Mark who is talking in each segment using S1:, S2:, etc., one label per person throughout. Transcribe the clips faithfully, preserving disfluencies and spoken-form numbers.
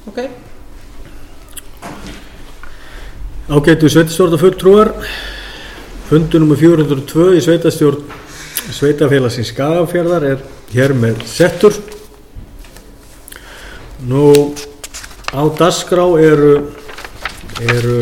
S1: Ok.
S2: Ágætu sveitarstjórnarfulltrúar, fundur númer fjögur hundruð og tvö í sveitarstjórn Sveitafélagsins Skagafjarðar er hér með settur. Nú á dagskrá eru, eru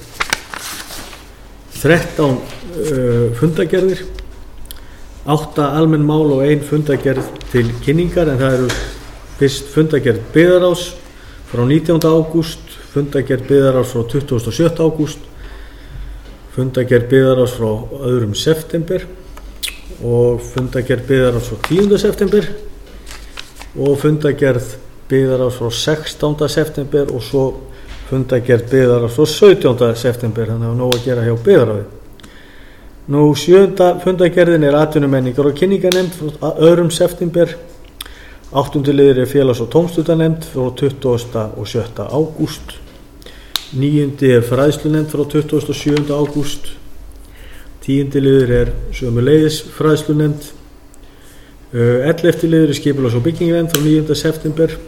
S2: þrettán uh, fundagerðir, átta almenn mál og ein fundagerð til kynningar, en það eru fyrst fundagerð byggðarráðs frá nítjánda ágúst, fundagerð byggðarráðs frá tuttugasta og sjötta ágúst, fundagerð byggðarráðs frá öðrum september og fundagerð byggðarráðs frá tíunda september og fundagerð byggðarráðs frá sextánda september og svo fundagerð byggðarráðs frá sautjánda september, þannig að það er nóg að gera hjá byggðarráði. Nú sjöunda fundagerðin er atvinnumenningar og kynningarnefnd frá öðrum september, áttundi liður er félags- og tómstundanefnd frá tuttugasta og sjötta ágúst, níundi er fræðslunefnd frá tuttugasta og sjöunda ágúst, tíundi liður er sömuleiðis fræðslunefnd, ellefti liður er skipulags- og byggingarnefnd frá níunda september,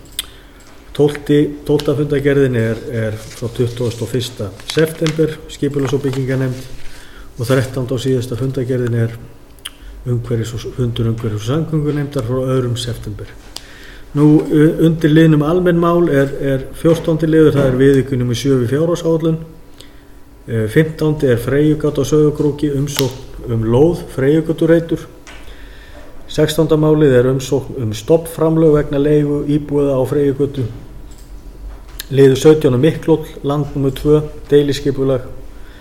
S2: tólfta fundagerðin er, er frá tuttugasta og fyrsta september, skipulags- og byggingarnefnd, og þrettánda og síðasta fundagerðin er umhverfis og fundur umhverfis og samgöngunefndar frá öðrum september. Nú undir liðnum almenn mál er, er fjórtándi liður, það er viðauki númer sjö við fjárhagsáætlun, fimmtándi er Freyjugata á Sauðárkróki, umsókn um lóð Freyjugötureitur, sextánda málið er umsókn um stofnframlög vegna leigu íbúða á Freyjugötu, liður sautján Miklóll, land númer tvö, deiliskipulag,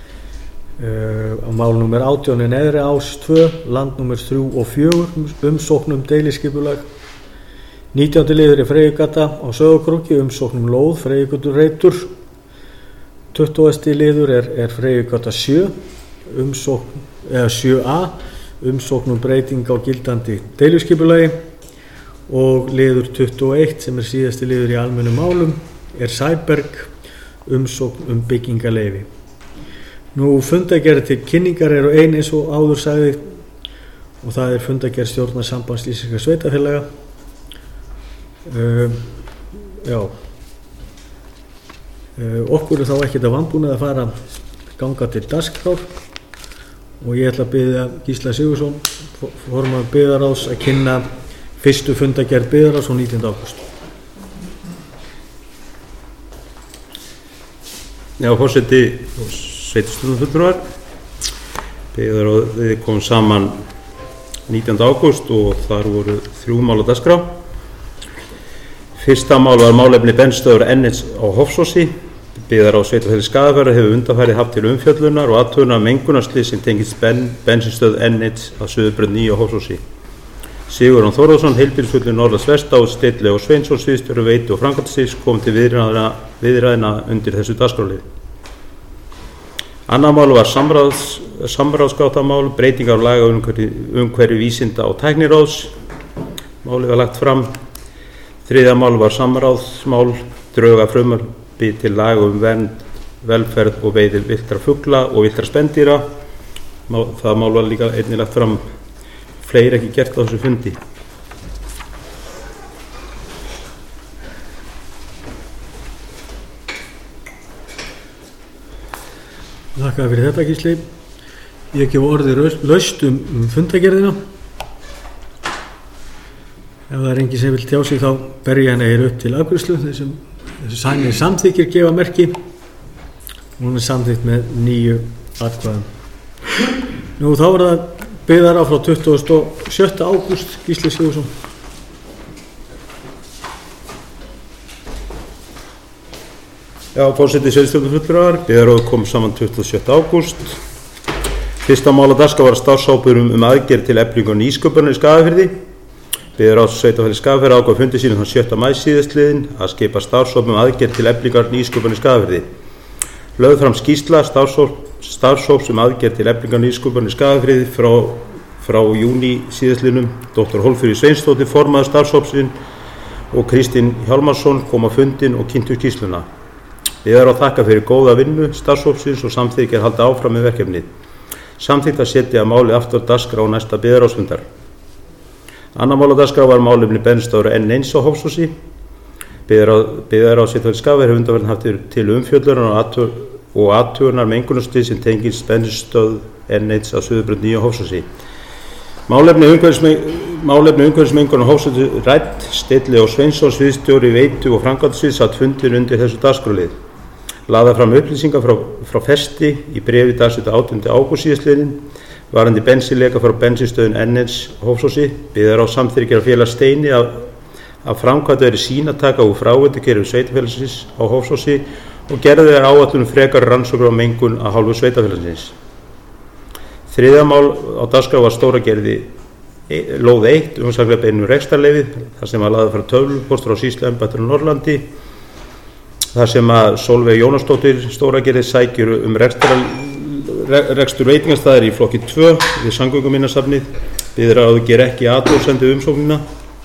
S2: á mál númer átján er Neðri Ás tvö, land númer þrjú og fjögur, umsókn um deiliskipulag, nítjándi liður er Freyjugata á Sauðárkróki, umsókn um lóð Freyjugötureitur, tuttugasti liður er, er Freyjugata sjö, umsókn, eða sjö A, umsókn um breyting á gildandi deiliskipulagi, og liður tuttugu og eitt sem er síðasti liður í almennum málum er Sæberg, umsókn um byggingaleyfi. Nú fundagerð til kynningar eru ein eins og áður sagði, og það er fundagerð stjórnar Sambands íslenskra sveitarfélaga. Uh, já, uh, okkur er þá ekkert að vanbúnað að fara ganga til dagskrár, og ég ætla að biðja Gísla Sigurðsson, formann byggðarráðs, að kynna fyrstu fundagerð byggðarráðs á nítjánda ágúst.
S3: Já, forseti sveitarstjórnarfulltrúar, byggðarráðið kom saman nítjánda ágúst og þar voru þrjú mál á dagskrá. Fyrsta mál var málefni benstöðvar N H á Hofsósi. Byggðarráð Sveitarfélags Skagafjarðar hefur undanfarið haft til umfjöllunar og athugunar mengunarslys sem tengist ben, bensinstöð N H á Suðurbraut níu á Hofsósi. Sigurjón Þórðarson, heilbrigðisfulltrúi Norðlands Vestra, og Steinn Leó Sveinsson, sviðsstjóri veitu og framkvæmdasviðs, kom til viðræðna, viðræðna undir þessu dagskrárlið. Annað mál var samráðs, samráðsgáttamál, breytingar á laga umhverfi, umhverfi vísinda og tækniráðs. Málið var lagt fram. Þriðja mál var samráðsmál, drög að frumvarpi til laga um vernd, velferð og veiði villtra fugla og villtra spendýra. Það mál var líka einnig lagt fram. Fleiri ekki gert á þessu fundi.
S2: Þakka fyrir þetta, Gísli. Ég gef orðið laust um, um fundagerðina. Ef það er enginn sem vil tjá sig, þá ber ég henni hér upp til afgreiðslu. Þessum, þessu sæni samþykkir gefa merki. Hún er samþykkt með níu atkvæðum. Nú þá er það byggðarráð frá tuttugasta og sjötta ágúst, Gísli Sigurðsson.
S3: Já, forseti sveitarstjórnarfulltrúar, byggðarráð kom saman tuttugasta og sjötta ágúst. Fyrsta mál á dagskrá var starfshópur um, um aðgerð til eflingu og nýsköpunar í Skagafirði. Byggðarráð Sveitarfélags Skagafjarðar ákvað fundi sínum þann sjötta maí síðastliðinn að skipa starfshóp um aðgerð til eflingar nýsköpunar í Skagafirði. Lögð fram skýrsla starfshóps um aðgerð til eflingar nýsköpunar í Skagafirði frá, frá júní síðastliðnum. Doktor Hólmfríður Sveinsdóttir, formaður starfshópsins, og Kristín Hjálmarsson kom á fundinn og kynntu skýrsluna. Byggðarráð þakka fyrir góða vinnu starfshópsins og samþykkir halda áfram með verkefnið. Samþykkt að setja máli aftur á dagskrá á næsta byggðarráðsfundar. Annað mál á dagskrá var málefni bensinstöðvar N eins á Hofsósi. Byggðarráð Sveitarfélags Skagafjarðar hefur undanfarið haft til umfjöllunar og athugunar mengunarslys sem tengist bensínstöð N eins á Suðurbraut níu á Hofsósi. Málefni umhverfismengunar á Hofsósi rædd. Steinn Leó Sveinsson, sviðsstjóri veitu og framkvæmdasviðs, sat fundinn undir þessu dagskrárlið. Lagði fram upplýsingar frá, frá Festi í bréfi dagsettu átjánda ágúst síðastliðinn varðandi bensínleka frá bensínstöðin N eins Hofsósi. Byggðarráð samþykkir að félag Steini að, að framkvæmd verði sýnataka úr fráveitukerfi sveitarfélagsins á Hofsósi og gerði er áætlun um frekari rannsóknir á mengun af hálfu sveitarfélagsins. Þriðja mál á dagskrá var Stóragerði lóð eitt umsagnar beiðni um rekstrarleyfi, þar sem var lagður fram tölvupóstur á sýsluembættinu á Norðurlandi, þar sem að Sólveig Jónasdóttir Stóragerði sækir um rekstrar, rekstur veitingastaðar í flokki tvö við samgönguminjasafnið. Byggðarráð ger ekki athugasemdir við umsóknina.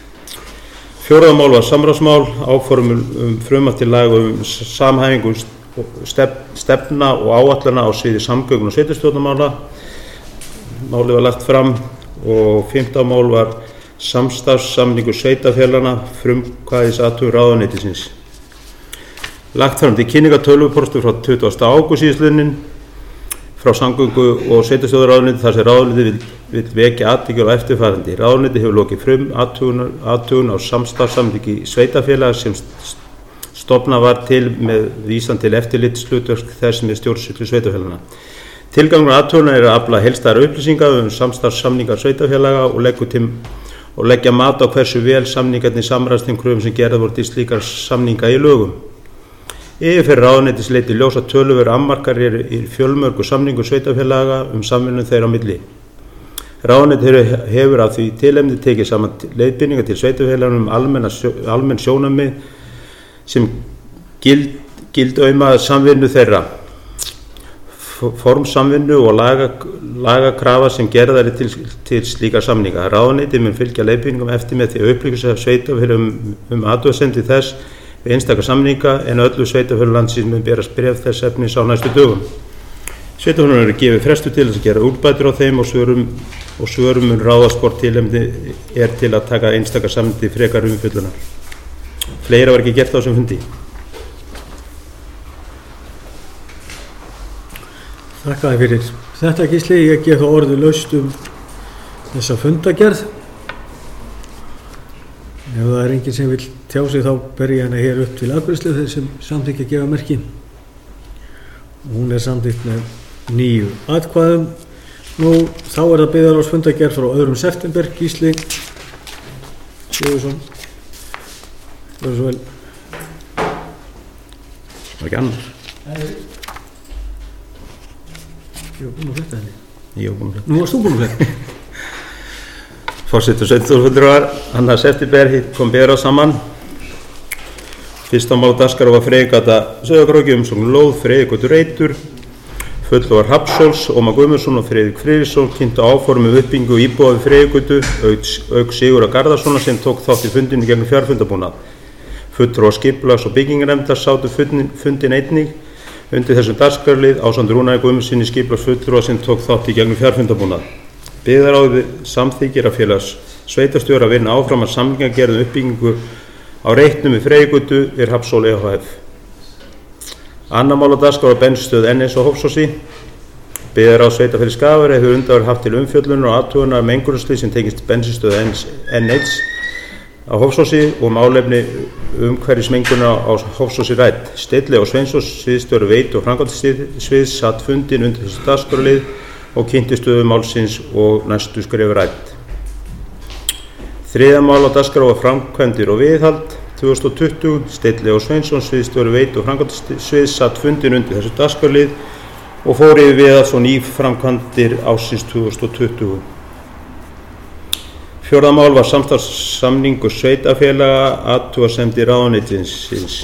S3: Fjórða mál var samráðsmál, áform um frumvarp til laga um samhæfingu stef, stefna og áætlana á sviði samgöngun og sveitarstjórnarmála. Málið var lagt fram. Og fimmta mál var samstarfssamningur sveitarfélaganna, frumkvæðisathugun ráðuneytisins. Lagt fram til kynningar tölvupóstur frá tuttugasta ágúst síðastliðinn frá samgöngu- og sveitarstjórnarráðuneyti, þar sem ráðuneytið vill, vill vekja athygli á eftirfarandi. Ráðuneytið hefur lokið frum athugun á samstarfssamningi sveitarfélaga sem stofnað var til með vísan til eftirlitshlutverk þess með stjórnsýslu sveitarfélaganna. Tilgangur athugunar er að afla heildstæðra upplýsinga um samstarfssamningar sveitarfélaga og, og leggja mat á hversu vel samningarnir samræmast þeim kröfum sem gerðar voru til slíkar samninga í lögum. Yfirferð ráðuneytis leiddi í ljós að töluverðir annmarkar eru í fjölmörgu samningum sveitarfélaga um samvinnu þeirra á milli. Ráðuneytið hefur af því tilefni tekið saman leiðbeiningar til sveitarfélaganna um almenn sjónarmið sem gild, gildauma samvinnu þeirra, formsamvinnu og laga, lagakrafa sem gerðar er til, til slíkar samninga. Ráðuneytið mun fylgja leiðbeiningum eftir með því að upplýsa sveitarfélögum um, um athugasemdir þess við einstaka samninga, en öllu sveitarfélögum landsins mun berast bréf þess efnis á næstu dögum. Sveitarfélögum eru gefið frestur til þess að gera úrbætur á þeim og svörum, og svörum mun ráðast hvort tilefni er til að taka einstaka samningi frekar umfjöllunar. Fleira var ekki gert á þessum fundi.
S2: Þakka þér fyrir þetta, Gísli. Ég gef þá orðið laust um þessa fundagerð. Ef það er enginn sem vil tjá sig, þá ber ég hana hér upp til afgreiðslu, þeir sem samþykkja að gefa merki. Hún er samþykkt með níu atkvæðum. Nú, þá er það byggðarráðsfundagerð frá öðrum september. Gísli Sigurðsson. Það er svo vel.
S3: Það var ekki annar.
S2: Ég var búinn að fletta henni.
S3: Ég var búinn að fletta.
S2: Nú varst þú búinn að fletta.
S3: Forseti og sveitarstjórnarfundur annar september kom byggðarráð saman. Fyrsta mál á dagskrá var Freyjugata Sauðárkróki, umsókn lóð, Freyjugötu Reitur. Fulltrúar Hrafnsstóls, Ómar Guðmundsson og Friðrik Friðriksson kynntu áform um uppbyggingu íbúða við Freyjugötu, auk Sigurðar Garðarssonar sem tók þátt í fundinu gegnum fjarfundabúnað. Fulltrúar skipulags- og byggingarnefndar sátu fundin einnig undir þessum dagskrárlið ásamt Rúnari Guðmundssyni skipulagsfulltrúa sem tók þátt í gegnum fjarfundabúnað. Byggðarráðið samþykkir að félags sveitarstjóra að vinna áfram að samningagerð um uppbyggingu á reitnum við Freyjugötu við Hrafnsstóls e h f. Annað mál á dagskrá var bensínstöð N eins á Hofsósi. Byggðarráð Sveitarfélags Skagafjarðar hefur undanfarið haft til umfjöllunar og athugunar mengunarslys sem tengist bensínstöð N eins á Hofsósi og málefni umhverfismengunar á Hofsósi rædd. Steinn Leó Sveinsson, sviðsstjóri veitu og framkvæmdasviðs, sat fundinn undir þessu dagskrárlið og kynnti stöðu málsins og næstu skref rædd. Þriðja mál á dagskrá var framkvæmdir og viðhald tvö þúsund tuttugu. Steinn Leó Sveinsson, sviðsstjóri veitu og framkvæmdasviðs, sat fundinn undir þessu dagskrárlið og fór yfir viðhalds og nýframkvæmdir ársins tvö þúsund tuttugu. Fjórða mál var samstarfssamningur sveitarfélaga, athugasemdir ráðuneytisins.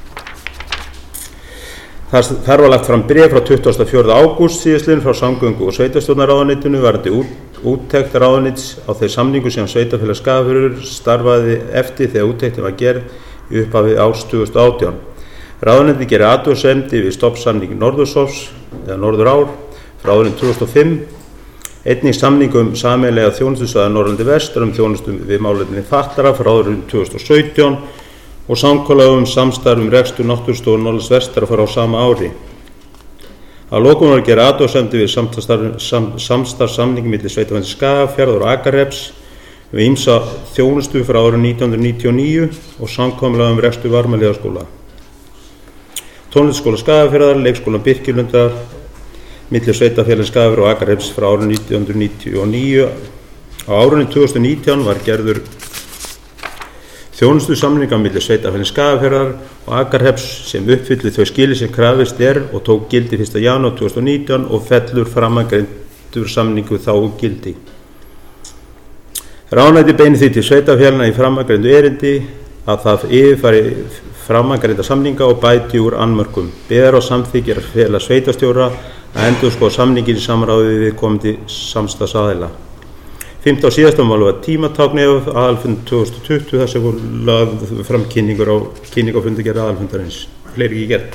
S3: Þar var lagt fram bréf frá tuttugasta og fjórða ágúst síðastliðinn frá samgöngu- og sveitarstjórnarráðuneytinu varðandi úttekt ráðuneytis á þeir samningu sem Sveitarfélag Skagafjarðar starfaði eftir þegar úttektin var gerð í upphafi árs tvö þúsund og átján. Ráðuneytið gerir athugasemdir við stofnsamning Norðursofs eða Norðurár frá árinu tvö þúsund og fimm, einnig samning um sameiginlega þjónustusvæði Norðurlandi vestur um þjónustu við málefni fatlaðra frá árinu tvö þúsund og sautján og samkomulag um samstarf um rekstur Náttúrustofu Norðurlands vestra fara á sama ári. Að lokum var að gera athugasemdir við samstarfssamning milli sveitarfélagsins Skagafjarðar og Akrahrepps við ýmsa þjónustu frá árinu nítján hundruð níutíu og níu og samkomulag um rekstur Varmaliðaskóla, Tónlistarskóla Skagafjarðar, leikskólann Birkilundar milli sveitarfélagsins Skagafjarðar og Akrahrepps frá árinu nítján hundruð níutíu og níu. Á árinu tvö þúsund og nítján var gerður þjónustusamningur milli sveitarfélagsins Skagafjarðar og Akrahrepps sem uppfyllir þau skilyrði sem krafist er og tók gildi fyrsta janúar tvö þúsund og nítján og fellur framangreindur samningur þá úr gildi. Ráðuneytið beinir því til sveitarfélaganna í framangreindu erindi að það yfirfari framangreinda samninga og bæti úr annmörkum. Beðar á samþykkir félags sveitarstjóra að endurskoða samninginn í samráði við viðkomandi samstarfsaðila. Fimmta og síðasta mál var tímatákni af aðalfund tvö þúsund og tuttugu þar sem voru lagðar fram kynningar á kynning á fundargerð aðalfundarins. Fleiri ekki gert.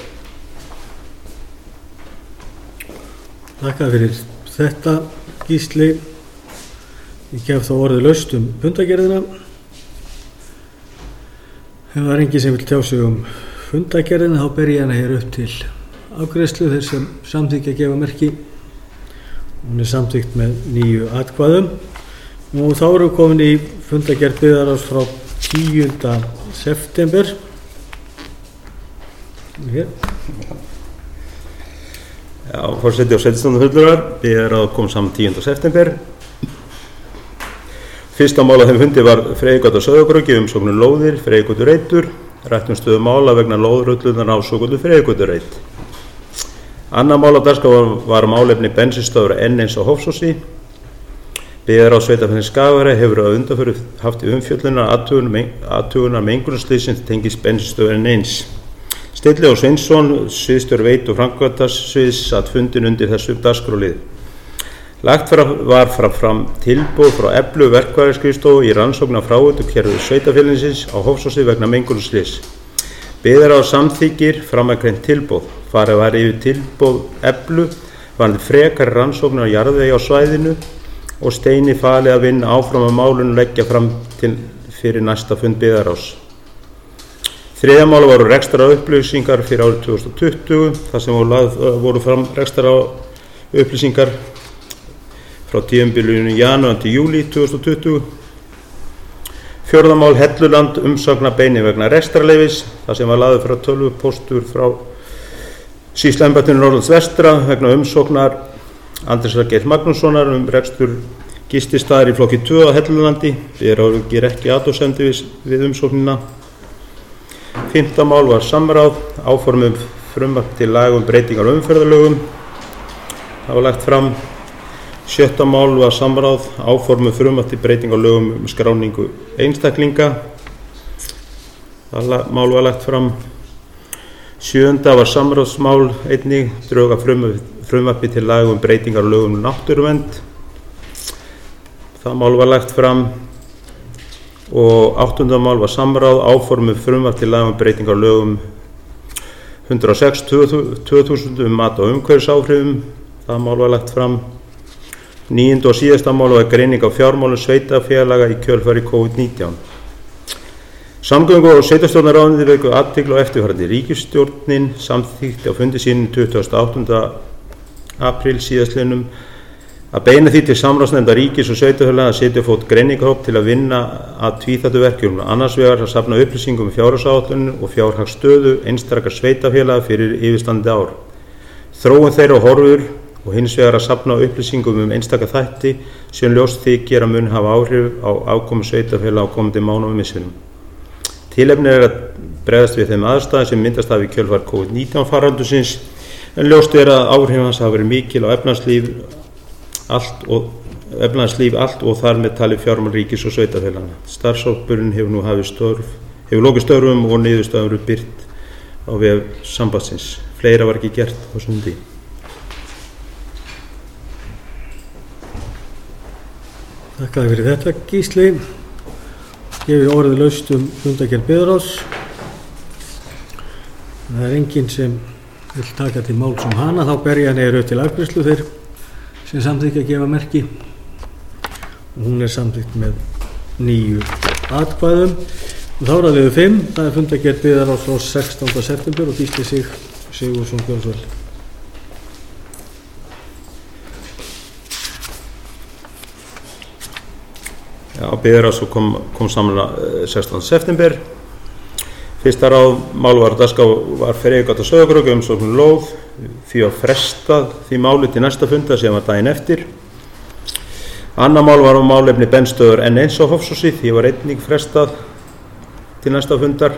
S2: Þakka fyrir þetta, Gísli. Ég gef þá orðið laust um fundargerðina. Ef það er enginn sem vil tjá sig um fundargerðina þá ber ég hana hér upp til afgreiðslu þeir sem samþykkja að gefa merki. Hún er samþykkt með níu atkvæðum. Og þá erum við komin í fundargerð Byggðarráðs frá tíunda september. Hér.
S3: Já, forseti og sveitarstjórnarfulltrúar, Byggðarráð kom saman tíunda september. Fyrsta mál á þeim fundi var Freyjugötu á Sauðárkróki, umsókn um lóðir, Freyjugötu reitur, rætt um stöðu mála vegna lóðrullunar á svokölluðu Freyjugötu reit. Annað mál á dagskrá var, var málefni bensínstöðvar N eins á Hofsósi. Byggðarráð sveitarfélagsins Skagafjarðar hefur að undanförnu haft í umfjöllunar athugunar mengunarslys sem tengist bensínstöðvar N eins. Stilli og Sveinsson, sviðsstjóri veit- og framkvæmdasviðs, sat fundinn undir þessu dagskrárlið. Lagt var fram, fram tilboð frá Eflu verkfræðiskrifstofu í rannsókn á fráveitukerfi sveitarfélagsins á Hofsósi vegna mengunarslys. Byggðarráð samþykkir framangreint tilboð. Farið var yfir tilboð Eflu varðandi frekari rannsóknir á jarðvegi á svæðinu og Steini falið að vinna áfram að málinu og leggja fram til fyrir næsta fund Byggðarráðs. Þriðja máli voru rekstrarupplýsingar fyrir árið tvö þúsund og tuttugu, þar sem voru, lað, voru fram rekstrarupplýsingar frá tímabilinu janúar til júlí tvö þúsund og tuttugu. Fjórða mál Helluland umsóknarbeini vegna rekstrarleyfis, þar sem var lagður frá tölvupóstur frá sýsluembættinu Norðurlands vestra vegna umsóknar Andrésar Geirs Magnússonar um rekstur gististaðar í flokki tvö á Hellulandi. Byggðarráð gerir ekki athugasemdir við, við umsóknina. Fimmta mál var samráð, áform um frumvarp til laga um breytingar á umferðarlögum. Það var lagt fram. Sjötta mál var samráð, áform um frumvarp til breytingar á lögum um skráningu einstaklinga. Það mál var lagt fram. Sjöunda var samráðsmál einnig, drög að frumvarpi til laga um breytingar á lögum um náttúruvernd. Það mál var lagt fram. Og áttunda mál var samráð, áform um frumvarp til laga um breytingar á lögum hundrað og sex tvö þúsund um mat á umhverfisáhrifum. Það mál var lagt fram. Níunda og síðasta mál var greining á fjármálum sveitarfélaga í kjölfari COVID nítján. Samgöngu- og sveitarstjórnarráðuneytið vekur athygli á eftirfarandi. Ríkisstjórnin samþykkti á fundi sínum tuttugasta og áttunda apríl síðastliðnum að beina því til samráðsnefndar ríkis og sveitarfélaga að setja á fót greiningarhóp til að vinna að tvíþættu verkefnum. Annars vegar að safna upplýsingum um fjárhagsáætlun og fjárhagsstöðu einstakra sveitarfélaga fyrir yfirstandandi ár. Þróun þeirra og horfur og hins vegar að safna upplýsingum um einstaka þætti sem ljóst þykir að mun hafa áhrif á afkomu sveitarfélaga á komandi mánuðum og misserum. Tilefnið er að bregðast við þeim aðstæðum sem myndast hafa í kjölfar COVID nítján faraldursins, en ljóst er að áhrif hans hafa verið mikil á efnahagslíf allt og efnahagslíf allt og þar með talið fjármál ríkis og sveitarfélaganna. Starfshópurinn hefur nú hafið störf, hefur lokið störfum og niðurstöður eru birt á vef sambandsins. Fleira var ekki gert á sundi.
S2: Þakka fyrir þetta, Gísli. Gefið orðið laust um fundargerð Byggðarráðs. Það er enginn sem vil taka til máls um hana, þá ber ég hana eru til afgreiðslu þeir sem samþykkja að gefa merki. Og hún er samþykkt með níu atkvæðum. Þá er að liður fimm, það er fundargerð byggðarráðs frá sextánda september og Gísli Sig Sigurðsson Björnsvöld.
S3: Já, byggðarráðs kom, kom saman sextánda september. Fyrsta ráð mál var að dagskrá var Freyjugata Sauðárkróki umsókn um lóð, því var frestað því máli til næsta funda sem var daginn eftir. Annað mál var á málefni Bennstöðvar N eins á Hofsósi, því var einnig frestað til næsta fundar.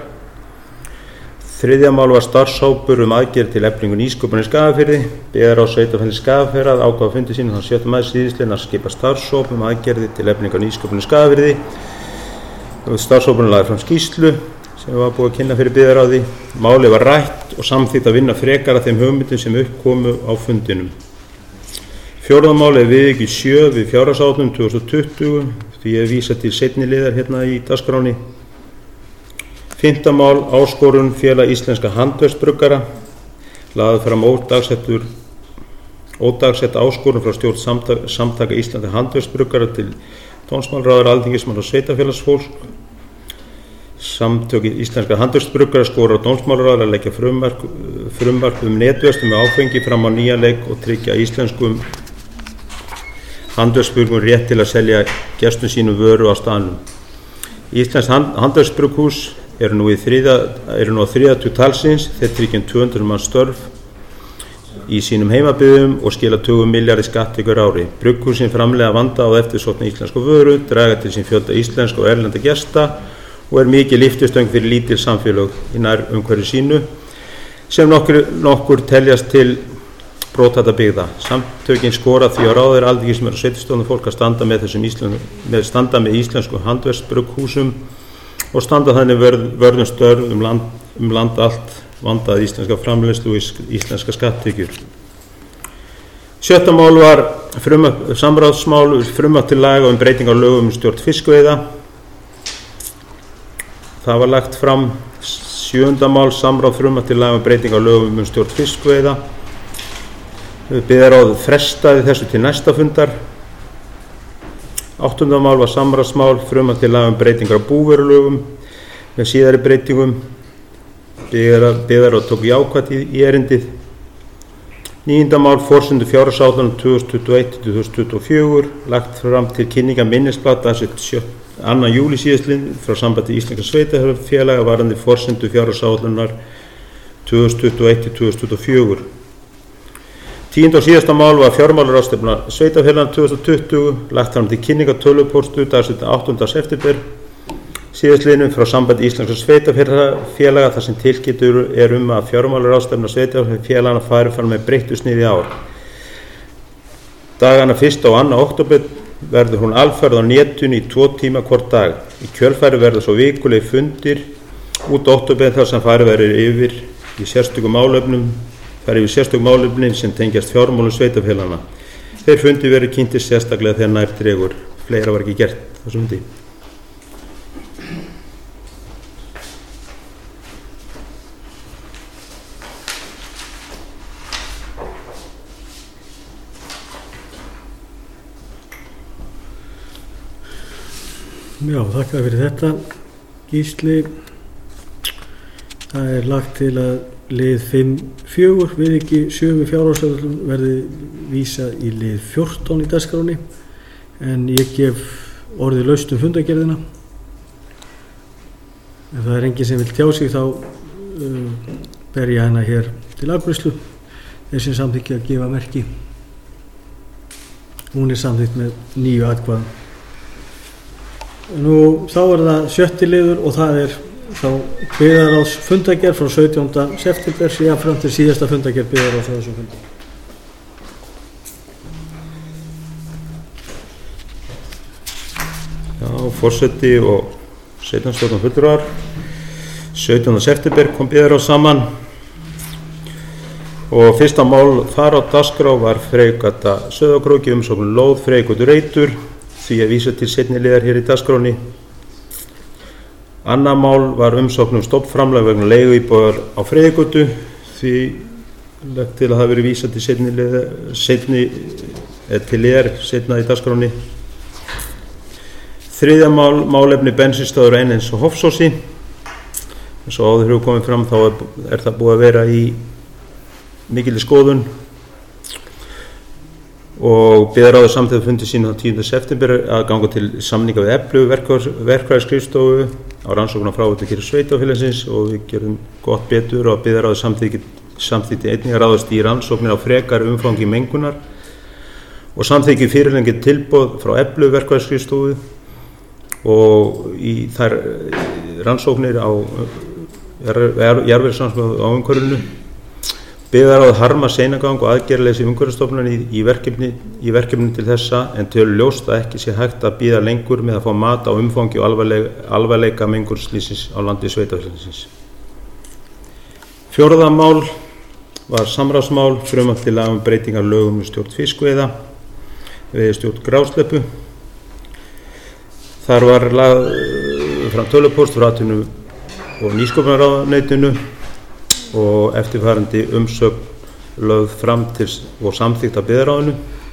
S3: Þriðja mál var starfshópur um aðgerð til eflingu nýsköpunar í Skagafirði. Byggðarráð sveitarfélags Skagafjarðar ákvað á fundi sínum þann sjötta maí síðastliðinn að skipa starfshóp um aðgerðir til eflingu nýsköpunar í Skagafirði. Starfshópurinn lagði fram skýrslu sem var búið að kynna fyrir byggðarráði. Málið var rætt og samþykkt að vinna frekar að þeim hugmyndum sem uppkomu á fundinum. Fjórða málið er viðauki sjö við fjárhagsáætlun tvö þúsund tuttugu, því ég vísa til seinni liðar hérna í dagskráni. Fimmta mál, áskorun Félag íslenska handverksbruggara, lagði fram ódagsettur ódagsett áskorun frá stjórn samtaka, samtaka íslenska handverksbruggara til dómsmálaráðherra, alþingismanna og sveitarfélagsfólk. Samtök íslenska handverksbruggara skora á dómsmálaráðherra að leggja frumvarp, frumvarp um netverslun með áfengi fram á nýjan leik og tryggja íslenskum handverksbruggum rétt til að selja gestum sínum vöru á staðnum. Íslensk hand, handverksbrugghús eru nú, þriða, eru nú á þriðjatug talsins, þeir tryggjum tvö hundruð manns störf í sínum heimabyggðum og skila tugum milljarði skatttekjur ári. Brugghúsin framleiða vanda á eftirsóttna íslensku vöru, draga til sín fjölda íslenska og erlenda gesta og er mikið lyftistöng fyrir lítil samfélög í nær umhverfi sínu sem nokkur, nokkur teljast til brothætta byggða. Samtökin skora því á ráðherra, alþingismenn og sveitarstjórnar fólk að standa með þessum íslensku, með standa með íslensku handverksbrugghúsum og standa þannig vörð, vörðum störf um land, um land allt, vandað íslenska framleiðslu og íslenska skatttekjur. Sjötta mál var frumvarp, samráðsmál, frumvarp til laga um breyting á lögum um stjórn fiskveiða. Það var lagt fram. Sjöunda mál, samráð frumvarp til laga um breyting á lögum um stjórn fiskveiða. Byggðarráð frestaði þessu til næsta fundar. Áttunda mál var samráðsmál, frumvarp til laga um breytingar á búvörulögum með síðari breytingum. Byggðarráð tók jákvætt í, í erindið. Níunda mál, forsendur fjárhagsáætlunar tvö þúsund tuttugu og eitt til tvö þúsund tuttugu og fjögur, lagt fram til kynninga minnisblað annan júlí síðastliðinn frá sambandi íslenska sveitarfélaga varðandi forsendur fjárhagsáætlunar tvö þúsund tuttugu og eitt til tvö þúsund tuttugu og fjögur. Tíunda og síðasta mál var fjármálaráðstefna sveitarfélaganna tvö þúsund tuttugu, lagt fram til kynninga tölvupóstu dagsettan áttunda september síðastliðnum frá sambandi íslenska sveitarfélaga þar sem tilkynntur er um að fjármálaráðstefna sveitarfélaganna fari fram með breyttu sniði í ár. Dagana fyrsta og annan október verður hún alfarið á netinu í tvo tíma hvort dag. Í kjölfari verður svo vikulegi fundir út október þar sem farið verður yfir í sérstökum málefnum farið yfir sérstökum málefnin sem tengjast fjármálum sveitarfélaganna. Þeir fundi verður kynntir sérstaklega þegar nær dregur. Fleira var ekki gert þessum fundi.
S2: Já, þakka fyrir þetta, Gísli. Það er lagt til að lið fimm fjögur, viðauki sjö við fjárhagsáætlun verði vísað í lið fjórtán í dagskráni, en ég gef orðið laust um fundargerðina. Ef það er enginn sem vil tjá sig þá uh, ber ég hana hér til afgreiðslu. Þeir sem samþykkja að gefa merki. Hún er samþykkt með níu atkvæðum. Nú þá er það sjötti liður og það er þá byggðarráðs fundargerð frá sautjánda september síðan fram til síðasta fundargerð byggðarráðs á þessum fundi.
S3: Já, forseti og seinastjórnar fulltrúar. sautjánda september kom byggðarráð saman og fyrsta mál þar á dagskrá var Freyjugata Sauðárkróki umsókn lóð Freyjugötu Reitur, því að vísa til seinni liðar hér í dagskráni. Annað mál var umsókn um stofnframlag vegna leiguíbúðar á Freyjugötu, því lagt til að það veri vísa til seinni liðar, seinni, til liðar seinna í dagskráni. Þriðja mál, málefni bensínstöðvar á Einnes og Hofsósi. Eins og áður hefur komið fram þá er, er það búið að vera í mikilli skoðun og byggðarráðið samþykkti fundi sín á tíunda september að ganga til samninga við Eflu verkfræðiskrifstofu á rannsókn á fráveitu sveitarfélagsins og við gerum gott betur og byggðarráðið samþykkti, samþykkti einnig að ráðast í rannsóknir á frekar umfangi mengunar og samþykki fyrirlengið tilboð frá Eflu verkfræðiskrifstofu og í þær rannsóknir á jarðvegsrannsóknir á umhverfinu. Byggðarráðið harma seinagang og aðgerðaleysi Umhverfisstofnunar í, í, verkefni, í verkefni til þessa en telur ljóst að ekki sé hægt að bíða lengur með að fá mat á umfangi og alvarleika, alvarleika mengunarslýsis á landi sveitarfélagsins. Fjórða mál var samráðsmál, frumvarp til laga um breytingar á lögum um stjórn fiskveiða, veiðistjórn grásleppu. Þar var lag fram tölupóst frá atvinnu- og nýsköpunarráðuneytinu og eftirfarandi umsögn lögð fram til og samþykkt af byggðarráðinu.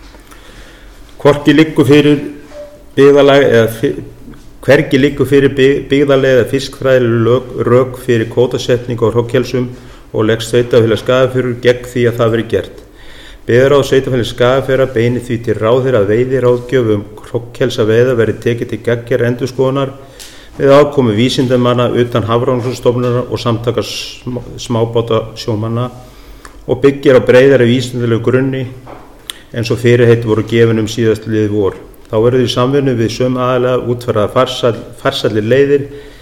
S3: Hvorki liggur fyrir byggðarlag eða hvergi liggur fyrir byggðarleg eða fiskfræðileg rök fyrir kvótasetningu á hrognkelsum og leggst sveitarfélag Skagafjörður gegn því að það veri gert. Byggðarráð sveitarfélags Skagafjarðar beinir því til ráðherra að veiðiráðgjöf um hrognkelsa veiða verði tekið til gagngerðrar endurskoðunar við ákomu vísindamanna utan Hafrannsóknastofnunar og samtaka smábátasjómanna og byggir á breiðari vísindalegu grunni eins og fyrirheit voru gefin um síðastliðið vor. Þá verður í samvinnu við sömu aðilega útfærðar farsæl, farsælir leiðir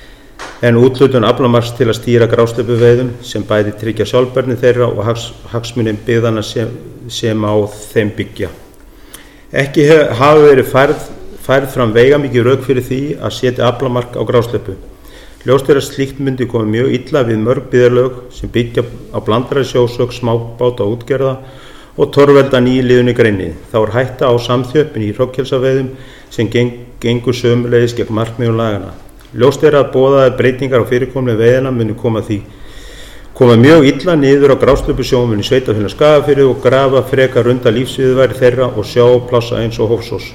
S3: en úthlutun aflamarks til að stýra grásleppuveiðum sem bæði tryggja sjálfbærni þeirra og hags, hagsmunum byggðanna sem, sem á þeim byggja. Ekki hef, hafa verið færð færð fram veigamikið rök fyrir því að setja aflamark á grásleppu. Ljóst er að slíkt myndi koma mjög illa við mörg byggðarlög sem byggja á blandaðri sjósókn, smábáta og útgerða og torvelda nýliðun í greinni. Þá er hætta á samþjöppun í hrognkelssaveiðum sem geng, gengur sömuleiðis gegn markmiðum laganna. Ljóst er að boðaðar breytingar á fyrirkomulagi veiðanna muni koma því koma mjög illa niður á grásleppusjónum í sveitarfélag Skagafirði og grafa frekar undan lífsviðurværi þeirra og sjávarplássa eins og Hofsós.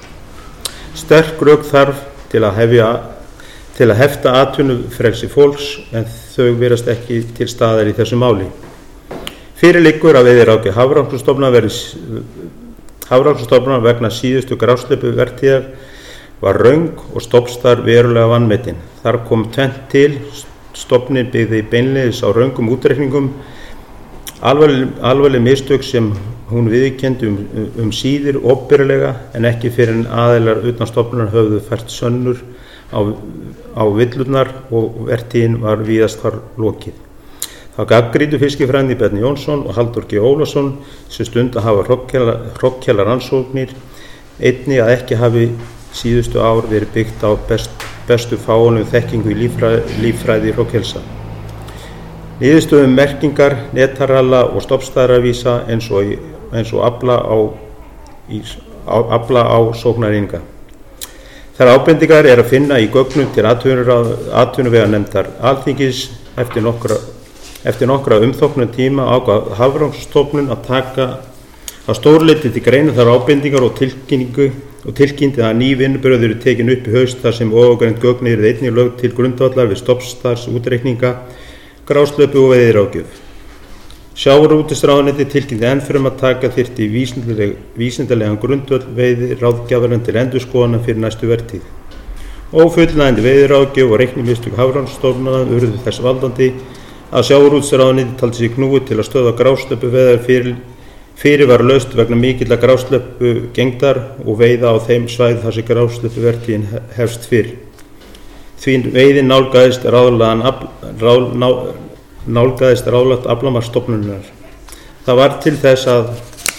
S3: Sterk rök þarf til að, hefja, til að hefta atvinnufrelsi fólks en þau virðast ekki til staðar í þessu máli. Fyrir liggur að veiðiráðgjöf Hafrannsóknastofnunar Hafrannsóknastofnunar vegna síðustu grásleppuvertíðar var röng og stofnstar verulega vanmetin. Þar kom tvennt til, stofnin byggði beinleiðis á röngum útreikningum, alvarleg, alvarleg mistök sem hún viðurkenndi um, um síðir opinberlega en ekki fyrir en aðilar utan stofnunar höfðu fært sönnur á, á villurnar og vertíðin var víðast hvar lokið. Þá gagnrýndu fiskifræðingi Bjarni Jónsson og Halldór G. Ólafsson sem stund að hafa hrognkelsarannsóknir einnig að ekki hafi síðustu ár verið byggt á best, bestu fáanlegu þekkingu í líffræði, líffræði hrognkelsa. Niðurstöðum merkingar, netaralla og stofnstæðarvísa eins og, eins og afla á, í, á, afla á sóknareininga. Þær ábendingar er að finna í gögnum til atvinnuveganefndar Alþingis eftir nokkra, eftir nokkra umþóknun tíma ákvað Hafrannsóknastofnun að taka að stórleiti til greina þær ábendingar og tilkynningu og tilkynnti að ný vinnubrögð eru tekin upp í haust þar sem ofangreind gögn eru einnig lögð til grundvallar við stofnstærðsútreikninga, grásleppu og veiðiráðgjöf. Sjávarútvegsráðuneytið tilkynnti enn fremur að taka þyrfti vísindaleg, vísindalegan grundvöll veiðiráðgjafarinn til endurskoðunar fyrir næstu vertíð. Ófullnægjandi veiðiráðgjöf og reiknimistök Hafrannsóknastofnunar urðu þess valdandi að sjávarútvegsráðuneytið taldi sig knúið til að stöðva grásleppuveiðar fyrir, fyrir var laust vegna mikilla grásleppu gengdar og veiða á þeim svæði þar sem grásleppuvertíðin hefst fyrr. Því veiðin nálgaðist ráðlagan ráð, ná, nálgaðist ráðlagt aflamarksstofnunar. Það var til þess að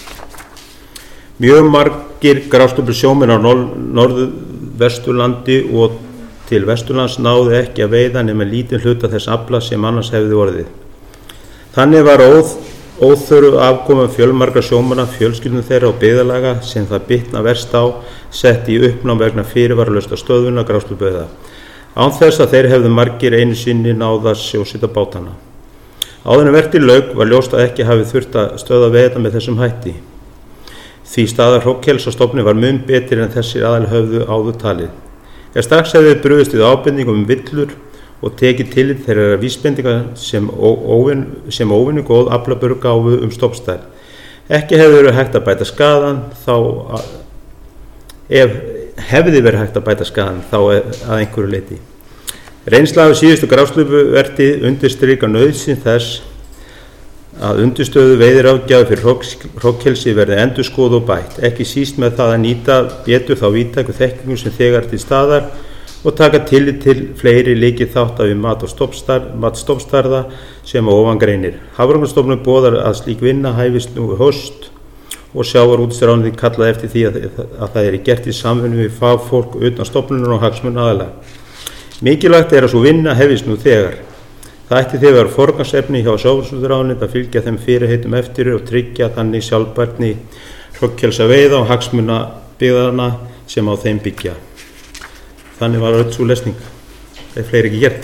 S3: mjög margir grásleppusjómenn á norðvesturlandi og til Vesturlands náðu ekki að veiða nema lítinn hluta þess afla sem annars hefði orðið. Þannig var óð, óþörfu afkoma fjölmargra sjómanna, fjölskyldum þeirra og byggðarlaga sem það bitna verst á sett í uppnám vegna fyrirvaralausra stöðvunar grásleppuveiða. Án þess að þeir hefðu margir einu sinni náða sjósíta bátana. Áður en vertíð lauk var ljóst að ekki hafi þurft að stöðva veiða með þessum hætti. Því staða hrognkelssastofni var mun betri en þessir aðal höfðu áður talið. Ef strax hefði brugðist við ábendingum um villur og tekið tillit þeirra vísbendinga sem, óvin, sem óvinni góð aflabörur gáfu um stofnstærð. Ekki hefði verið hægt að bæta skaðan þá að, ef hefði verið hægt að bæta skaðan þá að einhverju leyti. Reynsla af síðustu grásleppuverti undirstrika nauðsyn þess að undirstöðu veiðiráðgjafi fyrir hrognkelsi verði endurskoðuð og bætt, ekki síst með það að nýta betur þá víðtæku þekkingu sem þegar til staðar og taka tillit til fleiri lykilþátta við mat og stofnstærð, mat stofnstærða sem á ofan greinir. Hafrannsóknastofnun boðar að slík vinna hæfist nú í haust og sjávarútvegsráðuneytið kallaði eftir því að, að það er gert í samvinnu við fagfólk utan stofnunar og hagsmunaaðila. Mikilvægt er að svo vinna hefist nú þegar. Það ætti þegar vera forgangsefni hjá sjávarútvegsráðuneytið að fylgja þeim fyrirheitum eftir og tryggja þannig sjálfbærni hrognkelsa og hagsmuna byggðarna sem á þeim byggja. Þannig var öll sú lesning, það er fleiri ekki gert.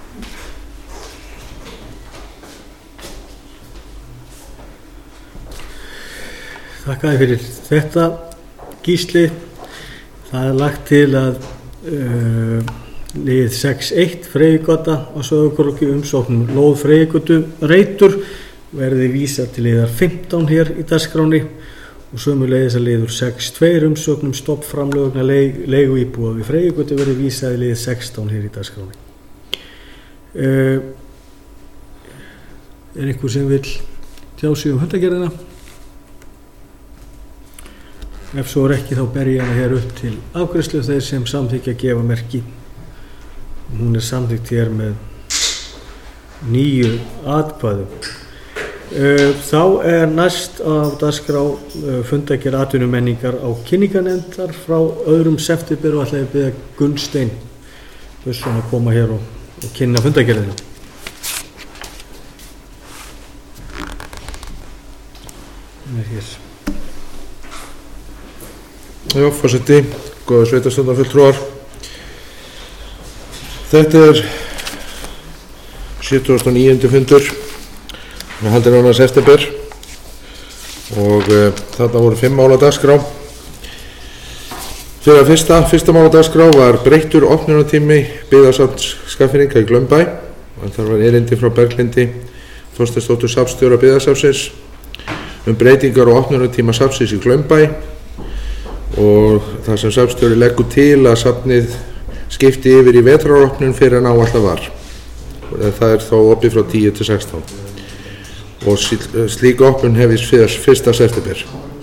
S2: Þakkaði fyrir þetta, Gísli. Það er lagt til að uh, lið sex eitt Freyjugata á Sauðárkróki umsóknum lóð Freyjugötu reitur verði vísað til liðar fimmtán hér í dagskráni og sömuleiðis að liður sex tvö umsóknum stoppframlögna leigu íbúa við Freyjugötu verði vísað í lið sextán hér í dagskráni. Uh, er einhver sem vil tjá sig um hundagerðina? Ef svo er ekki þá ber ég hana hér upp til afgreiðslu þeir sem samþykja að gefa merki. Hún er samþykkt hér með níu atkvæðum. Þá er næst á dagskrá fundagerð atvinnumenningar á kynningarnefndar frá öðrum september og ætla ég að biðja Gunnstein Björnsson að koma hér og, og kynna fundagerðina. Hún er hér.
S1: Já, forseti, góða sveitarstjórnarfulltrúar. Þetta er sjötugasta og níunda fundur við haldin annars september og uh, þarna voru fimm mál á dagskrá. Fyrir að fyrsta, fyrsta mál á dagskrá var breyttur opnunartími byggðasafns Skagfirðinga í Glaumbæ og þar var erindi frá Berglindi Þorsteinsdóttur safnstjóra byggðasafnsins um breytingar og opnunartíma safnsins í Glaumbæ og það sem safnstjóri leggur til að safnið skipti yfir í vetraropnun fyrir en áætlað var. Það er þó opið frá tíu til sextán og slík opnun hefist fyrsta september.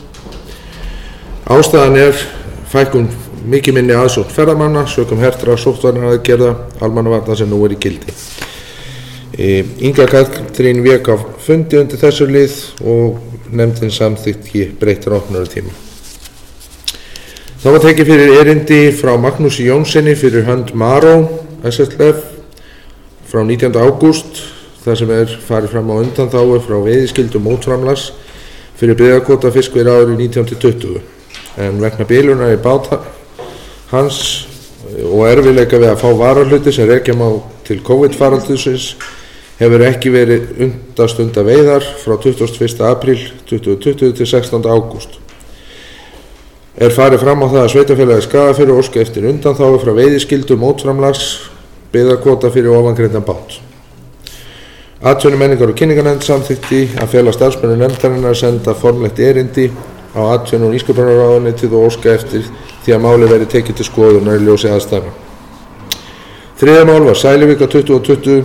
S1: Ástæðan er fækkun mikið minni aðsókn ferðamanna sökum hertra sóttvarnaaðgerða almannavarna sem nú er í gildi. Inga Katrín vék á fundi undir þessu lið og nefndin samþykkti breyttan opnunartíma. Það var tekið fyrir erindi frá Magnúsi Jónssoni fyrir hönd Maró S S L F frá nítjánda ágúst þar sem er farið fram á undanþágu frá veiðiskyldu mótframlags fyrir byggðakvóta fiskveiðiárið nítján til tuttugu en vegna bilunar í bát hans og erfiðleika við að fá varahluti sem rekja má til COVID-faraldursins hefur ekki verið unnt að stunda veiðar frá tuttugasta og fyrsta apríl tuttugu tuttugu til sextánda ágúst. Er farið fram á það að sveitarfélagið Skagafjörður óska eftir undanþágu frá veiðiskyldu mótframlags byggðakvóta fyrir ofangreindan bát. Atvinnumenningar og kynningarnefnd samþykkti að fela starfsmönnum nefndarinnar að senda formlegt erindi á atvinnu- og nýsköpunarráðuneytið og óska eftir því að málið verði tekið til skoðunar í ljósi aðstæðna. Þriðja mál var Sæluvík tuttugu tuttugu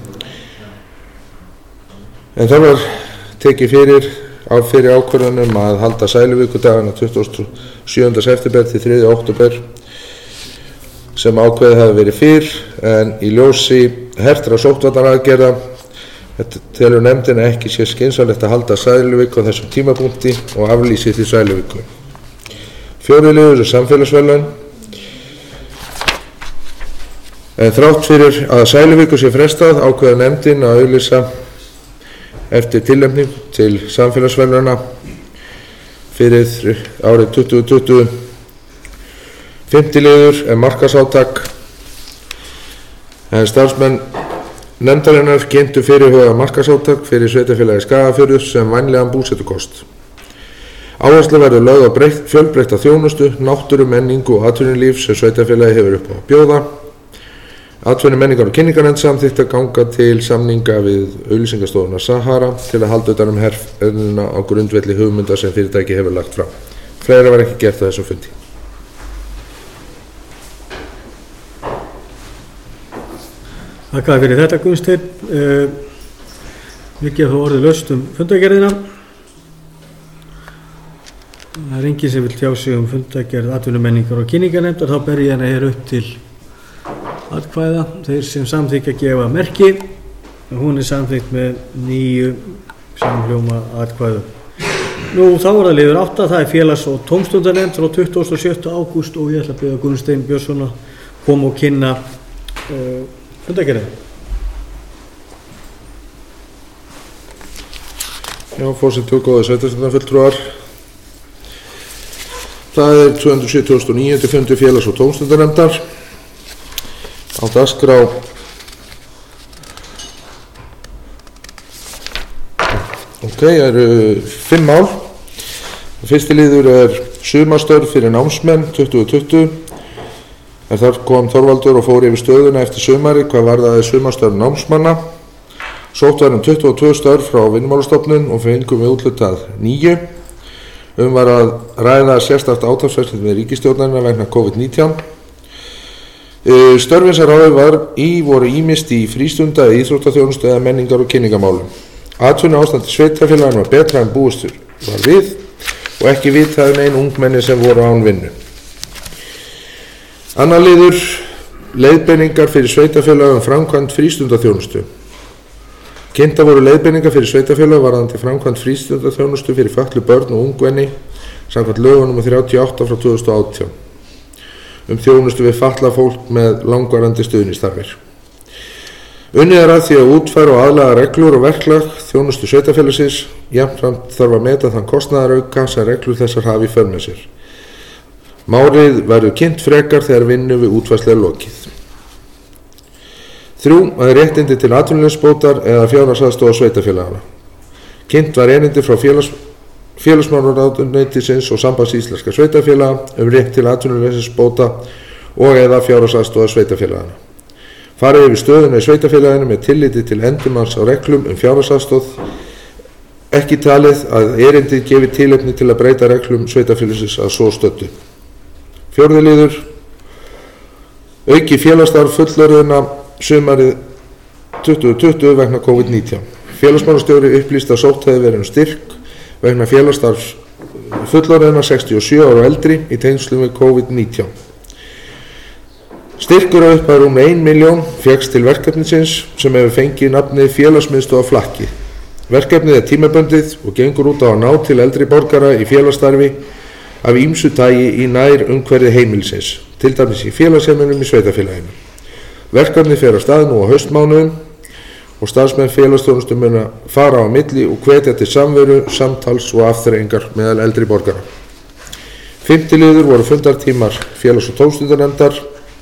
S1: en það var tekið fyrir á fyrir ákvörðunum að halda Sæluvíkudagana tuttugasta og sjöunda september til þriðja október sem ákveðið hafi verið fyrr en í ljósi hertra sóttvarnaaðgerða telur nefndin ekki sé skynsamlegt að halda Sæluvík á þessum tímapunkti og aflýsi því Sæluvíku. Fjórði liður er samfélagsverðlaun en þrátt fyrir að Sæluvíku sé frestað ákveða nefndin að auglýsa eftir tilnefning til samfélagsverðlauna fyrir árið tuttugu tuttugu. Fimmti liður er markaðsátak en starfsmenn nefndarinnar kynntu fyrirhugað markaðsátak fyrir sveitarfélagið Skagafjörður sem vænlegan búsetukost. Áhersla verður lögð á breytt, fjölbreytta þjónustu, náttúru, menningu og atvinnulíf sem sveitarfélagi hefur upp á að bjóða. Atvinnu menningar og kynningarnefnd samþykkt að ganga til samninga við auglýsingastofuna Sahara til að halda utan um herferðina á grundvelli hugmynda sem fyrirtæki hefur lagt fram. Fleira var ekki gert á þessum fundi.
S2: Þakka fyrir þetta, Gunnsteinn. Uh, Við gefum þá orðið laust um fundagerðina. Það er enginn sem vil tjá sig um fundagerð atvinnu menningar og kynningarnefndar, þá ber ég hana hér upp til atkvæða. Þeir sem samþykja gefa merki. Hún er samþykkt með níu samhljóma atkvæðum. Nú þá er það liður átta, það er félags- og tómstundanefnd frá tuttugasta og sjötta ágúst og ég ætla að biðja Gunnstein Björnsson að koma og kynna uh, fundagerðina.
S1: Já, forseti og góðir sveitarstjórnarfulltrúar. Það er tvö hundruð sjötugasta og níunda fundi félags- og tómstundanefndar. Á dagskrá ok, það eru fimm mál. Fyrsti liður er sumarstörf fyrir námsmenn tuttugu tuttugu. En þar kom Þorvaldur og fór yfir stöðuna eftir sumari hvað varðaði sumarstörf námsmanna. Sótt var um tuttugu og tvö störf frá Vinnumálastofnun og fengum við úthlutað níu. Um var að ræða sérstakt átaksverkefni með ríkisstjórnarina vegna COVID nítján. Störfin sem ráðið var í voru ýmist í frístunda, íþróttaþjónustu eða menningar og kynningamálum. Atvinnu ástand í sveitarfélaginu var betra en búist var við og ekki vitað um ein ungmenni sem voru án vinnu. Annar liður leiðbeiningar fyrir sveitarfélagum framkvæmd frístundaþjónustu. Kynntar voru leiðbeiningar fyrir sveitarfélög varðandi framkvæmd frístundaþjónustu fyrir fötluð börn og ungmenni samkvæmt lögum númer þrjátíu og átta frá tvö þúsund og átján um þjónustu við fatlað fólk með langvarandi stuðningsþarfir. Unnið er að því að útfæra og aðlaga reglur og verklag þjónustu sveitarfélagsins, jafnframt þarf að meta þann kostnaðarauka sem reglur þessar hafi í för með sér. Málið verður kynnt frekar þegar vinnu við útfærslu er lokið. Þrjú, að réttindi til atvinnuleysisbótar eða fjárhagsaðstoðar sveitarfélaganna. Kynnt var erindi frá félags, félagsmálaráðuneytisins og Sambands íslenskra sveitarfélaga um rétt til atvinnuleysisbóta og eða fjárhagsaðstoðar sveitarfélaganna. Farið yfir stöðuna í sveitarfélaginu með tilliti til endurmats á reglum um fjárhagsaðstoð, ekki talið að erindið gefi tilefni til að breyta reglum sveitarfélagsins að svo stöddu. Fjórði liður, auki félagsstarf fullorðinna sumarið tuttugu tuttugu vegna COVID nítján. Félagsmálastjóri upplýst að sótt hefði verið um styrk vegna félagsstarfs fullorðinna sextíu og sjö ára og eldri í tengslum við COVID nítján. Styrkur á upphæð rúm ein milljón fékkst til verkefnisins sem hefur fengið nafnið Félagsmiðstöð á Flakki. Verkefnið er tímabundið og gengur út á að ná til eldri borgara í félagsstarfi af ýmsu tagi í nær umhverfi heimilisins, til dæmis í félagsheimilum í sveitarfélaginu. Verkefnið fer á stað nú á haustmánuðum og starfsmenn félagsþjónustu munu fara á milli og hvetja til samveru, samtals og afþreyingar meðal eldri borgara. Fimmti liður voru fundartímar félags- og tómstundanefndar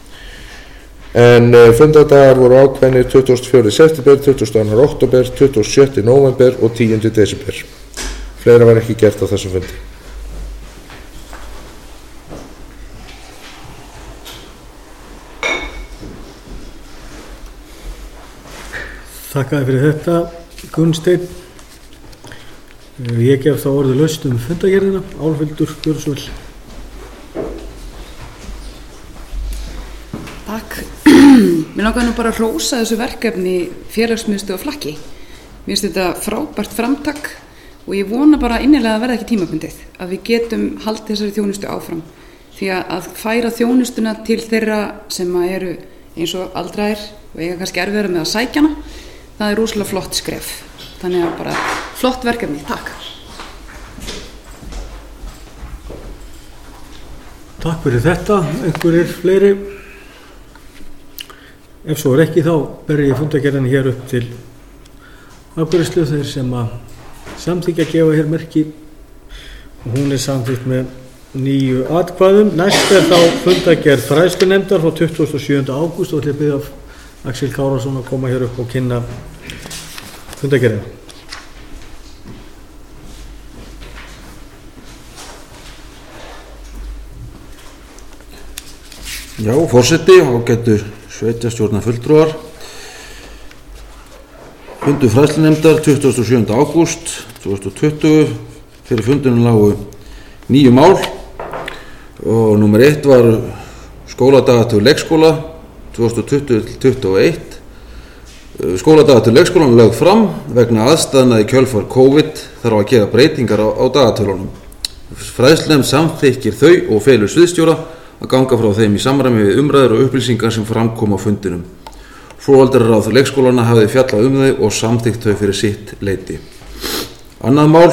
S1: en fundardagar voru ákveðnir tuttugasta og fjórða september, tuttugasta og annan október, tuttugasta og sjötta nóvember og tíunda desember. Fleira var ekki gert á þessum fundi.
S2: Þakkaði fyrir þetta, Gunnsteinn. Ég gef þá orðið laust um fundagerðina. Álfhildur Björnsvöld.
S4: Takk. Mér langar nú bara að hrósa þessu verkefni Félagsmiðstöð á Flakki. Mér finnst þetta frábært framtak og ég vona bara innilega að verða ekki tímabundið, að við getum haldið þessari þjónustu áfram. Því að færa þjónustuna til þeirra sem eru eins og aldraðir og eiga kannski erfiðara með að sækja hana, það er rosalega flott skref. Þannig að bara flott verkefni. Takk.
S2: Takk fyrir þetta. Einhverjir fleiri? Ef svo er ekki þá ber ég fundagerðina hér upp til afgreiðslu. Þeir sem að samþykkja að gefa hér merki og hún er samþykkt með níu atkvæðum. Næst er þá fundagerð fræðslunefndar frá tuttugasta og sjöunda ágúst og ætla ég að biðja Axel Kárason að koma hér upp og kynna fundagerðina.
S5: Já, forseti, ágætu sveitarstjórnar fulltrúar. Fundur fræðslunefndar tuttugasta og sjöunda ágúst tvö þúsund og tuttugu. Fyrir fundunum lágu níu mál og númer eitt var skóladagatöl leikskóla tvö þúsund og tuttugu til tuttugu og eitt. Skóladagatöl leikskólan lögð fram vegna aðstæðna í kjölfar COVID þarf að gera breytingar á, á dagatölunum. Fræðslunefnd samþykkir þau og felur sviðsstjóra að ganga frá þeim í samræmi við umræður og upplýsingar sem framkom á fundinum. Foreldraráð leikskólana hafði fjallað um þau og samþykkt þau fyrir sitt leyti. Annað mál,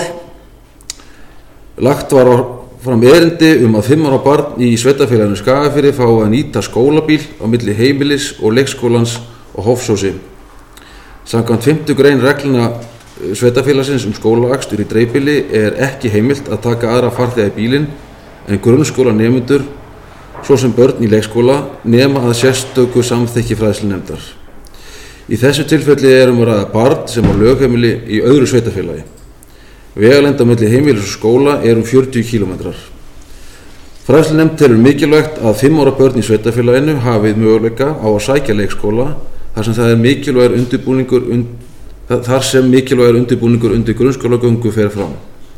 S5: lagt var fram erindi um að fimm ára barn í sveitarfélaginu Skagafirði fái að nýta skólabíl á milli heimilis og leikskólans og Hofsósi. Samkvæmt fimmtu grein reglna sveitarfélagsins um skólaakstur í dreifbýli er ekki heimilt að taka aðra farþega í bílinn en grunnskólanemendur, svo sem börn í leikskóla, nema að sérstöku samþykki fræðslunefndar. Í þessu tilfelli er um að ræða barn sem á lögheimili í öðru sveitarfélagi. Vegalengd á milli heimilis og skóla er um fjörutíu kílómetrar. Fræðslunefnd telur mikilvægt að fimm ára börn í sveitarfélaginu hafið möguleika á að sækja leikskóla þar sem það er mikilvægur undirbúningur und, þar sem mikilvægur undirbúningur undir grunnskólagöngu fer fram.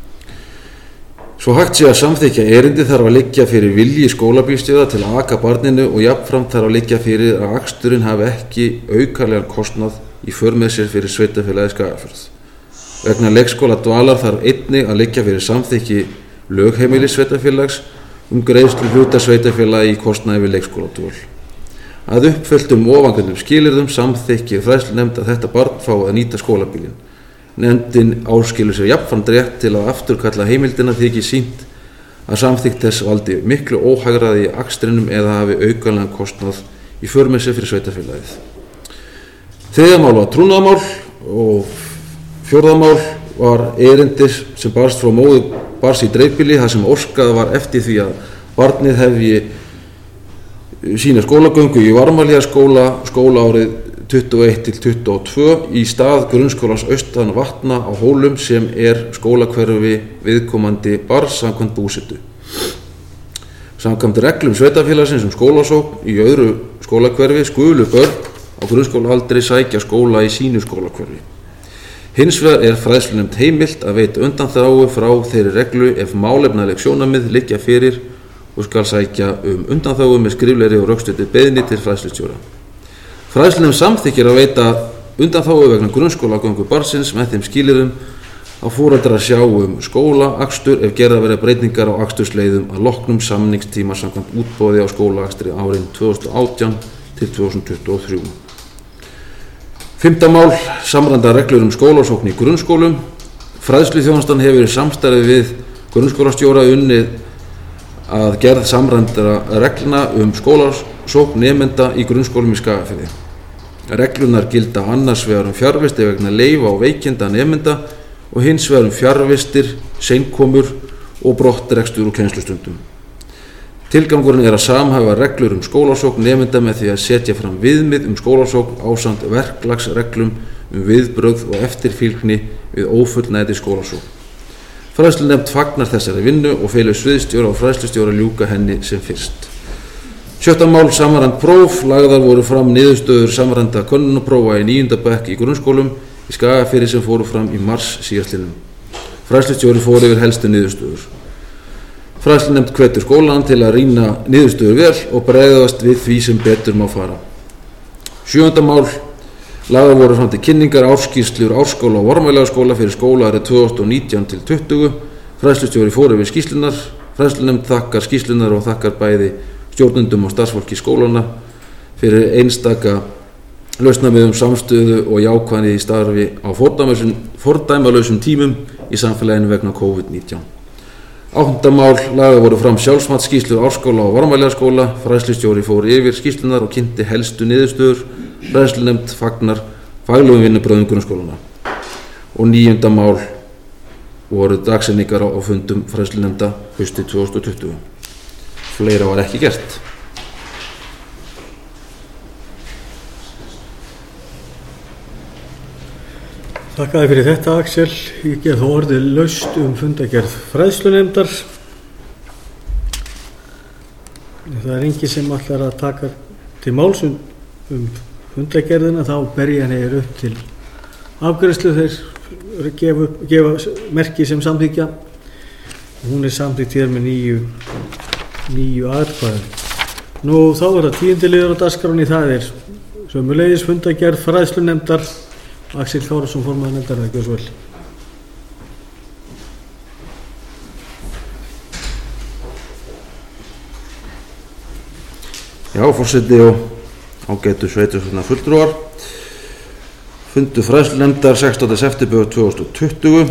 S5: Svo hægt sé að samþykkja erindi þarf að liggja fyrir vilji skólabílstjóra til að aka barninu og jafnframt þarf að liggja fyrir að aksturinn hafi ekki aukarlegan kostnað í för með sér fyrir sveitarfélagið Skagafjörð. Vegna leikskóla dvalar þarf einnig að liggja fyrir samþykki lögheimilis sveitarfélags um greiðslu hluta sveitarfélagi í kostnaði við leikskóladvöl. Að uppfylltum ofangreindum skilyrðum samþykkir fræðslunefnd að þetta barn fái að nýta skólabílinn. Nefndin áskilur sér jafnframt rétt til að afturkalla heimildina þykir sýnt að samþykkt þess valdi miklu óhagræði í akstrinum eða hafi aukalega kostnað í för með sér fyrir sveitarfélagið. Þriðja mál var trúnaðarmál og fjórða mál var erindi sem barst frá móður barns í dreifbýli þar sem óskað var eftir því að barnið hefji sína skólagöngu í Varmalíðaskóla skólaárið tuttugu og eitt til tuttugu og tvö í stað grunnskólans austan Vatna á Hólum sem er skólahverfi viðkomandi barns samkvæmt búsetu. Samkvæmt reglum sveitarfélagsins um skólasókn í öðru skólahverfi skulu börn á grunnskólaaldri sækja skóla í sínu skólahverfi. Hins vegar er fræðslunefnd heimilt að veita undanþágu frá þeirri reglu ef málefnaleg sjónarmið liggja fyrir og skal sækja um undanþágu með skriflegri og rökstuddi beiðni til fræðslustjóra. Fræðslunefnd samþykkir að veita undanþágu vegna grunnskólagöngu barnsins með þeim skilyrðum að foreldrar sjá um skólaakstur ef gerðar verða breytingar á akstursleiðum að loknum samningstíma samkvæmt útboði á skólaakstri árin tvö þúsund og átján til tvö þúsund tuttugu og þrjú. Fimmta mál, samræmdar reglur um skólasókn í grunnskólum. Fræðsluþjónustan hefur í samstarfi við grunnskólastjóra unnið að gerð samræmdra reglna um skólasókn nemenda í grunnskólum í Skagafirði. Reglunar gilda annars vegar um fjarvisti vegna leyfa og veikinda nemenda og hins vegar um fjarvistir, seinkomur og brottrekstur úr kennslustundum. Tilgangurinn er að samhæfa reglur um skólasókn nemenda með því að setja fram viðmið um skólasókn ásamt verklagsreglum um viðbrögð og eftirfylgni við ófullnægjandi skólasókn. Fræðslunefnd fagnar þessari vinnu og felur sviðsstjóra og fræðslustjóra ljúka henni sem fyrst. Sjötta mál, samræmd próf. Lagðar voru fram niðurstöður samræmda könnunarprófa í níunda bekk í grunnskólum í Skagafirði sem fóru fram í mars síðastliðnum. Fræðslustjóri fór yfir helstu niðurstöður. Fræðslunefnd hvetur skólann til að rýna niðurstöður vel og bregðast við því sem betur má fara. Sjöunda mál, lagðar voru fram til kynningar ársskýrslur árskóla og Varmalíðaskóla fyrir skólaárið tvö þúsund og nítján til tuttugu. Fræðslustjóri fór yfir skýrslunar. Fræðslunefnd þakkar skýrslunar og þakkar bæði stjórnendum og starfsfólki skólana fyrir einstaka lausnamiðum samstöðu og jákvæðni í starfi á fordæmalausum tímum í samfélaginu vegna COVID nítján. Áttunda mál, lagðar voru fram sjálfsmatsskýrslur árskóla og Varmalíðaskóla. Fræðslustjóri fór yfir skýrslunar og kynnti helstu niðurstöður. Fræðslunefnd fagnar faglegum vinnubrögðum grunnskólana. Og níunda mál voru dagsetningar á fundum fræðslunefnda haustið tvö þúsund og tuttugu. Fleira var ekki gert.
S2: Þakka þér fyrir þetta, Axel. Ég gef þó orðið laust um fundagerð fræðslunefndar. það er engin sem ætlar að taka til máls um, um fundargerðina, þá berja henni upp til afgreiðslu, þeir gefa, gefa merki sem samþykja. Hún er samþykkt hér með níu, níu atkvæðum. Nú þá er það tíundi liður á dagskránni, það er sömuleiðis fundargerð fræðslunefndar. Axel Kárason, formaður nefndar, það gjör svo vel.
S5: Já, forseti og ágætu sveitarstjórnar fulltrúar. Fundur fræðslunefndar sextánda september tvö þúsund og tuttugu.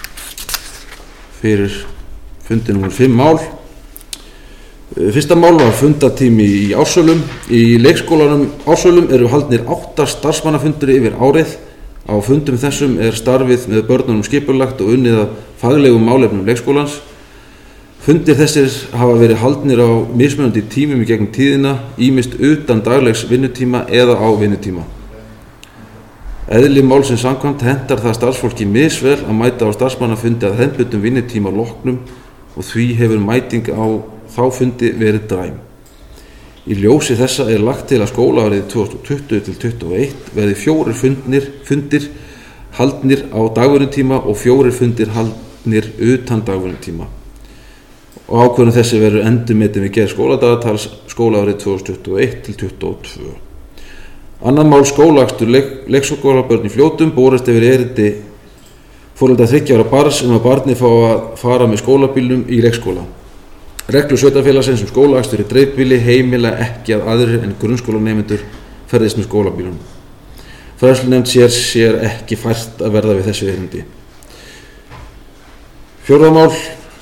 S5: Fyrir fundi númer fimm mál. Fyrsta mál var fundatími í Ársölum. Í leikskólanum Ársölum eru haldnir átta starfsmannafundir yfir árið. Á fundum þessum er starfið með börnunum skipulagt og unnið að faglegum málefnum leikskólans. Fundir þessir hafa verið haldnir á mismunandi tímum í gegnum tíðina, ýmist utan daglegs vinnutíma eða á vinnutíma. Eðli málsins samkvæmt hentar það starfsfólki misvel að mæta á starfsmannafundi að hefðbundnum vinnutíma loknum og því hefur mæting á þá fundi verið dræm. Í ljósi þessa er lagt til að skólaárið tvö þúsund og tuttugu til tuttugu og eitt verði fjórir fundir, fundir haldnir á dagvinnutíma og fjórir fundir haldnir utan dagvinnutíma. Og ákvörðun þessi verður endurmetin við gerð skóladagatals skólaárið tvö þúsund tuttugu og eitt til tuttugu og tvö. Annað mál skólaakstur leik, leikskólabörn í Fljótum borist yfir erindi foreldra þriggja ára barns um að barnið fá að fara með skólabílnum í leikskóla. Reglur sveitarfélagsins um skólaakstur í dreifbíli heimila ekki að aðrir en grunnskólanemendur ferðist með skólabílum. Fræðslunefnd sér sér ekki fært að verða við þessu erindi. Fjórða mál.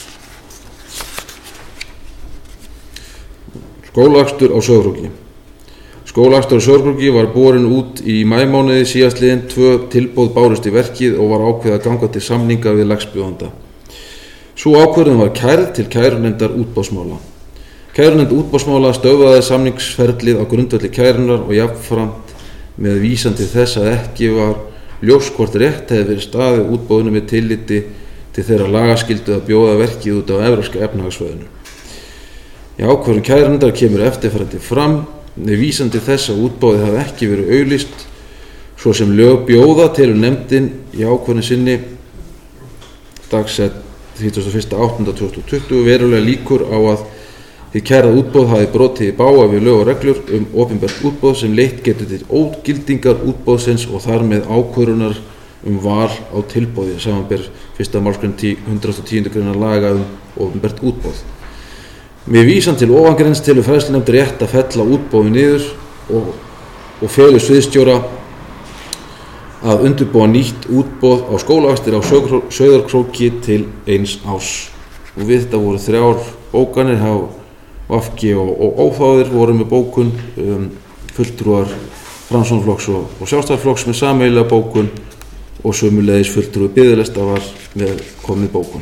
S5: Skólaakstur á Sauðárkróki. Skólaakstur á Sauðárkróki var borin út í maímánuði síðastliðin, tvö tilboð bárust í verkið og var ákveðið að ganga til samninga við lægstbjóðanda. Sú ákvörðun var kærð til kærunefndar útboðsmála. Kærunefnd útboðsmála stöðvaði samningsferlið á grundvelli kærunnar og jafnframt með vísan til þess að ekki var ljós hvort rétt hefði verið staðið útboðinu með tilliti til þeirra lagaskyldu að bjóða verkið út á evrópska efnahagssvæðinu. Í ákvörðun kærunefndar kemur eftirfarandi fram með vísan til þess að útboðið hafi ekki verið auglýst svo sem lög bjóða telur nefndin í ákvörðun sinni dagsett þrítugasta og fyrsta áttunda tvö þúsund og tuttugu verulega líkur á að því kærað útboð hafi brotið í bága við lög og reglur um opinbert útboð sem leitt getur til ógildingar útboðsins og þar með ákvörðunar um val á tilboði samanber fyrsta málsgrein hundrað og tíundu grein laga um opinbert útboð. Með vísan til ofangreins telur fræðslunefnd rétt að fella útboði niður og, og felur sviðsstjóra að undirbúa nýtt útboð á skólaakstur á Sauðárkróki til eins árs. Og við þetta voru þrjár bókanir, V G og, og Ófáðir voru með bókun, um, fulltrúar Framsóknarflokks og, og Sjálfstæðisflokks með sameiginlega bókun og sömuleiðis fulltrúi biðlista var með komið bókun.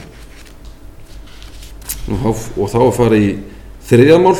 S5: Nú, og þá að fara í þriðja mál.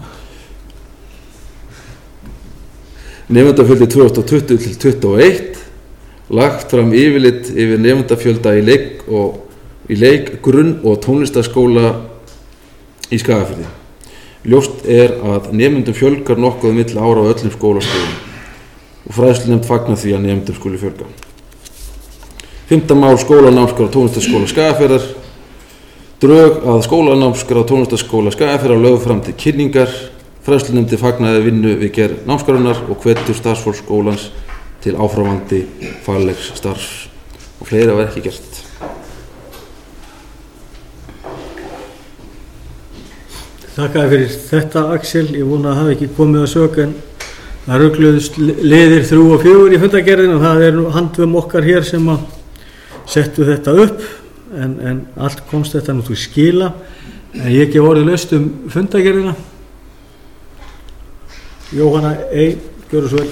S5: Nemendafjöldi tvö þúsund og tuttugu til tuttugu og eitt lagt fram yfirlit yfir nemendafjölda í leik og í leik, grunn- og tónlistarskóla í Skagafirði. Ljóst er að nemendum fjölgar nokkuð milli ára á öllum skólastigum og fræðslunefnd fagnar því að nemendum skuli fjölga. Fimmta mál skólanámskrá tónlistarskóla Skagafjarðar. Drög að skólanámskrá tónlistarskóla Skagafjarðar lögð fram til kynningar. Fræðslunefndi fagnaði vinnu við gerð námskrárinnar og hvetur starfsfólk skólans til áframhaldandi faglegs starfs og fleira var ekki gert.
S2: Þakka fyrir þetta, Axel. Ég vona að hafa ekki komið að sök en það rugluðust liðir þrjú og fjögur í fundargerðinu og það er handvum okkar hér sem að settu þetta upp en, en allt komst þetta nú til skila en ég gef orðið laust um fundargerðina. Jóhanna Ey, gjörðu svo vel.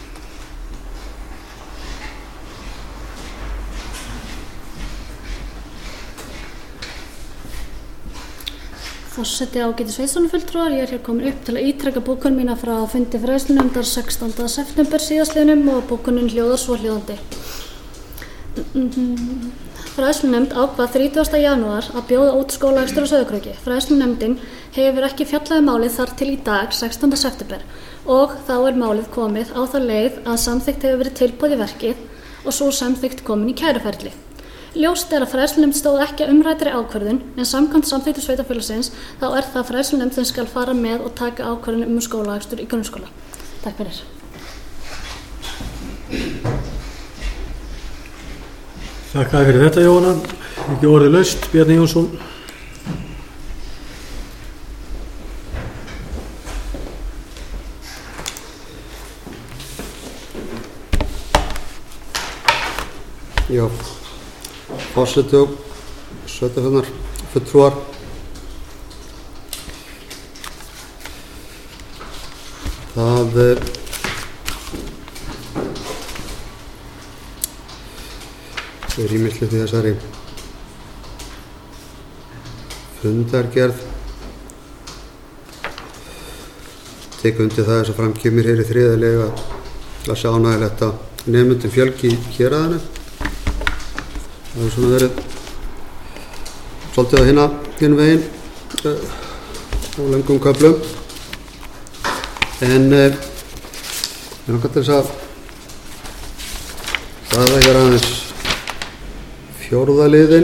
S6: Forseti ágæti sveitarstjórnarfulltrúar, ég er hér komin upp til að ítreka bókun mína frá fundi fræðslunefndar sextánda september síðastliðnum og bókunin hljóðar svohljóðandi. Mm-hmm. Fræðslunefnd ákvað þrítugasta janúar að bjóða út skólaakstur á Sauðárkróki. Fræðslunefndin hefur ekki fjallað um málið þar til í dag, sextánda september, og þá er málið komið á þá leið að samþykkt hefur verið tilboð í verkið og svo samþykkt komin í kæruferli. Ljóst er að fræðslunefnd stóð ekki að umræddri ákvörðun, en samkvæmt samþykktu sveitarfélagsins þá er það fræðslunefnd sem skal fara með og taka ákvörðun um skólaakstur í grunnskóla. Takk fyrir.
S2: Þakka fyrir þetta, Jóhanna. Ekki orðið laust, Bjarni Jónsson.
S7: Já, forseti og sveitarfélagar, fulltrúar. Það er ýmislegt í þessari fundargerð. Tek undir það eins og fram kemur hér í þriðja lið að það sé ánægjulegt að nemendum fjölgi í héraðinu. Það hefur svona verið svolítið að hinna hinn veginn uh, á löngum köflum. En uh, ég langar til þess að ræða hér aðeins fjórða liðinn,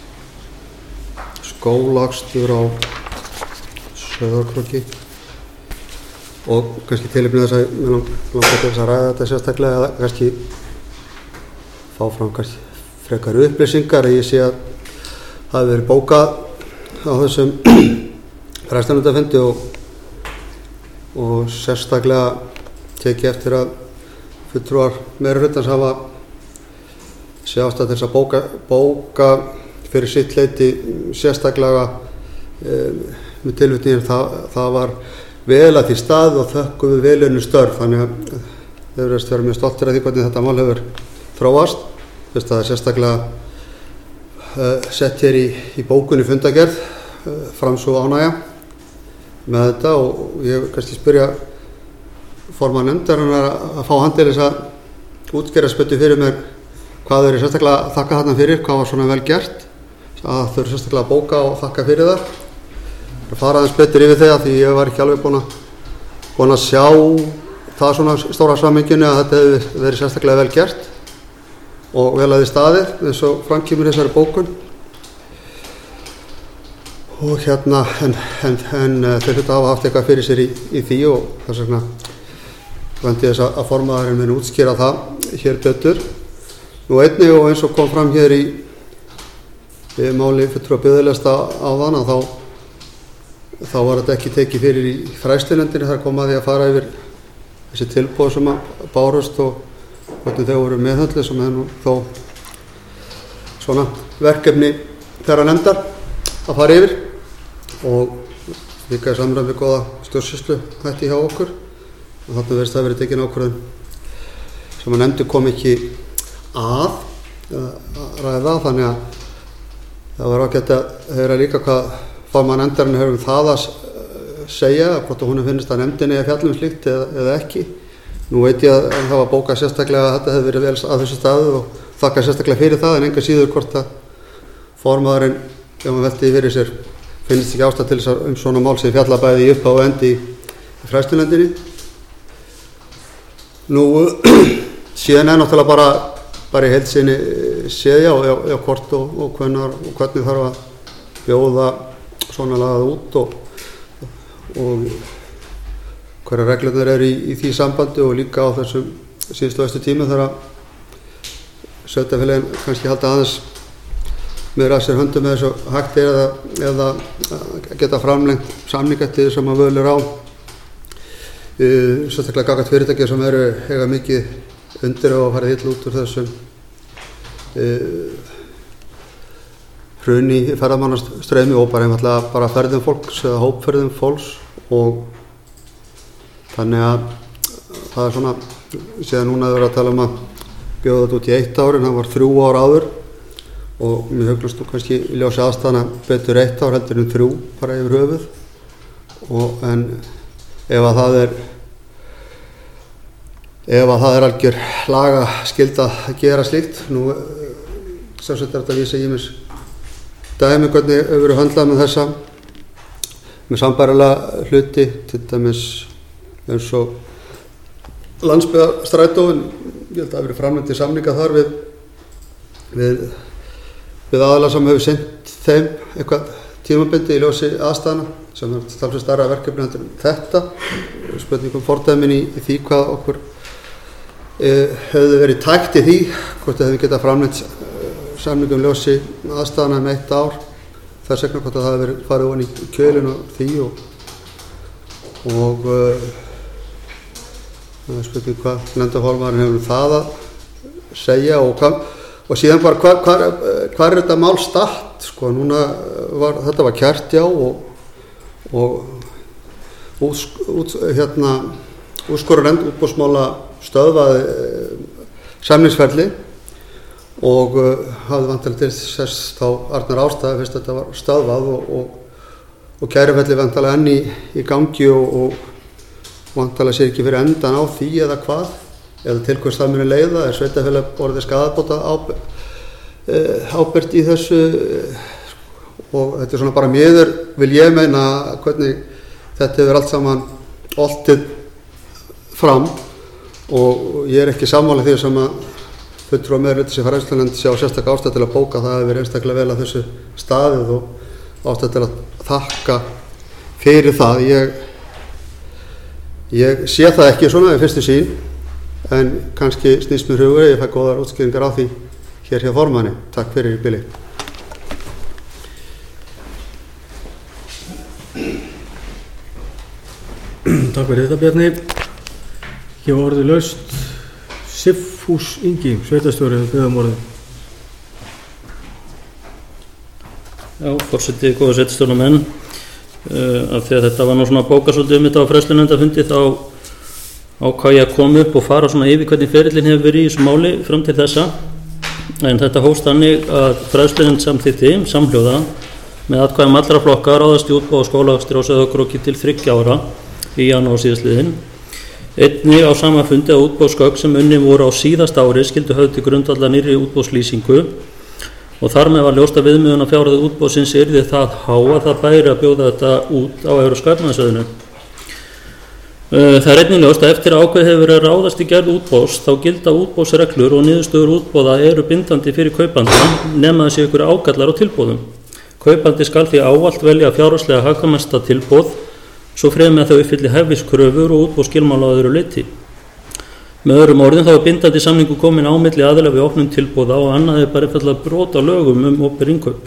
S7: skólaakstur á Sauðárkróki, og kannski tilefni þess að ég langar til þess að ræða þetta sérstaklega eða kannski fá fram kannski frekar upplýsingar. Ég sé að það hefur verið bókað á þessum fræðslunefndarfundi og, og sérstaklega tekið eftir að fulltrúar meirihlutans hafa sé ástæða til þess að bóka, bóka fyrir sitt leyti sérstaklega e, með tilvitningin. Það, það var vel að því stað og þökkum við velunni störf, þannig að þeir eru að vera mjög stoltir af því hvernig þetta mál hefur þróast. Þess að það er sérstaklega uh, sett hér í, í bókunni fundagerð uh, fram svo ánægja með þetta, og ég vil kannski spyrja formann nefndarinnar að fá hann til þess að útskýra spöttu fyrir mér hvað þau eru sérstaklega að þakka þarna fyrir, hvað var svona vel gert, að þau eru sérstaklega að bóka og þakka fyrir það. Það fara aðeins betur yfir þegar því ég var ekki alveg búin að, búin að sjá það svona stóra samhenginu að þetta hefur verið sérstaklega vel gert og vel að því staðið eins og fram kemur þessari bókun. Og hérna, en, en, en þau hlutu að hafa haft eitthvað fyrir sér í, í því, og þess vegna vandi þess að formaðurinn muni útskýra það hér betur. Nú einnig, og eins og kom fram hér í, í máli fulltrúa byggðarlista áðan, að þá, þá var þetta ekki tekið fyrir í fræðslunefndinni. Það kom að því að fara yfir þessi tilboð sem að bárust og hvernig þau voru meðhöndluð, sem er nú þó svona verkefni þeirra nefndar að fara yfir, og líka í samræmi við góða stjórnsýslu hætti hjá okkur. Og þarna verðist það verið tekin ákvörðun sem að nefndu kom ekki að, að ræða, þannig að það var ágætt að heyra líka hvað formann nefndarinnar hefur um það að segja, hvort hún finnst að nefndinni er fjallum slíkt eða, eða ekki. Nú veit ég að það var bókað sérstaklega að þetta hefði verið vel að þessu staðu og þakka sérstaklega fyrir það, en enga síður hvort að formaðurinn, ef maður velti fyrir sér, finnst ekki ástæða til þess að um svona mál sem fjalla bæði í upp á og endi í, í fræðslunefndinni. Nú síðan er náttúrulega bara, bara í heild sinni séðja og, og, og hvort og, og, hvernar, og hvernig þarf að bjóða svona lagað út og, og hverja reglurnar eru í, í því sambandi, og líka á þessum síðustu östu tíma þegar sveitarfélögin kannski halda aðeins meira að sér höndum með þessu hægt er eða, eða geta framlengt samninga til sem að völu er á. Uh, sérstaklega gagnvart fyrirtæki sem eru hega mikið undir og farið illa út úr þessum uh, hruni í ferðamannastraumi og bara einfallega bara ferðum fólks eða hópferðum fólks, og þannig að það er svona, séðan núna þau verið að tala um að bjóða þetta út í eitt ár, en það var þrjú ár áður, og mér hugnast þú kannski í ljósi aðstæðana betur eitt ár heldur en þrjú bara yfir höfuð. Og en ef að það er ef að það er algjör laga skylda að gera slíkt, nú sem þetta er að vísa í mis dæmi hvernig hefur verið höndlað með þessa með sambærilega hluti, til dæmis eins og landsbyggðarstrætóin, ég held að það hafi verið framlöndi samninga þar við við, við aðala sem hefur sinnt þeim eitthvað tímabindi í ljósi aðstæðana sem er talsveit stærra verkefni en þetta, spurningum fordæmin í, í því hvað okkur e, hefði verið tækt í því, hvort það hefði getað framlönd samningum ljósi aðstæðana um eitt ár, þess vegna hvort það hefði verið farið ofan í kjölinn og því og og uh, það er spurning hvað nefndarformaðurinn hefur um það að segja og, hva, og síðan bara hvað hva, hva er þetta mál statt, sko, núna var, þetta var kært já og, og út, út, hérna, úrskurður nefnd útboðsmála stöðvaði eh, samningsferli og uh, hafði vantilega til þess þá Arnar ástæði fyrst þetta var stöðvað og, og, og kæruferli vantilega enn í, í gangi og, og vantilega sér ekki fyrir endan á því eða hvað eða til hvers það muni leiða er sveitarfélag orðið skaðabóta ábyrgt í þessu og þetta er svona bara miður vil ég meina hvernig þetta hefur allt saman oltið fram og ég er ekki sammála því sem að fulltrúar meirihluti sem fræðslunefnd sjá sérstaka ástæðu til að bóka það hefur verið einstaklega vel að þessu staðið og ástæðu til að þakka fyrir það ég Ég sé það ekki svona í fyrstu sín, en kannski snýst mér hugur, ég fæ góðar útskýringar á því hér hjá formanni. Takk fyrir í bili.
S2: Takk fyrir þetta, Bjarni. Hér var orðið laust. Sigfús Ingi, sveitarstjóri, beðum orðið.
S8: Já, forseti, góða sveitarstjórnarmenn. Uh, af því að þetta var nú svona bóka svolítið um þetta á fræðslunefndarfundi þá ákvað ég að koma upp og fara svona yfir hvernig ferillinn hefur verið í þessu máli fram til þessa en þetta hófst þannig að fræðslunefnd samþykkti samhljóða með atkvæðum allra flokka ráðast í útboð á skólaakstri á Sauðárkróki til þriggja ára í janúar síðastliðinn. Einnig á sama fundi að útboðsgögn sem unnin voru á síðasta ári skyldu höfð til grundvallar nýrri útboðslýsingu og þar með var ljóst að viðmiðun á fjárhæð útboðsins yrði það há að það bæri að bjóða þetta út á Evrópska efnahagssvæðinu. Það er einnig ljóst að eftir að ákveðið hefur verið að ráðast í gerð útboðs þá gilda útboðsreglur og niðurstöður útboða eru bindandi fyrir kaupanda nema þessi ykkur ágallar á tilboðum. Kaupandi skal því ávallt velja fjárhagslega hagkvæmasta tilboð svo fremur að þau uppfylli hæfiskröfur og útboðsskilmála að öðru leyti. Með öðrum orðum þá er bindandi samningu komin á milli aðila við opnum tilboða og annað er bara einfaldlega brot á lögum um opinber innkaup.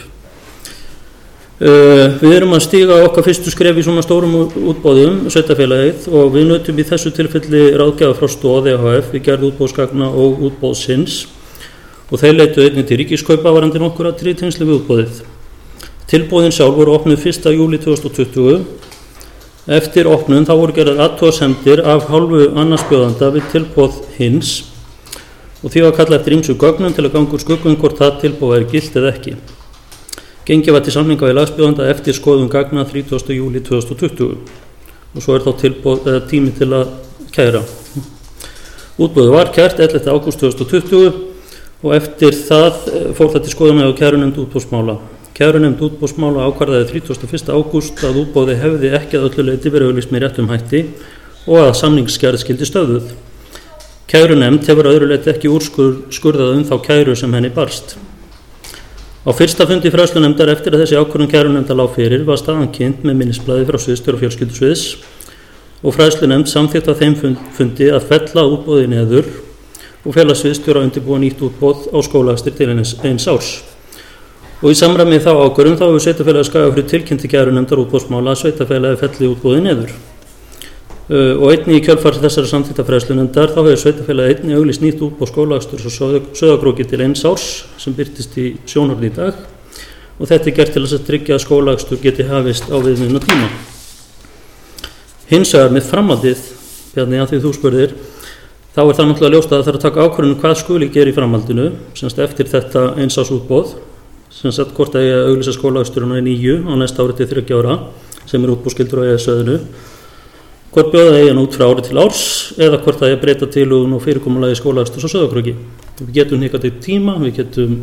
S8: Uh, við erum að stíga okkar fyrstu skref í svona stórum útboðum, sveitarfélagið, og við nutum í þessu tilfelli ráðgjafa frá Stoð E H F við gerð útboðsgagna og útboðsins og þeir leituðu einnig til ríkiskaupa varðandi nokkur atriði í tengslum við útboðið. Tilboðin sjálf voru opnuð fyrsta júlí tvö þúsund tuttugu. Eftir opnun þá voru gerðar athugasemdir af hálfu annars bjóðanda við tilboð hins og því var kallað eftir ýmsu gögnum til að ganga úr skugga um hvort það tilboð er gilt eða ekki. Gengið var til samninga við lagsbjóðanda eftir skoðun gagna þrítugasta júlí tvö þúsund tuttugu og svo er þá tilboð, eða tími til að kæra. Útboðið var kært ellefta ágúst tvö þúsund tuttugu og eftir það fór það til skoðunar á kærunefnd útboðsmála. Kærunefnd útboðsmála ákvarðaði þrítugasta og fyrsta ágúst að útboðið hefði ekki að öllu leyti verið auglýst með réttum hætti og að samningsgerð skyldi stöðvuð. Kærunefnd hefur að öðru leyti ekki úrskurðað um þá kæru sem henni barst. Á fyrsta fundi fræðslunefndar eftir að þessi ákvörðun kærunefndar lá fyrir var staðan kynnt með minnisblaði frá sviðsstjóra fjölskyldusviðs og fræðslunefnd samþykkti á þeim fundi að fella útboðið niður og fela sviðsstjóra að undirbúa nýtt útboð á skólaakstri til eins, eins árs. Og í samræmi þá ákvörðun þá hefur sveitarfélagið Skagafjörður tilkynnt til kærunefndar útboðsmála að sveitarfélagið felli útboðið niður. Uh, og einnig í kjölfar þessara samþykkta fræðslunefndar þá hefur sveitarfélagið einnig auglýst nýtt útboð skólaaksturs á Sauðárkróki til eins árs sem birtist í sjónarhorni í dag og þetta er gert til þess að tryggja að skólaakstur geti hafist á viðmiðunartíma tíma. Hins vegar með framhaldið, Bjarni, að því þú spurðir, þá er það náttúrulega ljóst að það þarf að taka ákvörðun hvað skuli gera í framhaldinu, semst eftir þetta eins árs útboð, semst að hvort að ég auglýsa skólaaksturinn á níu á næsta ári til þriggja ára sem er útboðsskyldur á E E S-svæðinu. Hvort bjóða eigi hann út frá ári til árs eða hvort það er breyta tilhögun og fyrirkomulagi skólaaksturs á Sauðárkróki. Við getum hikað til tíma, við getum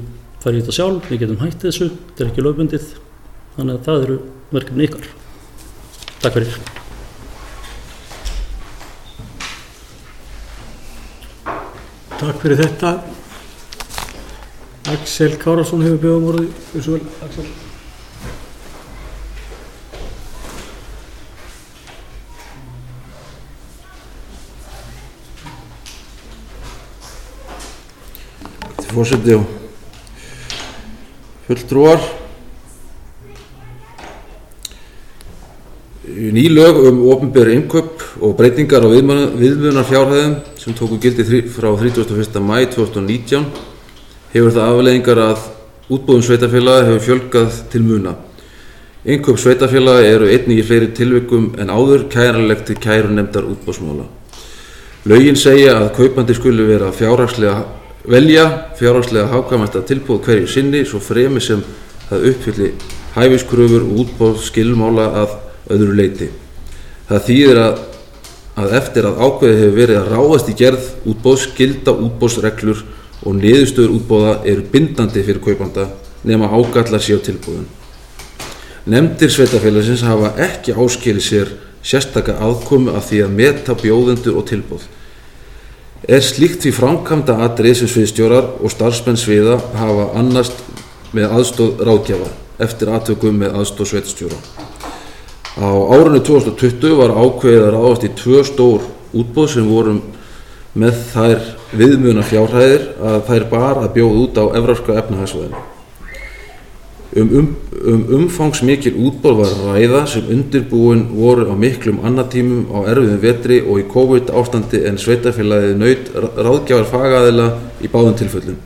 S8: fara í þetta sjálf, við getum hætt þessu, þetta er ekki lögbundið, þannig að það eru verkefni ykkar. Takk fyrir.
S2: Takk fyrir þetta. Axel Kárason hefur beðið um orðið. Þessu vel, Axel.
S5: Forseti og fulltrúar. Ný lög um opinber innkaup og breytingar á viðmiðunarfjárhæðum sem tóku gildi frá þrítugasta og fyrsta maí tvö þúsund og nítján hefur það afleiðingar að útboðum sveitarfélaga hefur fjölgað til muna. Innkaup sveitarfélaga eru einnig í fleiri tilvikum en áður kæranlegt til kærunefndar útboðsmála. Lögin segja að kaupandi skuli vera fjárhagslega velja fjárhagslega hagkvæmasta tilboð hverju sinni svo fremi sem það uppfylli hæfiskröfur og útboðsskilmála að öðru leyti. Það þýðir að, að eftir að ákveðið hefur verið að ráðast í gerð útboðs, gilda útboðsreglur og niðurstöður útboða eru bindandi fyrir kaupanda nema ágallar sé á tilboðun. Nefndir sveitarfélagsins hafa ekki áskilið sér sérstaka aðkomu af því að meta bjóðendur og tilboð. Er slíkt því framkvæmda atriði sem sviðsstjórar og starfsmenn sviða hafa annast með aðstoð ráðgjafa eftir atvikum með aðstoð sveitarstjóra. Á árinu tvö þúsund og tuttugu var ákveðið að ráðast í tvö stór útboð sem voru með þær viðmiðunarfjárhæðir að þær bar að bjóða út á evrópska efnahagssvæðinu. Um, um, um umfangsmikil útboð var ræða sem undirbúin voru á miklum annatímum á erfiðum vetri og í COVID ástandi en sveitarfélagið naut ráðgjafar fagaðila í báðum tilfellum.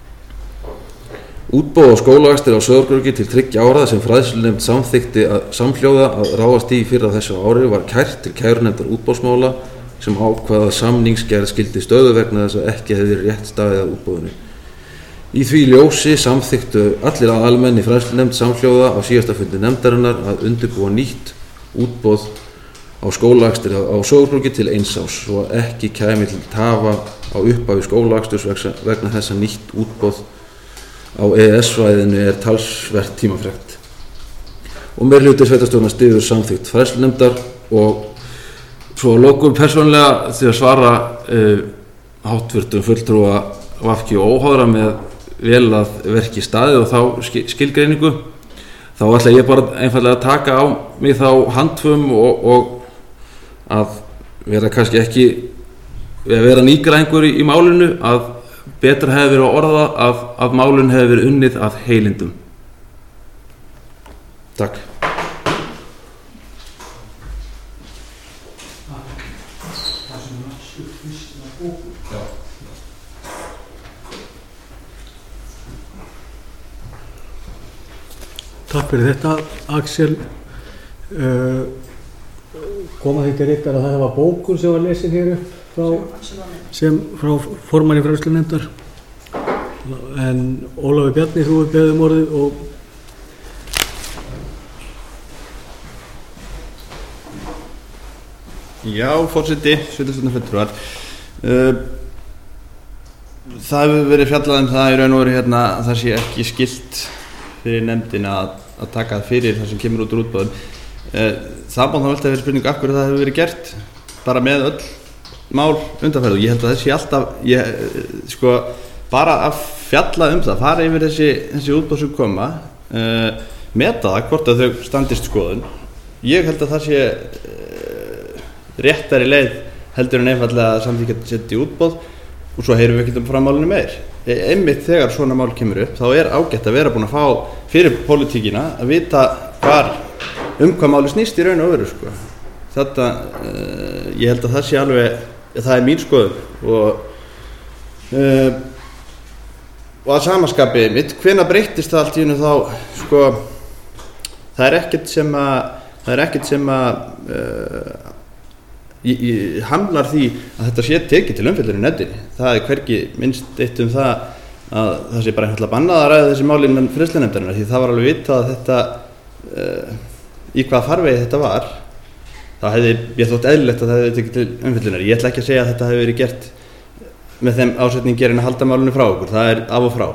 S5: Útboð á skólaakstri á Sauðárkróki til þriggja ára sem fræðslunefnd samþykkti að samhljóða að ráðast í fyrra þessu ári var kært til kærunefndar útboðsmála sem ákvaða samningsgerð skildi stöðu vegna þess að ekki hefði rétt staðið að útboðinu. Í því ljósi samþykktu allir aðalmenn í fræðslunefnd samhljóða á síðasta fundi nefndarinnar að undirbúa nýtt útboð á skólaakstri á Sauðárkróki til eins árs svo ekki kæmi til tafa á upphafi skólaaksturs vegna þess að nýtt útboð á E E S-svæðinu er talsvert tímafrekt. Og meirihluti sveitarstjórnar styður samþykkt fræðslunefndar og svo að lokum persónulega til að svara uh, háttvirtum fulltrúa V K og óháðra með vel að verki staðið og þá skilgreiningu þá ætla ég bara einfallega að taka á mig þá handfum og, og að vera kannski ekki að vera nýgræðingur í, í málinu að betra hefði verið að orða að, að málun hefði verið unnið af heilindum. Takk.
S2: Takk fyrir þetta, Axel. Uh, koma því ekki réttar að það var bókun sem var lesin hér upp frá, sem frá formanni fræðslunefndar en Ólafur Bjarni þú er beðið um orðið og
S3: Já, forseti, sveitarstjórnarfulltrúar uh, það hefur verið fjallað um það í raun og veru hérna að það sé ekki skylt fyrir nefndina að, að taka fyrir það sem kemur út úr útboðum uh, það má þá velta verið spurning af hverju það hefur verið gert bara með öll mál undanferð og ég held að þessi alltaf ég, sko, bara að fjalla um það, fara yfir þessi, þessi útboð sem koma uh, meta það hvort að þau standist skoðun ég held að það sé uh, réttari leið heldur en einfallega að samþykkja að setja í útboð og svo heyrum við ekkert um framálinu meir e einmitt þegar svona mál kemur upp þá er ágætt að vera búin að fá fyrir pólitíkina að vita hvar um hvað máli snýst í raun og veru sko. Þetta uh, ég held að það sé alveg það er mín skoðun og uh, og að samaskapi mitt hvenær breyttist það allt í hennu þá sko það er ekkert sem að það er ekkert sem að uh, ég, ég hamlar því að þetta sé tekið til umfjöllun í nefndinni það er hvergi minnst eitt um það að það sé bara einfaldlega bannað að ræða þessi mál innan fræðslunefndarinnar því það var alveg vitað að þetta uh, í hvaða farvegi þetta var þá hefði ég þótt eðlilegt að það hefði tekið til umfjöllunar. Ég ætla ekki að segja að þetta hefði verið gert með þeim ásetningi að halda málunni frá okkur, það er af og frá.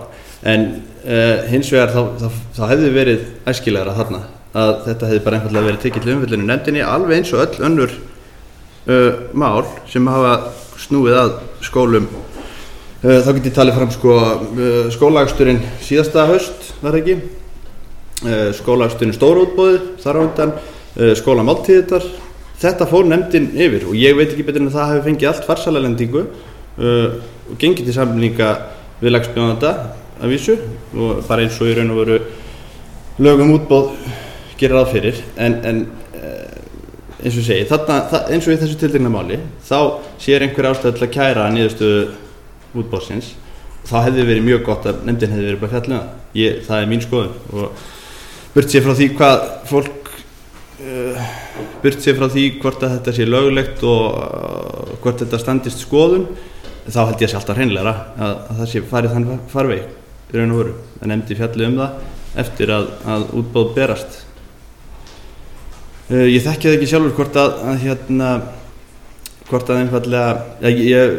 S3: en uh, hins vegar þá, þá, þá hefði verið æskilegra þarna að þetta hefði bara einfallega verið tekið til umfjöllun í nefndinni alveg eins og öll önnur uh, mál sem hafa snúið að skólum. uh, þá get ég talið fram sko uh, skólaaksturinn síðasta haust, var það ekki, uh, skólaaksturinn stórútboðið þar á undan, uh, skólamáltíðirnar. Þetta fór nefndin yfir og ég veit ekki betur en að það hefði fengið allt farsælalendingu uh, og gengið til samninga við lægstbjóðanda að vísu og bara eins og í raun og veru lögum útboð gerir ráð fyrir, en, en uh, eins og ég segi, þarna, það, eins og í þessu tiltekna máli, þá sér einhver ástæða til að kæra niðurstöðu útboðsins. Þá hefði verið mjög gott að nefndin hefði verið bara fjallið um það. Ég, það er mín skoðun og burt sér frá því hvað fólk uh, burt sér frá því hvort að þetta sé löglegt og uh, hvort þetta standist skoðun, þá held ég sé alltaf hreinlegra að, að það sé farið þann farveg í raun og veru, að nefndi fjallið um það eftir að, að útboð berast. Uh, ég þekki það ekki sjálfur hvort að, að hérna hvort að einfallega ja, ég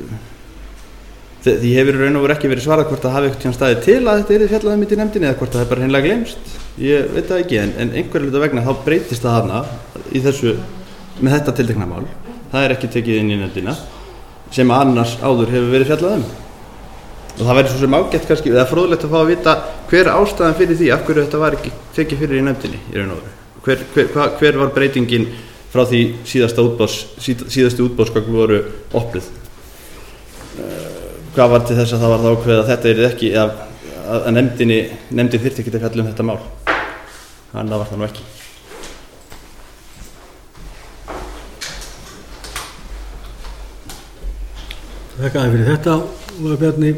S3: því hefur í raun og veru ekki verið svarað hvort að hafi eitthvað staðið til að þetta yrði fjallað um í nefndinni eða hvort að það er bara hreinlega gleymst. Ég veit það ekki, en, en einhverju hluta vegna þá breytist það þarna í þessu, með þetta tiltekna mál. Það er ekki tekið inn í nefndina sem annars áður hefur verið fjallað um. Og það væri svo sem ágætt kannski, eða fróðlegt að fá að vita hver ástæðan fyrir því, af hverju þetta var ekki tekið fyrir í nefndinni í raun og veru. Hver, hver, hver, hver var breytingin frá því síðasta útboðs, síðastu útboðsgögn voru opnuð? Hvað var til þess að það var þá ákveðið að þetta yrði ekki, að, að nefndinni, nefndin þyrfti ekki að fjalla um þetta mál? Þannig að var það nú ekki.
S2: Þakkaði fyrir þetta, Ólaður Bjarni.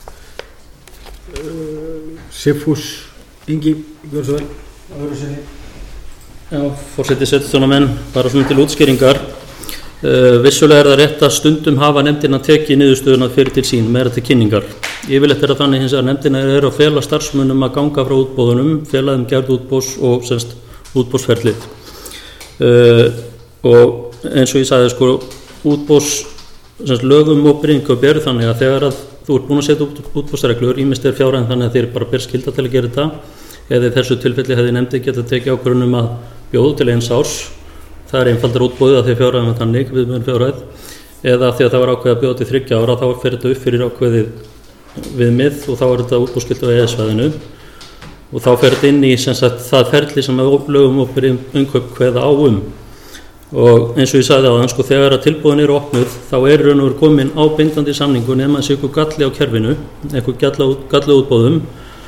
S2: uh, Sigfús Ingi, gjör svo vel á öðru sinni.
S8: Já, forseti sveitarstjórnarmenn, bara svona til útskýringar. Uh, vissulega er það rétt að stundum hafa nefndina tekið niðurstöðuna fyrir til sín meira til kynningar. Yfirleitt er það þannig hins að nefndina er að fela starfsmönnum að ganga frá útboðunum, fela þeim gerð útboðs og semst útboðsferlið. Uh, og eins og ég sagði sko, útboðs semst lögum og byrjingu beru þannig að þegar að þú ert búin að setja út útboðsreglur, ýmist er fjárhæðin þannig að þeir bara ber skylda til að gera þetta, eða í þessu tilfelli hefði nefndin getað tekið ákvörðun um að bjóða til eins árs. Það er einfaldar útboðið að því fjárhæðin var þannig, við mögum fjárhæð, eða því að það var ákveðið að bjóða til þriggja ára, þá fer þetta upp fyrir ákveðið viðmið og þá er þetta útboðsskylda á E E S-svæðinu og þá fer þetta inn í sem sagt, það ferli sem lögum og innkaup kveða á um. Og eins og ég sagði áðan, sko, þegar að tilboðin eru opnuð, þá er raun og veru komin á bindandi samningu nema þessi ykkur galli á kerfinu, ykkur galli útboðum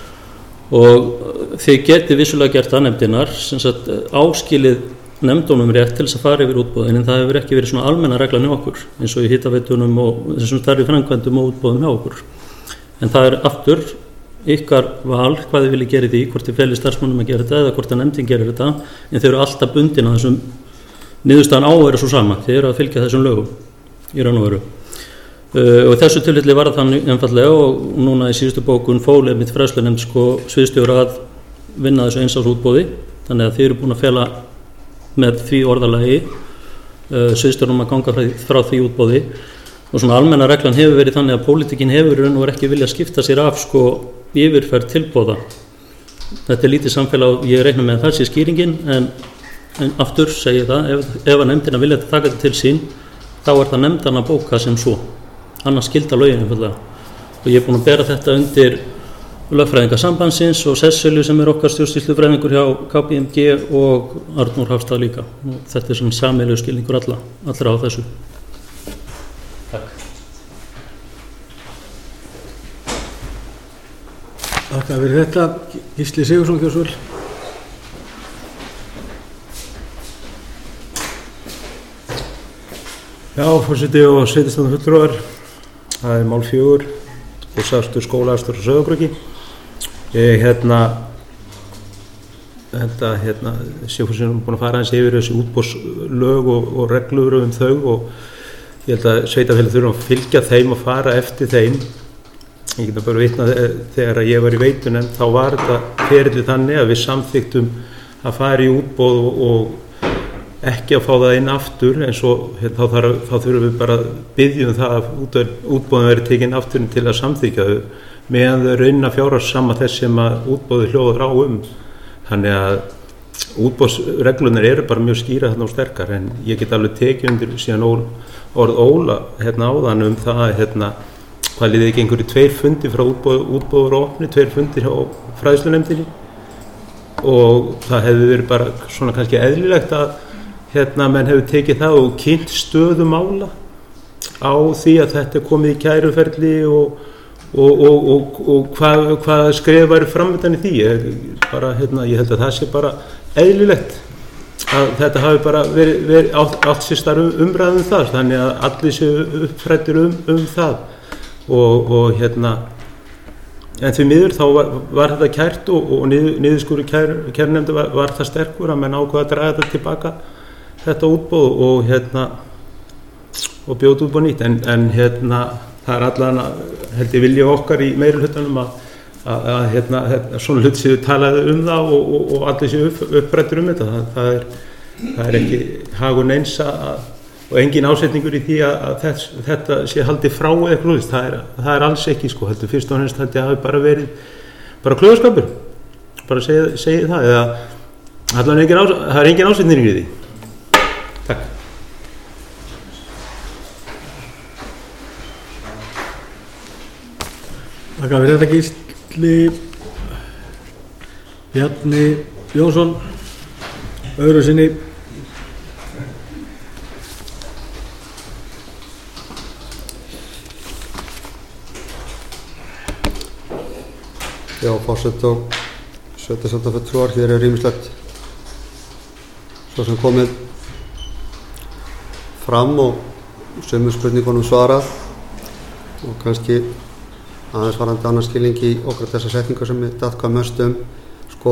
S8: og þið geti vissulega gert það nefndinar, sem sagt áskilið nefndunum rétt til þess að fara yfir útboðin, en það hefur ekki verið svona almenna reglan hjá okkur, eins og í hitaveitunum og þessum starfi framkvæmdum og útboðum hjá okkur. En það er aftur ykkar val hvað þið viljið gera í því, hvort þið felið starfsmönnum að gera þetta eða hvort að nefndin gerir þetta, en þau eru alltaf bundin að þessum niðurstaðan á að vera svo sama, þið eru að fylgja þessum lögum í raun og veru. Uh, og þessu tilfelli var það þannig einfallega og núna í síðustu bókun fól mitt fræðslunefnd sko sviðsstjóra að vinna þessu eins árs útboði, þannig að þið eru búin að fela með því orðalagi uh, sviðsstjórum að ganga frá, frá því útboði og svona almenna reglan hefur verið þannig að pólitíkin hefur raun og veru ekki vilja skipta sér af sko yfirferð tilboða. Þetta er lítið samfélag og ég reikna með að það sé skýringin, en, en aftur segi það, ef, ef að nefndina vilja taka þetta til sín, þá er það nefndan að bóka sem svo, annars skilda lögin einfallega. Og ég er búin að bera þetta undir lögfræðingasambandsins og Sesselju sem er okkar stjórnsýslufræðingur hjá K P M G og Arnór Hafstað líka. Og þetta er svona sameiginlegur skilningur alla, allra á þessu. Takk.
S2: Takk fyrir þetta, Gísli Sigurðsson, gjör svo vel.
S3: Já, forseti og sveitarstjórnarfulltrúar, það er mál fjögur, húsastur, skólaastur og Sauðárkróki. Ég hérna, þetta hérna, Sigfússon er búin að fara eins yfir þessi útboðslög og, og reglur um þau og ég held að sveitarfélög þurfum að fylgja þeim og fara eftir þeim. Ég geta bara vitnað þegar ég var í veitunefnd, þá var þetta ferli þannig að við samþyktum að fara í útboð og, og ekki að fá það inn aftur, en svo þá, þarf, þá þurfum við bara að biðja um það að útboðin verið tekin aftur til að samþykja þau. meðan þau reyna fjárhagssama þess sem að útboði hljóður á um. Þannig að útboðsreglunar eru bara mjög skýra þarna og sterkar, en ég get alveg tekið undir síðan orð Óla hérna áðan um það að hérna, hvað liðið ekki einhverju tveir fundir frá útboð, útboður og opni, tveir fundir á fræðslunefndinni, og það hefði verið bara svona kannski eðlilegt að hérna menn hefur tekið það og kynnt stöðu mála á því að þetta er komið í kæruferli og og, og, og, og hvað, hvað skref væri framöndan í því. Ég, bara, hérna, ég held að það sé bara eðlilegt að þetta hafi bara verið, verið átt, átt sér starf umræðum það, þannig að allir séu uppfræddir um, um það og, og hérna en því miður þá var, var þetta kært og, og nið, niðurskurður kær, kærnefndi var, var það sterkur að menn ákveða að draga þetta tilbaka þetta útboð og hérna og bjóta útboð nýtt, en, en hérna það er allan að held ég vilja okkar í meirihlutanum að, að, að hérna, svona hlut séu talaði um það og, og, og allir séu upp, upprættur um þetta. Það, það, er, það er ekki hagun eins að, og engin ásetningur í því að, að þess, þetta sé haldið frá eða eitthvað, það er, það er alls ekki sko, heldur fyrst og hennst þetta hafi bara verið bara klöðskapur, bara segi, segi það, eða allan engin ás, það er engin ásetningur í því. Takk.
S2: Takk fyrir þetta Gísli. Bjarni Jónsson, öðru sinni.
S7: Já, forseti og sveitarstjórnarfulltrúar, hér er ýmislegt svo sem komið fram og sömu spurningunum svarað og kannski aðeins varandi annar skilning í okkur þessa setningu sem ég datt hvað mest um. Sko,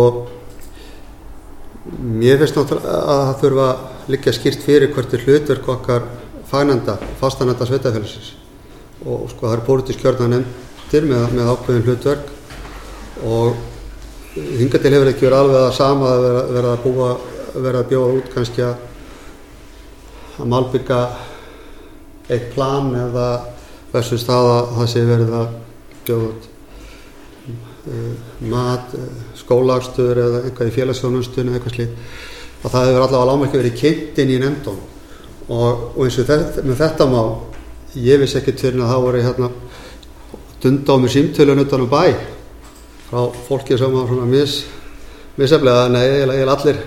S7: mér finnst náttúrulega að það þurfa að liggja skýrt fyrir hvert er hlutverk okkar fagnenda, fastanenda sveitarfélagsins og sko það eru pólitísk kjörna nefndir með, með ákveðin hlutverk og hingað til hefur ekki verið alveg það sama að vera, vera að búa, vera að bjóða út kannski að, að malbygga eitt plan eða versus það að það sé verið að bjóða út uh, mat, uh, skólaakstur eða eitthvað í félagsþjónustunni eða eitthvað slíkt, að það hefur allavega lágmarki verið kynnt inn í nefndunum og, og eins og þetta, með þetta má ég vissi ekkert fyrir að það voru hérna dunda á mér símtölun utan á bæ frá fólki sem var svona mis, miseflega, nei, ég er allir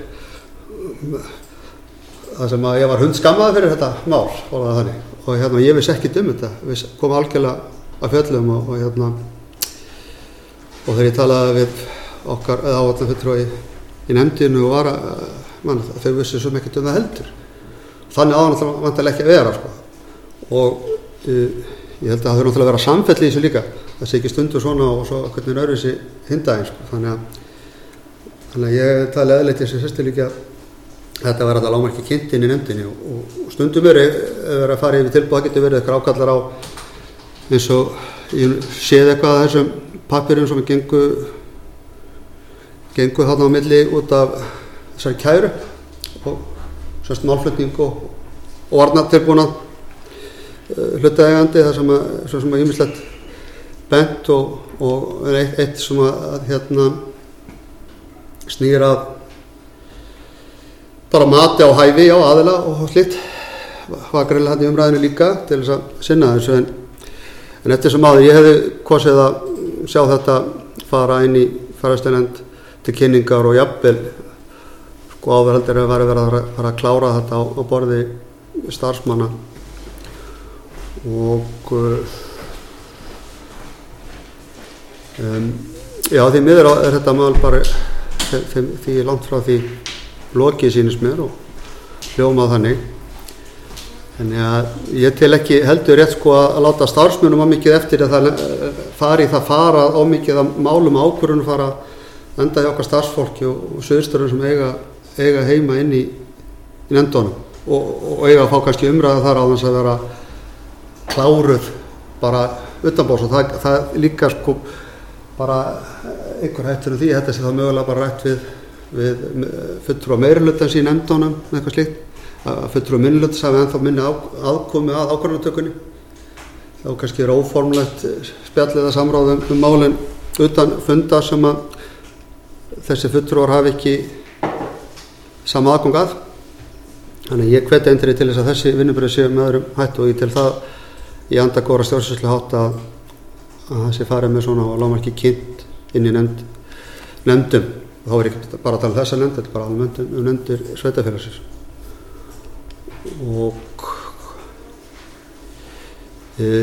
S7: það sem að ég var hundskammaði fyrir þetta mál og það þannig, og hérna ég vissi ekkert um þetta, við komum algjörlega að fjöllum og, og hérna og þegar ég talaði við okkar eða ávallan fulltrúi í, í nefndinu og var að mann, þau vissi svo ekkert um það heldur, þannig áðan alltaf vantilega ekki að vera sko. Og uh, ég held að það þurfa náttúrulega að vera samfelli í þessu líka, það sé ekki stundu svona og svo hvernig er öðruvísi hindaginn sko. þannig að þannig að ég tali eðlilegt þessi sérstu líka að þetta var alltaf lágmarki kynnt inn í nefndinni og, og, og stundum er að fara yfir tilbúð, það getur verið eitthvað ákallar á eins og ég séð eitthvað að þessum pappirum sem gengu gengu þarna á milli út af þessari kæru og sérst málflutning og, og varnartilbúnað hlutaðeigandi, það sem að svo sem að ýmislegt bent og, og eitt, eitt sem að hérna snýr að bara mati á hæfi á aðila og slíkt var greinlega hann í umræðinu líka til þess að sinna þessu, en, en eftir sem áður ég hefði kosið að sjá þetta fara inn í fræðslunefnd til kynningar og jafnvel sko áður heldur að vera að fara að klára þetta á, á borði starfsmanna og um, já því miður er þetta mál bara því, því langt frá því lokið sýnist mér og hljómað þannig, þannig að ég tel ekki heldur rétt sko að láta starfsmönnum á mikið eftir að það fari það fara á mikið að málum ákvörðunum fara að enda hjá okkar starfsfólki og, og sögustörum sem eiga, eiga heima inn í, í nefndunum og, og eiga að fá kannski umræða þar á þess að vera kláruð bara utanbóðs og það, það líka sko bara einhver hættur um því þetta sé þá mögulega bara rætt við, við fulltrúa meirihlutans í nefndunum með eitthvað slíkt, að fulltrúa minnihlutans hafi ennþá minni á, aðkomi að ákvörðunartökunni þá kannski er óformlegt spjall eða samráð um, um málin utan funda sem að þessi fulltrúar hafi ekki sama aðgang að. Þannig ég hveti eindri til þess að þessi vinnubrögð séu með öðrum hættu og ég til það í anda góðra stjórnsýsluhátt að, að þessi farið með svona og lágmarki kynnt inn í nefnd, nefndum. Og þá er ekki bara að tala um þessa nefnd, þetta er bara almennt um nefndir sveitarfélagsins. Og e,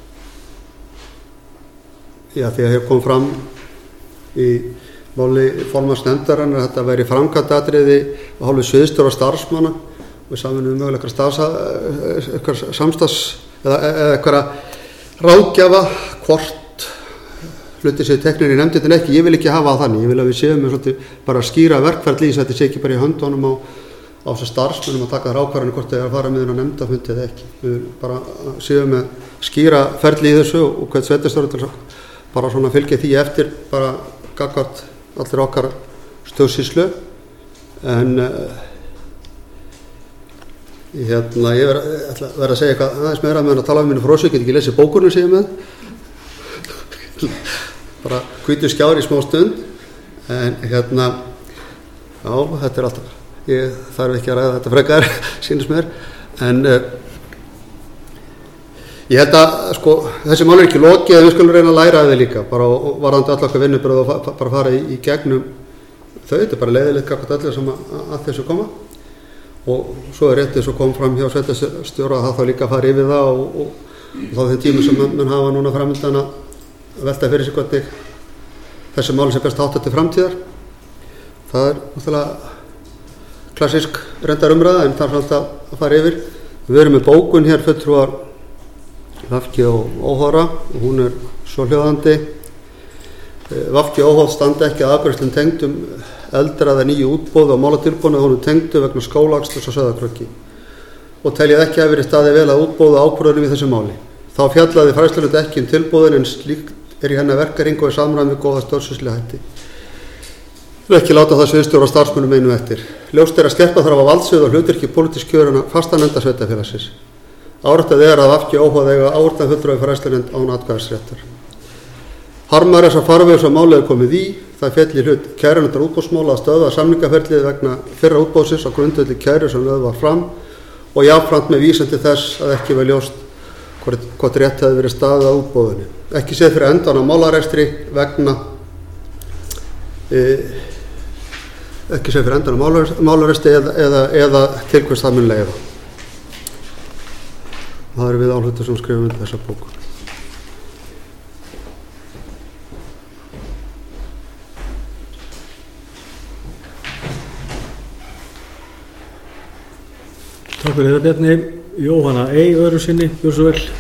S7: já, því að hér kom fram í máli formanns nefndarinnar að þetta væri framkvæmdaatriði af hálfu sviðsstjóra starfsmanna og samvinnu um möguleikar samstags eða, eða eitthvað ráðgjafa hvort hluti séu teknir í nefndin ekki. Ég vil ekki hafa það þannig, ég vil að við séum með svolítið bara skýra verkferli í þess að þetta sé ekki bara í höndunum á, á þess að starfsmönnum að taka þær ákvarðanir hvort þeir að fara með þennan nefndafundi eða ekki. Við bara séum með skýra ferli í þessu og hvern sveitarstjóri til bara svona fylgja því eftir bara gagnvart allir okkar stjórnsýslu. En uh, hérna ég verð að segja eitthvað aðeins meira meðan að tala um mínu fróðsök, ég get ekki lesið bókurinn sem ég með bara hvítur skjár í smá stund. En hérna já, þetta er alltaf, ég þarf ekki að ræða þetta frekar sýnist mér. En uh, ég held að sko, þessi mál er ekki lokið en við skulum reyna að læra af þið líka bara og varðandi allar okkar vinnubrögð og fa bara fara í, í gegnum þau. Þetta er bara leiðilegt gagnvart allir sem að, að þessu koma og svo er réttið svo kom fram hjá sveitarstjóra að það þá líka að fara yfir það og, og, og þá þeim tíma sem mann hafa núna framöndan að velta fyrir sig hvernig þessi máli sem best hátta til framtíðar. Það er náttúrulega klassísk reyndar umræða en það er alltaf að fara yfir. Við erum með bókun hér fulltrúar V G og óháðra og hún er svo hljóðandi. V G og óháð standa ekki að afgreiðslum tengdum eldra eða nýju útboði og málatilboðinu að honum tengdu vegna skólaaksturs á Sauðárkróki og teljað ekki hafi verið staðið vel að útboða ákvörðunum í þessu máli. Þá fjallaði fræðslunefnd ekki um tilboðin en slíkt er í hennar verkahring og í samræmi við góða stjórnsýsluhætti. Við ekki láta það sviðsstjóra og starfsmönnum einu eftir. Ljóst er að sleppa þarf á valdsvið og hlutverki pólitísk kjörina fastanefnda sveitarfélagsins. Áréttað er að V G óháð eiga áréttan fulltrúa fræðslunefnd án atkvæðisréttar. Harmar þess að farveg sem málið er komið í, það féll í hlut kærunefndar útboðsmála að stöðva samningaferlið vegna fyrra útboðsins á grundvelli kæru sem lögð var fram og jafnframt með vísan til þess að ekki var ljóst hvort, hvort rétt hefði verið staðið að útboðinu. Ekki séð fyrir endan á málarekstri vegna e, ekki séð fyrir endan á málarekstri eða, eða, eða til hvers það mun leiða. Það eru við áhlutur sem skrifum undir þessa bóku.
S2: Takk fyrir þetta Bjarni. Jóhanna Ey öðru sinni, gjör svo vel.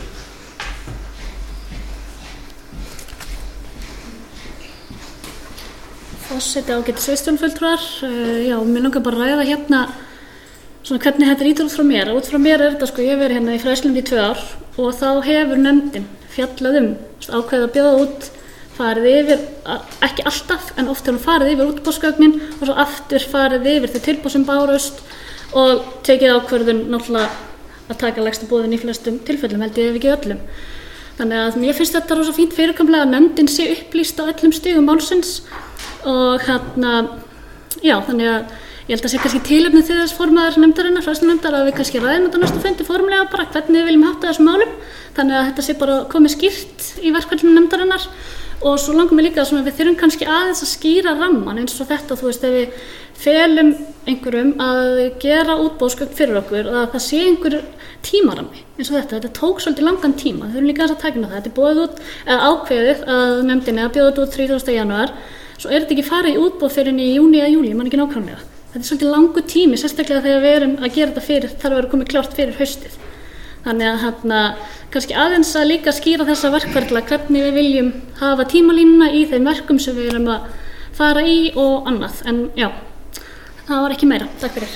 S6: Forseti ágætis sviðsstjórnarfulltrúar. Uh, já, mér langar bara að ræða hérna svona hvernig þetta lítur út frá mér. Út frá mér er þetta sko, ég hef verið hérna í fræðslunefnd í tvö ár og þá hefur nefndin fjallað um ákveðið að bjóða út, farið yfir, ekki alltaf en oft hefur farið yfir útboðsgögnin og svo aftur farið yfir þau tilboð sem bárust og tekið ákvörðun náttúrulega að taka lægsta boðin í flestum tilfellum, held ég ef ekki öllum. Þannig að mér finnst þetta rosa fínt fyrirkomlega að nefndin sé upplýst á öllum stigum málsins og hérna, já, þannig að ég held að sé kannski tilefni til þess formaður nefndarinnar, fræðslunefndar, að við kannski ræðum þetta næstu fundi formlega bara hvernig við viljum hátta þessum málum, þannig að þetta sé bara komið skýrt í verkefnum nefndarinnar. Og svo langar mig líka að við þurfum kannski aðeins að skýra ramman eins og þetta, þú veist, ef við felum einhverjum að gera útboðsgögn fyrir okkur og að það sé einhver tímarammi eins og þetta, þetta tók svolítið langan tíma, þau þurfum líka aðeins að tækna það, þetta er boðið út, eða ákveðið að nefndinni að bjóða út þrítugasta janúar, svo er þetta ekki farið í útboð fyrir í júní eða júlí, mann ekki nákvæmlega. Þetta er svolítið langur tími, sérstaklega þegar við erum að gera þetta fyrir, þarf að vera komið klárt fyrir haustið. Þannig að hérna, kannski aðeins að líka skýra þessa verkferla hvernig við viljum hafa tímalínuna í þeim verkum sem við erum að fara í og annað. En já, það var ekki meira. Takk fyrir.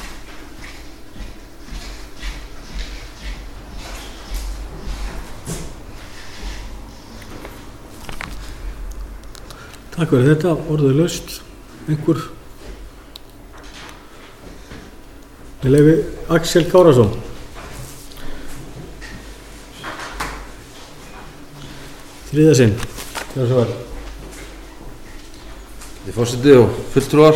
S2: Takk fyrir þetta, orðið laust. Einhver? Ég leyfi Axel Kárason. þriðja sinn. Það er svo vel.
S5: Þið fórsetið og fulltrúar.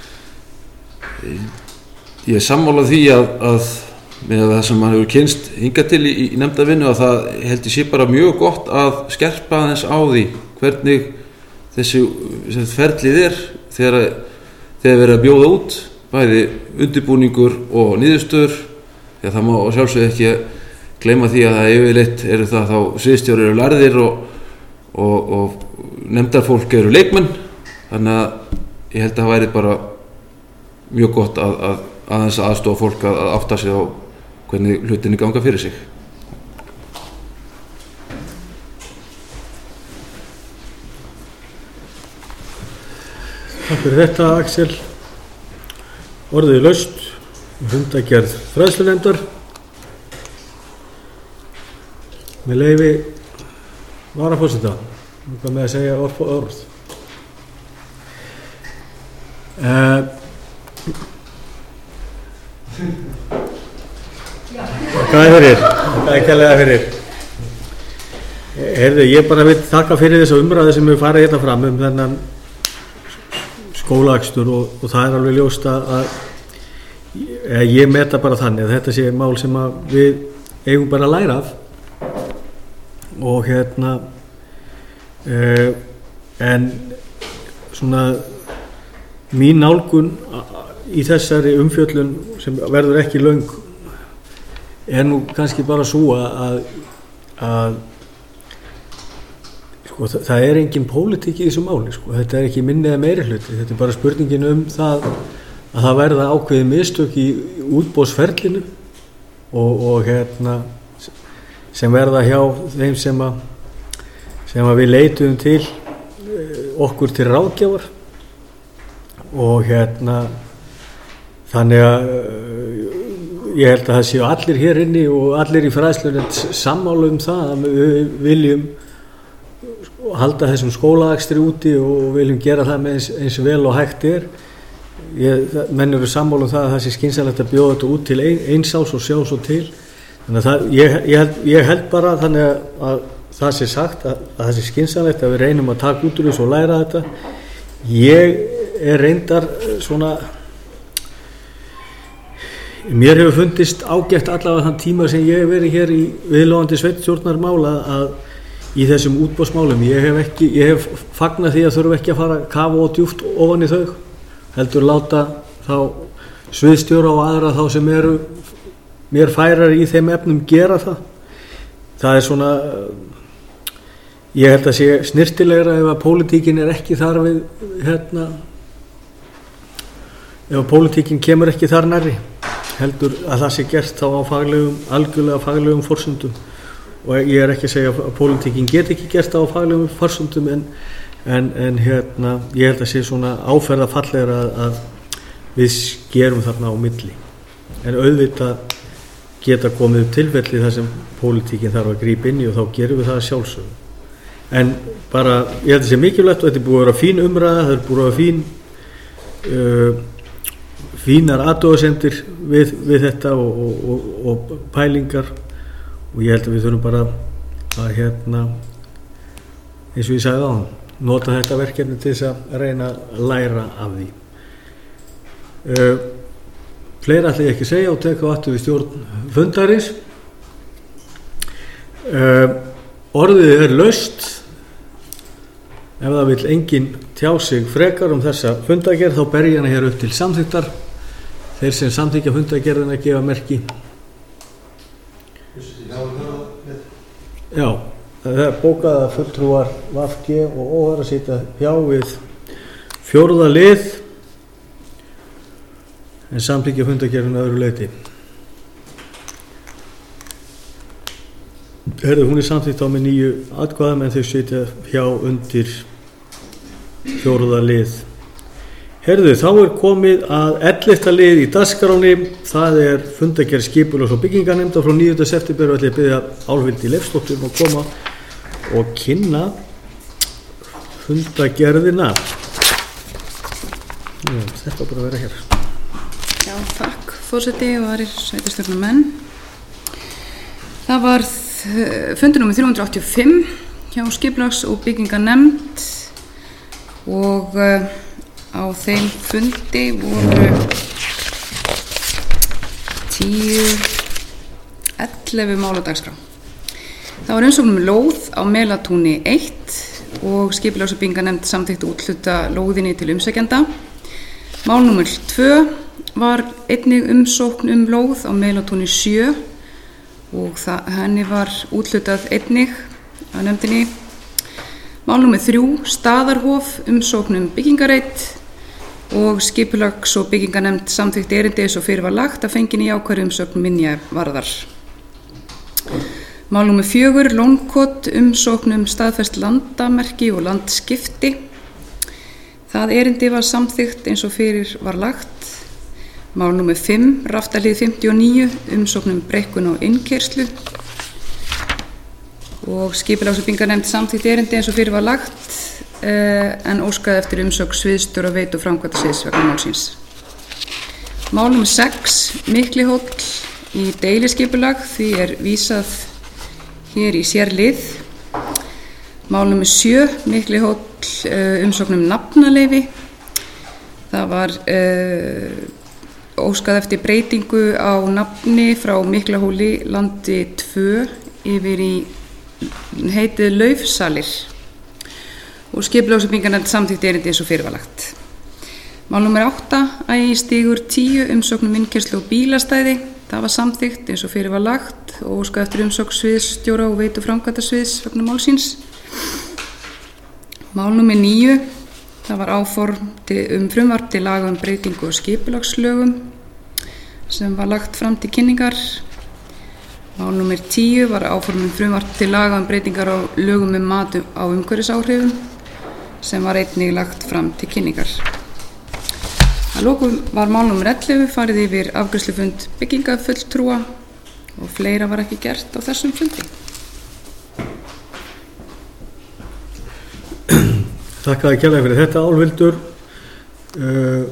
S5: Ég er sammálað því að, að með það sem maður hefur kynst hingað til í, í nefndarvinnu að það held ég sé bara mjög gott að skerpa aðeins á því hvernig þessi ferlið er þegar, þegar verið að bjóða út bæði undirbúningur og niðurstöður. Þegar það má sjálfsögðu ekki gleyma því að það yfirleitt eru það þá sviðsstjórar eru lærðir og, og, og nefndarfólk eru leikmenn, þannig að ég held að það væri bara mjög gott að, að aðeins aðstofa fólk að, að átta sig á hvernig hlutinni ganga fyrir sig.
S2: Takk fyrir þetta, Axel. Orðið er laust, fundagerð fræðslunefndar. Með leyfi varaforseta, hvað með að segja orð og orð. Uh, Hvað er fyrir? Hvað er kærlega fyrir? Heyrðu, ég bara vil þakka fyrir þessa umræðu sem við farið hérna fram um þennan skólaakstur og, og það er alveg ljóst að ég, ég meta bara þannig að þetta sé mál sem að við eigum bara að læra af og hérna uh, en svona mín nálgun í þessari umfjöllun sem verður ekki löng er nú kannski bara svo að, að sko, það, það er engin pólitík í þessu máli sko. Þetta er ekki minni eða meiri hluti, þetta er bara spurningin um það að það verða ákveðið mistök í útboðsferlinu og, og hérna sem verða hjá þeim sem að sem að við leituðum til okkur til ráðgjafar og hérna þannig að ég held að það séu allir hér inni og allir í fræðslunni sammála um það að við viljum halda þessum skólaakstri úti og viljum gera það með eins, eins vel og hægt er. Ég, menn eru sammála um það að það sé skynsamlegt að bjóða þetta út til ein, eins ás og sjá svo til. Þannig að það, ég, ég, held, ég held bara þannig að, að það sé sagt að, að það sé skynsamlegt að við reynum að taka út úr þessu og læra þetta. Ég er reyndar svona mér hefur fundist ágætt allavega þann tíma sem ég hef verið hér í viðlóðandi sveitarstjórnarmála að í þessum útboðsmálum ég hef ekki, ég hef fagnað því að þurfa ekki að fara að kafa og djúpt ofan í þau heldur láta þá sviðstjóra og aðra þá sem eru mér færar í þeim efnum gera það. Það er svona ég held að sé snirtilegra ef að pólitíkin er ekki þar við hérna ef að pólitíkin kemur ekki þar nærri heldur að það sé gert þá á faglegum, algjörlega faglegum forsendum og ég er ekki að segja að pólitíkin get ekki gert það á faglegum forsendum en, en, en hérna, ég held að sé svona áferða fallegra að, að við gerum þarna á milli en auðvitað geta komið upp tilfelli þar sem pólitíkin þarf að grípa inn í og þá gerum við það sjálfsögum en bara, ég held að sé mikilvægt og þetta er búið að vera fín umræða, það er búið að vera fín uh, fínar athugasemdir við, við þetta og, og, og, og pælingar og ég held að við þurfum bara að hérna eins og ég sagði á hann nota þetta verkefni til þess að reyna að læra af því uh, fleira ætla ég ekki að segja og teka aftur við stjórn fundarins uh, orðið er laust ef það vill enginn tjá sig frekar um þessa fundagerð þá ber ég hana hér upp til samþykktar. Þeir sem samþykkja fundagerðina gefa merki. Já, það er bókað að fulltrúar V G og Ó R að sitja hjá við fjórða lið en samþykkja fundagerðina öðru leyti. Herðu, hún er samþykkt á með nýju atkvæðum en þau sitja hjá undir fjórða lið. Herðu, þá er komið að ellefta lið í dagskráni, það er fundagerð skipulags- og byggingarnefndar frá níunda september og ætla ég að biðja Álfhildi Leifsdóttur um að koma og kynna fundagerðina. Já, þetta bara að vera hér.
S4: Já, takk forseti og aðrir sveitarstjórnarmenn. Það var fundur númer þrjú hundruð áttatíu og fimm hjá skipulags- og byggingarnefnd og uh, á þeim fundi voru tíu, ellefu mál á dagskrá. Það var umsókn um lóð á Melatúni eitt og skipulags- og byggingarnefnd samþykkti úthluta lóðinni til umsækjanda. Mál númer tvö var einnig umsókn um lóð á Melatúni sjö og það, henni var úthlutað einnig af nefndinni. Mál númer þrjú, Staðarhof, umsókn um byggingareit og skipulags- og byggingarnefnd samþykkti erindi eins og fyrir var lagt að fenginni jákvæðri umsókn minjavarðar. Mál númer fjögur, Lónkot, umsókn um staðfest landamerki og landskipti. Það erindi var samþykkt eins og fyrir var lagt. Mál númer fimm, Raftahlíð fimmtíu og níu, umsókn um breikkun og innkeyrslu og skipulags- og byggingarnefnd samþykkt erindi eins og fyrir var lagt eh, en óskaði eftir umsögn sviðsstjóra veit- og framkvæmdasviðs vegna málsins. Mál númer sex, Miklihóll í deiliskipulag, því er vísað hér í sérlið. Mál númer sjö, Miklihóll, eh, umsókn um nafnaleyfi. Það var uh, óskað eftir breytingu á nafni frá Miklahóli landi tvö yfir í heitið Laufsalir og skipulags- og byggingarnefnd samþykkti erindi eins og fyrir var lagt. Mál númer átta, Ægistígur tíu, umsókn um innkeyrslu og bílastæði. Það var samþykkt eins og fyrir var lagt og óskað eftir umsókn sviðsstjóra og veit- og framkvæmdasviðs vegna málsins. Mál númer níu, það var áform um frumvarp til laga um breytingu og skipulagslögum sem var lagt fram til kynningar. Mál númer tíu var áform um frumvarp til laga um breytingar á lögum um mat á umhverfisáhrifum sem var einnig lagt fram til kynningar. Að lokum var mál númer ellefu farið yfir afgreiðslufund byggingafulltrúa og fleira var ekki gert á þessum fundi.
S2: Þakka þér kærlega fyrir þetta, Álfhildur. Uh,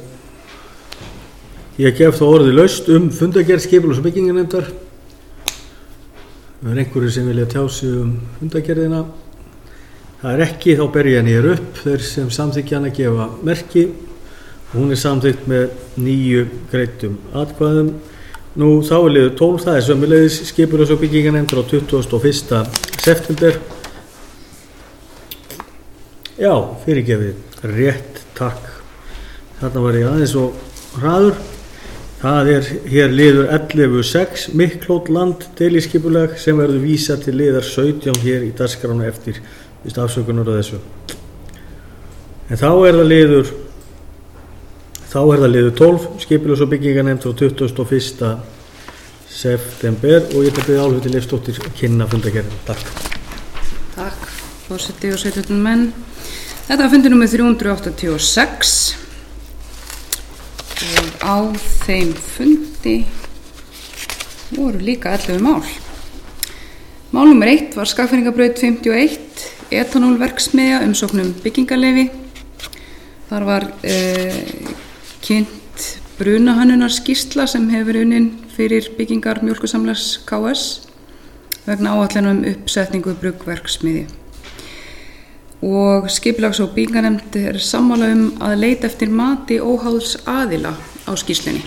S2: ég gef þá orðið laust um fundargerð skipulags- og byggingarnefndar. Það er einhverju sem vilja tjá sig um fundargerðina. Það er ekki, þá ber ég henni hér upp. Þeir sem samþykkja hana gefa merki. Hún er samþykkt með níu greiddum atkvæðum. Nú þá er liður tólf, það er sömuleiðis skipulags- og byggingarnefndar á tuttugasta og fyrsta september. Já, fyrirgefið, rétt, takk. Þarna var ég aðeins og hraður. Það er hér liður ellefu sex, Miklhóll land deiliskipulag sem verður vísa til liðar sautján hér í dagskrána eftir vist afsökunar á þessu. En þá er það liður þá er það liður tólf, skipulags- og byggingarnefnd á tuttugasta og fyrsta september og ég ætla að biðja Álfhildi Leifsdóttir að kynna fundargerðina. Takk.
S4: Takk, forseti og sautján menn. Þetta var fundur númer þrjú hundruð áttatíu og sex og á þeim fundi voru líka ellefu mál. Mál númer eitt var Skagfirðingabraut fimmtíu og eitt, etanólverksmiðja, umsókn um byggingarleyfi. Þar var eh, kynnt brunahönnunarskýrsla sem hefur unnin fyrir byggingar mjólkursamlags K S vegna áætlana um uppsetningu bruggverksmiðju. Og skipulags- og byggingarnefnd er sammála um að leita eftir mati óháðs aðila á skýrslunni.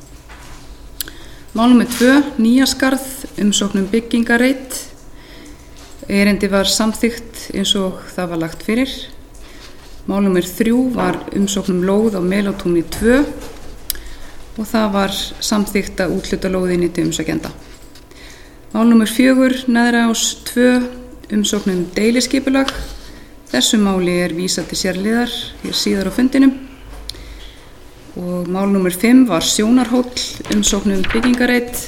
S4: Mál númer tvö, Nýjaskarð, umsókn um byggingareit. Erindi var samþykkt eins og það var lagt fyrir. Mál númer þrjú var umsókn um lóð á Melatúni tvö og það var samþykkt að úthluta lóðinni til umsækjanda. Mál númer fjögur, Neðraás tvö, umsókn um deiliskipulag. Þessu máli er vísað til sérliðar hér síðar á fundinum. Og mál númer fimm var Sjónarhóll, umsókn um byggingareit.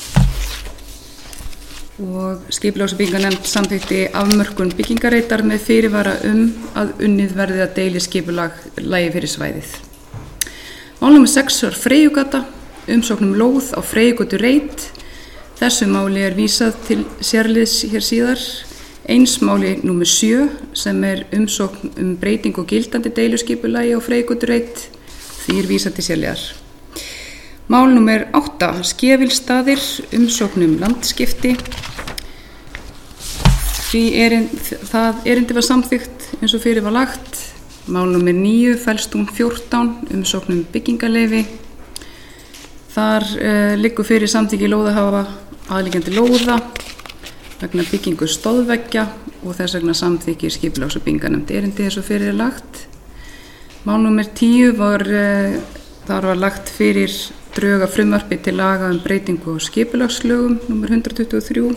S4: Og skipulags- og byggingarnefnd samþykkti afmörkun byggingareitar með fyrirvara um að unnið verði að deiliskipulag lagi fyrir svæðið. Mál númer sex var Freyjugata, umsókn um lóð á Freyjugötu reit. Þessu máli er vísað til sérliðs hér síðar. Eins máli númer sjö sem er umsókn um breyting og gildandi deiluskipulagi á Freyjugötu reit, því er vísað til sérliðar. Mál númer átta, Skefilstaðir, umsókn um landskipti. því erind, það erindi var samþykkt eins og fyrir var lagt. Mál númer níu, Fellstún fjórtán, umsókn um byggingarleyfi. Þar uh, liggur fyrir samþykki lóðahafa aðliggjandi lóða vegna byggingu stóðveggja og þess vegna samþykki skipulags- og byggingarnefnd erindi eins og fyrir er lagt. Mál númer tíu var, uh, þar var lagt fyrir drög af frumvarpi til laga um breytingu á skipulagslögum númer hundrað tuttugu og þrjú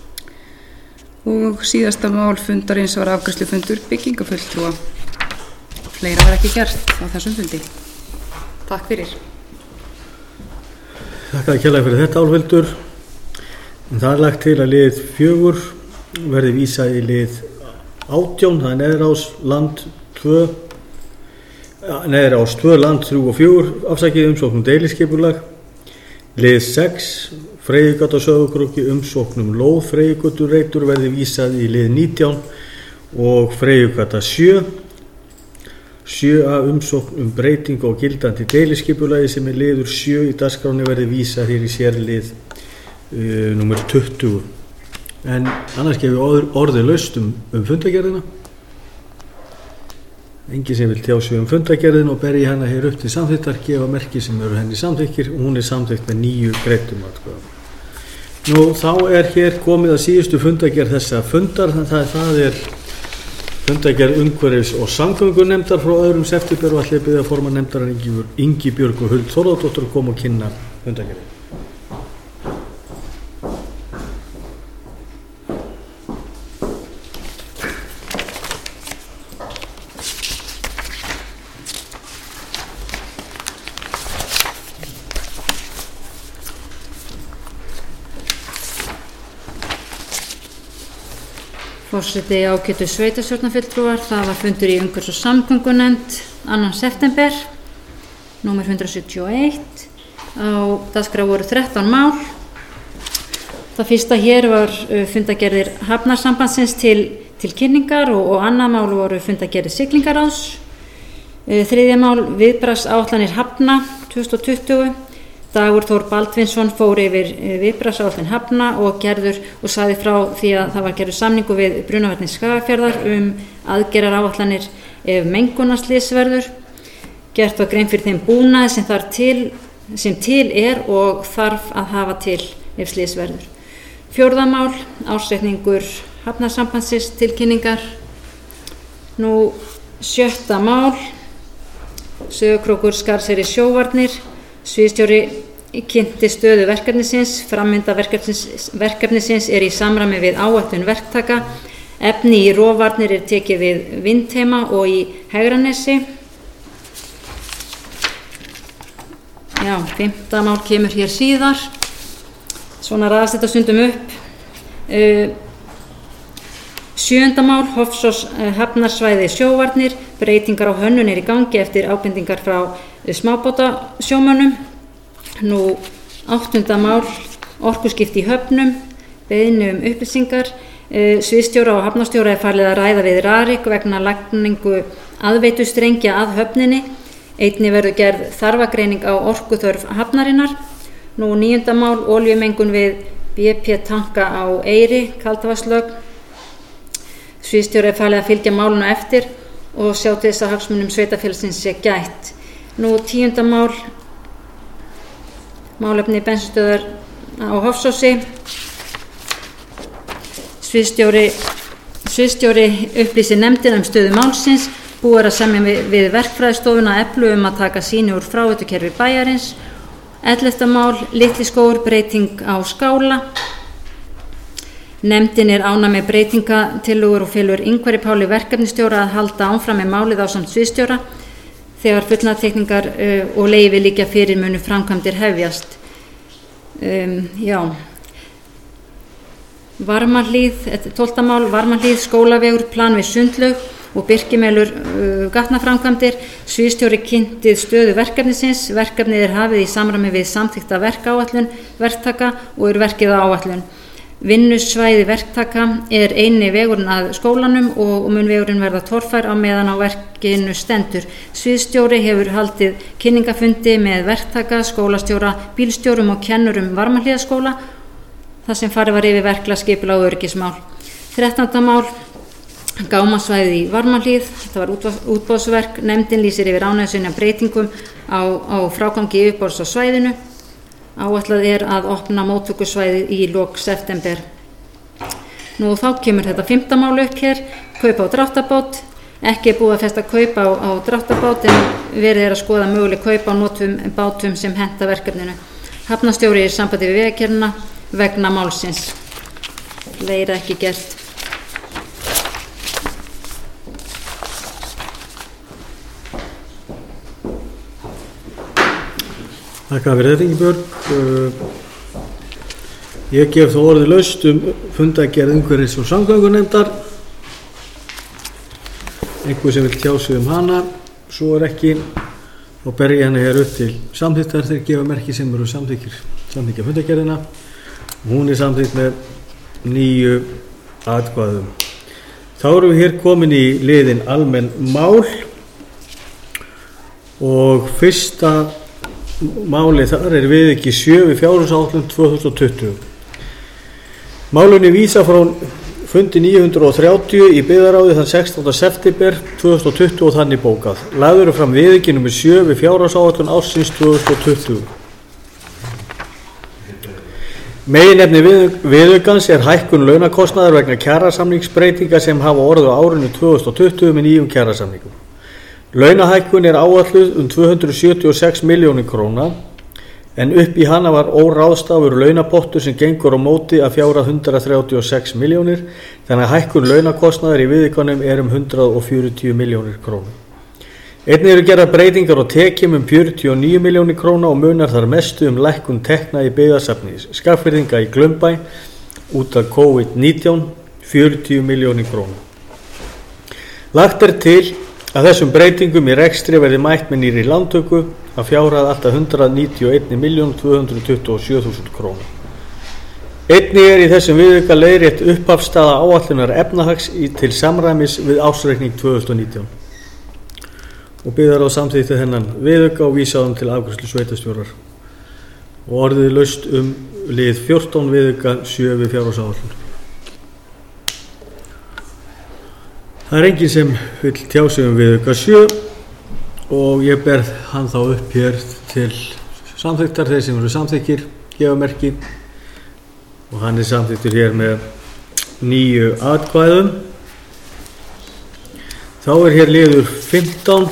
S4: og síðasta mál fundarins var afgreiðslufundur byggingafulltrúa. Fleira var ekki gert á þessum fundi. Takk fyrir.
S2: Þakka kærlega fyrir þetta, Álfhildur. Það er lagt til að lið fjögur verði vísað í lið átján, það er Neðrás land tvö, Neðrás tvö, land þrjú og fjögur, afsakið umsóknum deiliskipulag. Lið sex, Freyjugata Sauðárkróki, umsóknum lóð Freyjugötureitur verði vísað í lið nítján og Freyjugata sjö. sjö A umsókn um breytingu á gildandi deiliskipulagi sem er liður sjö í dagskráni verði vísað hér í sérlið uh, númer tuttugu. En annars gefum við orðið laust um, um fundagerðina. Engin sem vil tjá sig um fundagerðin og beri hana hér upp til samþykktar, gefa merki sem eru henni samþykkir og hún er samþykkt með níu greiddum atkvæðum. Nú þá er hér komið að síðustu fundagerð þessa fundar, þannig að það er fundagerð umhverfis- og samgöngunefndar frá öðrum september og allir byggða formann nefndarinnar Ingibjörg og Huld Þórðardóttir að koma og kynna fundagerðin.
S9: Forseti ágætu sveitarstjórnarfulltrúar, það var fundur í umhverfis- og samgöngunefnd annan september, númer hundrað sjötíu og eitt. Á dagskrá voru þrettán mál. Það fyrsta hér var fundagerðir Hafnarsambandsins til, til kynningar og, og annað mál voru fundagerðir Siglingaráðs. Þriðja mál viðbragðsáætlanir Hafna tvö þúsund og tuttugu. Dagur Þór Baldvinsson fór yfir viðbragðsáætlun Hafna og gerður og sagði frá því að það var gerður samningu við Brunavarnir Skagafjarðar um aðgerðaráætlanir ef mengunarslys verður. Gert var grein fyrir þeim búnaði sem þar til, sem til er og þarf að hafa til ef slys verður. Fjórða mál, ársreikningur Hafnarsambandsins til kynningar. Nú sjötta mál, Sauðárkrókur skar sér í sjóvarnir. Sviðsstjóri kynnti stöðu verkefnisins, framvinda verkefnisins, verkefnisins er í samræmi við áætlun verktaka, efni í rofvarnir er tekið við Vindheima og í Hegranesi. Já, fimmta mál kemur hér síðar, svona raðast þetta stundum upp. Uh, Sjöunda mál, Hofsós uh, hafnarsvæði sjóvarnir, breytingar á hönnun er í gangi eftir ábendingar frá smábátasjómönnum. Nú áttunda mál, orkuskipti í höfnum, beiðni um upplýsingar. Sviðsstjóra og hafnarstjóra er falið að ræða við Rarik vegna lagningu aðveitustrengja að höfninni. Einnig verður gerð þarfagreining á orkuþörf hafnarinnar. Nú níunda mál, olíumengun við B P tanka á Eyri, Kaldavatnslögn. Sviðsstjóra er falið að fylgja málinu eftir og sjá til þess að hagsmunum sveitarfélagsins sé gætt. Nú tíunda mál, málefni bensinstöðvar á Hofsósi. Sviðsstjóri, sviðsstjóri upplýsir nefndina um stöðu málsins, búið er að semja við, við verkfræðistofuna Eflu um að taka sýni úr fráveitukerfi bæjarins. ellefta mál, Litliskógur, breyting á skála. Nefndin er ánægð með breytingatillögur og felur Ingvari Páli verkefnisstjóra að halda áfram með málið ásamt sviðsstjóra. Þegar fullnaðarteikningar uh, og leyfi liggja fyrir munu framkvæmdir hefjast. Um, já. Varmahlíð, tólfta mál, Varmahlíð, skólavegur, plan við Sundlaug og Birkimelur uh, gatnaframkvæmdir. Sviðsstjóri kynntið stöðu verkefnisins. Verkefnið er hafið í samræmi við samþykkta verkáætlun verktaka og er verkið á áætlun. Vinnusvæði verktaka er eini vegurinn að skólanum og mun vegurinn verða torfær á meðan á verkinu stendur. Sviðsstjóri hefur haldið kynningafundi með verktaka, skólastjóra, bílstjórum og kennurum Varmahlíðaskóla þar sem farið var yfir verklag, skipulag og öryggismál. þrettánda mál, gámasvæði í Varmahlíð. Þetta var útboðsverk. Nefndin lýsir yfir ánægju breytingum á, á frágangi yfirborðs á svæðinu. Áætlað er að opna móttökusvæðið í lok september. Nú þá kemur þetta fimmta mál upp hér, kaup á dráttabát. Ekki er búið að festa kaup á, á dráttabát en verið er að skoða möguleg kaup á notum bátum sem henta verkefninu. Hafnarstjóri er í sambandi við Vegagerðina vegna málsins. Fleira ekki gert.
S2: Þakka fyrir þetta, Ingibjörg. Ég gef þó orðið laust um fundargerð umhverfis- og samgöngunefndar. Einhver sem vil tjá sig um hana, svo er ekki, og ber ég henni hér upp til samþykktar þegar gefa merki sem eru samþykkir, samþykkja fundargerðina. Hún er samþykkt með níu atkvæðum. Þá erum við hér komin í liðin almenn mál og fyrsta máli þar er viðauki sjö við fjárhagsáætlun tvö þúsund tuttugu. Málunni vísa frá fundi níu hundruð þrjátíu í byggðaráði þann sextánda september tvö þúsund tuttugu og þannig bókað. Lagður er fram viðauki númer sjö við fjárhagsáætlun ársins tvö þúsund tuttugu. Meginefni viðaukans er hækkun launakostnaðar vegna kjarasamningsbreytinga sem hafa orðið á árinu tvö þúsund tuttugu með nýjum kjarasamningum. Launahækkun er áætluð um tvö hundruð sjötíu og sex milljónir króna en upp í hana var óráðstafur launapottur sem gengur á móti að fjárhæð hundrað þrjátíu og sex milljónir, þannig að hækkun launakostnaðar í viðaukanum er um hundrað fjörutíu milljónir króna. Einnig eru gerðar breytingar á tekjum um fjörutíu og níu milljónir króna og munar þar mestu um lækkun tekna í byggðasafni Skagfirðinga í Glaumbæ út af COVID nítján, fjörutíu milljónir króna. Lagt er til að þessum breytingum í rekstri verði mætt með nýrri lántöku að fjárhæð alltaf hundrað níutíu og eina milljón tvö hundruð tuttugu og sjö þúsund krónur. Einnig er í þessum viðauka leiðrétt upphafsstaða áætlunar efnahags í til samræmis við ársreikning tvö þúsund og nítján. Og byggðar á samþykkti þennan viðauka og vísaðum til afgreiðslu sveitarstjórar. Og orðið laust um lið fjórtán viðauka sjö við fjárhagsáætlun. Það er enginn sem vil tjá sig um viðauka sjö og ég ber hann þá upp hér til samþykktar, þeir sem eru samþykkir gefa merki og hann er samþyktur hér með níu atkvæðum. Þá er hér liður fimmtán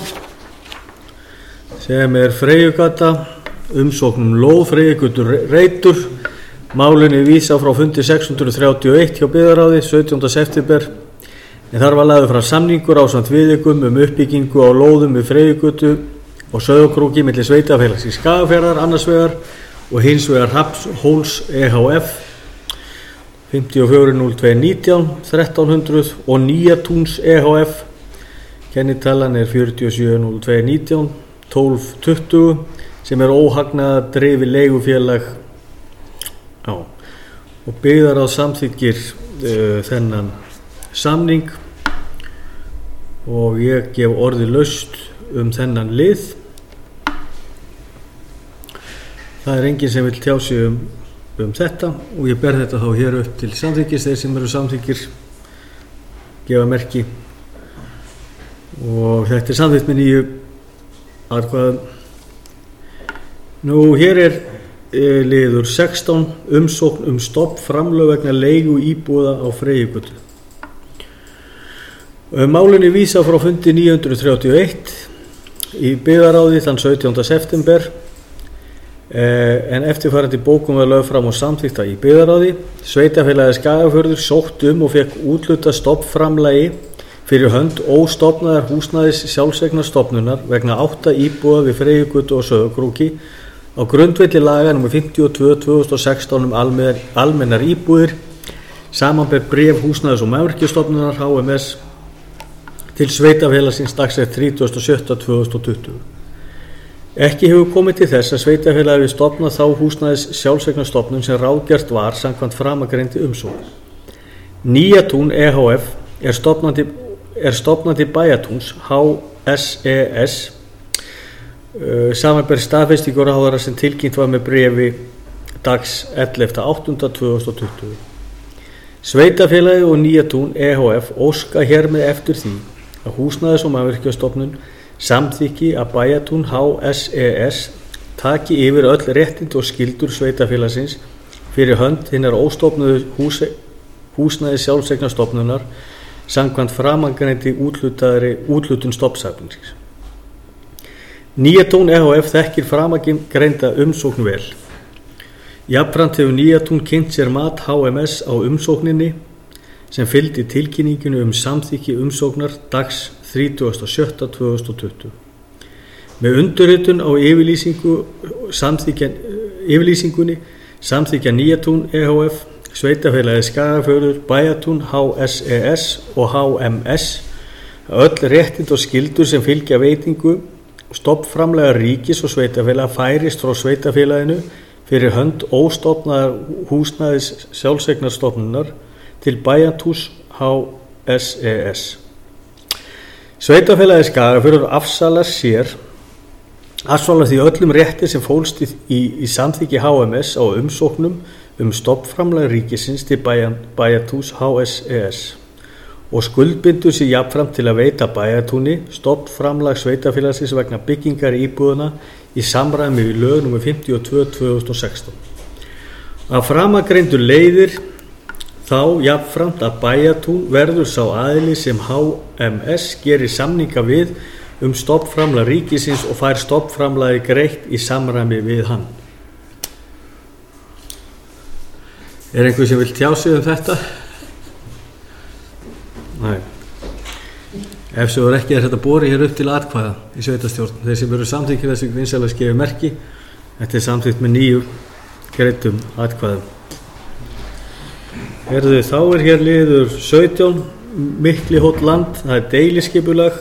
S2: sem er Freyjugata, umsóknum lóð Freyjugötu Reitur. Málunni vísa frá fundi sex hundruð þrjátíu og eitt hjá byggðaráði sautjánda september. En þar var lagður frá samningur ásamt viðaukum um uppbyggingu á lóðum við Freyjugötu og Sauðárkróki milli sveitafélags í Skagafjarðar annars vegar og hins vegar Hrafnshóls E H F fimmtíu og fjögur núll tvö nítján þrettán hundruð og Nýjatúns E H F. Kennitalan er fjörutíu og sjö núll tvö nítján tólf tuttugu sem er óhagnaða dreifi leigufélag á og byggðaráð samþykkir uh, þennan samning og ég gef orðið laust um þennan lið. Það er enginn sem vil tjá sig um, um þetta og ég ber þetta þá hér upp til samþykkis. Þeir sem eru samþykkir gefa merki og þetta er samþykkt með nýju atkvæðum. Nú hér er e, liður sextán umsókn um stofnframlög vegna leigu íbúða á Freyjugötu. Málunni vísa frá fundi níu hundruð þrjátíu og eitt í byggðaráði þann sautjánda september en eftirfarandi bókum var lögð fram og samþykkta í byggðaráði. Sveitafélagið Skagafjörður sótt um og fekk úthlutað stofnframlagi fyrir hönd óstofnaðar húsnæðis sjálfseignarstofnunar vegna átta íbúða við Freyjugötu og Sauðárkróki á grundvelli laga númer fimmtíu og tvö tvö þúsund og sextán um almennar, almennar íbúðir samanber bréf húsnæðis og mannvirkjastofnunar H M S til sveitafélagsins dagsett þrítugasta og sjötta tvö þúsund og tuttugu. Ekki hefur komið til þess að sveitafélagið við stofnað þá húsnæðis sjálfseignarstofnun sem ráðgert var samkvæmt framangreindi umsókn. Nýjatún E H F er stofnandi, er stofnandi bæjatúns H S E S uh, samanber staðfestingu ráðherra sem tilkynnt var með bréfi dags ellefta áttunda tvö þúsund og tuttugu. Sveitarfélagið og Nýjatún E H F óska hér með eftir því að Húsnæðis- og mannvirkjastofnun samþykki að Bæjatún H S E S taki yfir öll réttindi og skyldur sveitarfélagsins fyrir hönd hinnar óstofnuðu hús, húsnæðis sjálfseignarstofnunar samkvæmt framangreindi úthlutaðri úthlutun stofnsamningsins. Nýjatún E H F þekkir framangreinda umsókn vel. Jafnframt hefur Nýjatún kynnt sér mat H M S á umsókninni sem fylgdi tilkynninginu um samþykki umsóknar dags þrítugasta og sjötta tvö þúsund og tuttugu. Með undirritun á yfirlýsingu, samþykja, yfirlýsingunni samþykja Nýjatún E H F, Sveitarfélagið Skagafjörður, Bæjatún H S E S og H M S öll réttind og skyldur sem fylgja veitingu stofnframlaga ríkis og sveitarfélaga færist frá sveitarfélaginu fyrir hönd óstofnaðar húsnæðis sjálfseignarstofnunar til Bæjatúns H S E S. Sveitarfélagið Skagafjörður afsalar sér afsalar því öllum rétti sem fólst í, í, í samþykki H M S á umsóknum um stofnframlag ríkisins til Bæjatúns H S E S og skuldbindur sér jafnframt til að veita Bæjatúni stofnframlag sveitarfélagsins vegna byggingar íbúðuna í samræmi við lög númer fimmtíu og tvö tvö þúsund og sextán. Af framangreindu leiðir þá jafnframt að Bæjatún verður sá aðili sem H M S gerir samninga við um stofnframlag ríkisins og fær stofnframlagi greitt í samræmi við hann. Er einhver sem vil tjá sig um þetta? Nei. Ef svo er ekki er þetta borið hér upp til atkvæða í sveitarstjórn. Þeir sem eru samþykkir þessi vinsælega skefið merki, þetta er samþykkt með níu greiddum atkvæðum. Herðu, þá er hér liður sautján, Miklihóll land, það er deiliskipulag.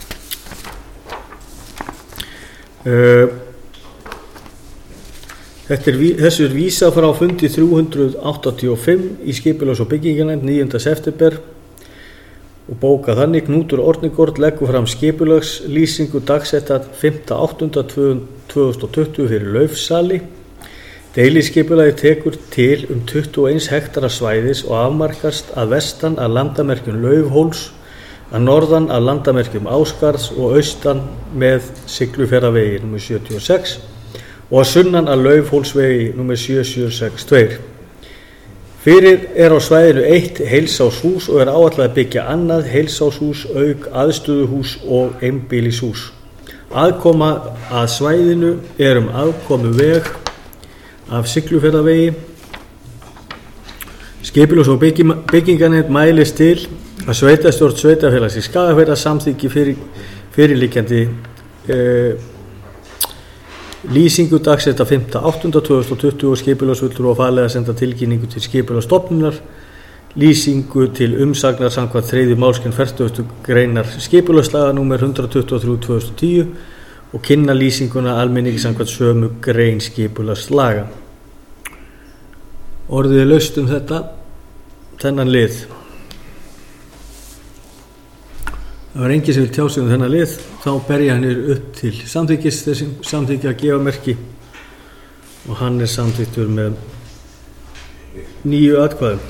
S2: Uh, Þetta er, þessu er vísa frá fundi þrjú hundruð áttatíu og fimm í skipulags- og byggingarnefnd níunda september og bóka þannig: Knútur Ornigård leggur fram skipulagslýsingu dagsetta fimmta áttunda tvö þúsund og tuttugu fyrir Laufsali. Deiliskipulagið tekur til um tuttugu og eins hektara svæðis og afmarkast að vestan að landamerkjum Laufhóls, að norðan að landamerkjum Ásgarðs og austan með Siglufjarðarvegi númer sjötíu og sex og að sunnan að Laufhólsvegi númer sjö sjö sex tvö. Fyrir er á svæðinu eitt heilsáshús og er áætlað að byggja annað heilsáshús auk aðstöðuhús og einbýlishús. Aðkoma að svæðinu er um aðkomu veg af Siglufjarðarvegi. Skipulags- og byggingarnefnd mælist til að sveitarstjórn sveitarfélags í Skagafjarðar samþykki fyrir, fyrirliggjandi eh, lýsingu dagsetta fimmta áttunda tvö þúsund og tuttugu og skipulagsfulltrúa falið að senda tilkynningu til skipulagsstofnunar, lýsingu til umsagnar samkvæmt þriðju málsgrein fertugustu greinar skipulagslaga númer hundrað tuttugu og þrjú tvö þúsund og tíu og kynna lýsinguna almenningi samkvæmt sömu grein skipulagslaga. Orðið er laust um þetta, þennan lið. Það var enginn sem vil tjá sig um þennan lið, þá berja hann upp til samþykkis, þessi samþykki að gefa merki og hann er samþyktur með níu atkvæðum.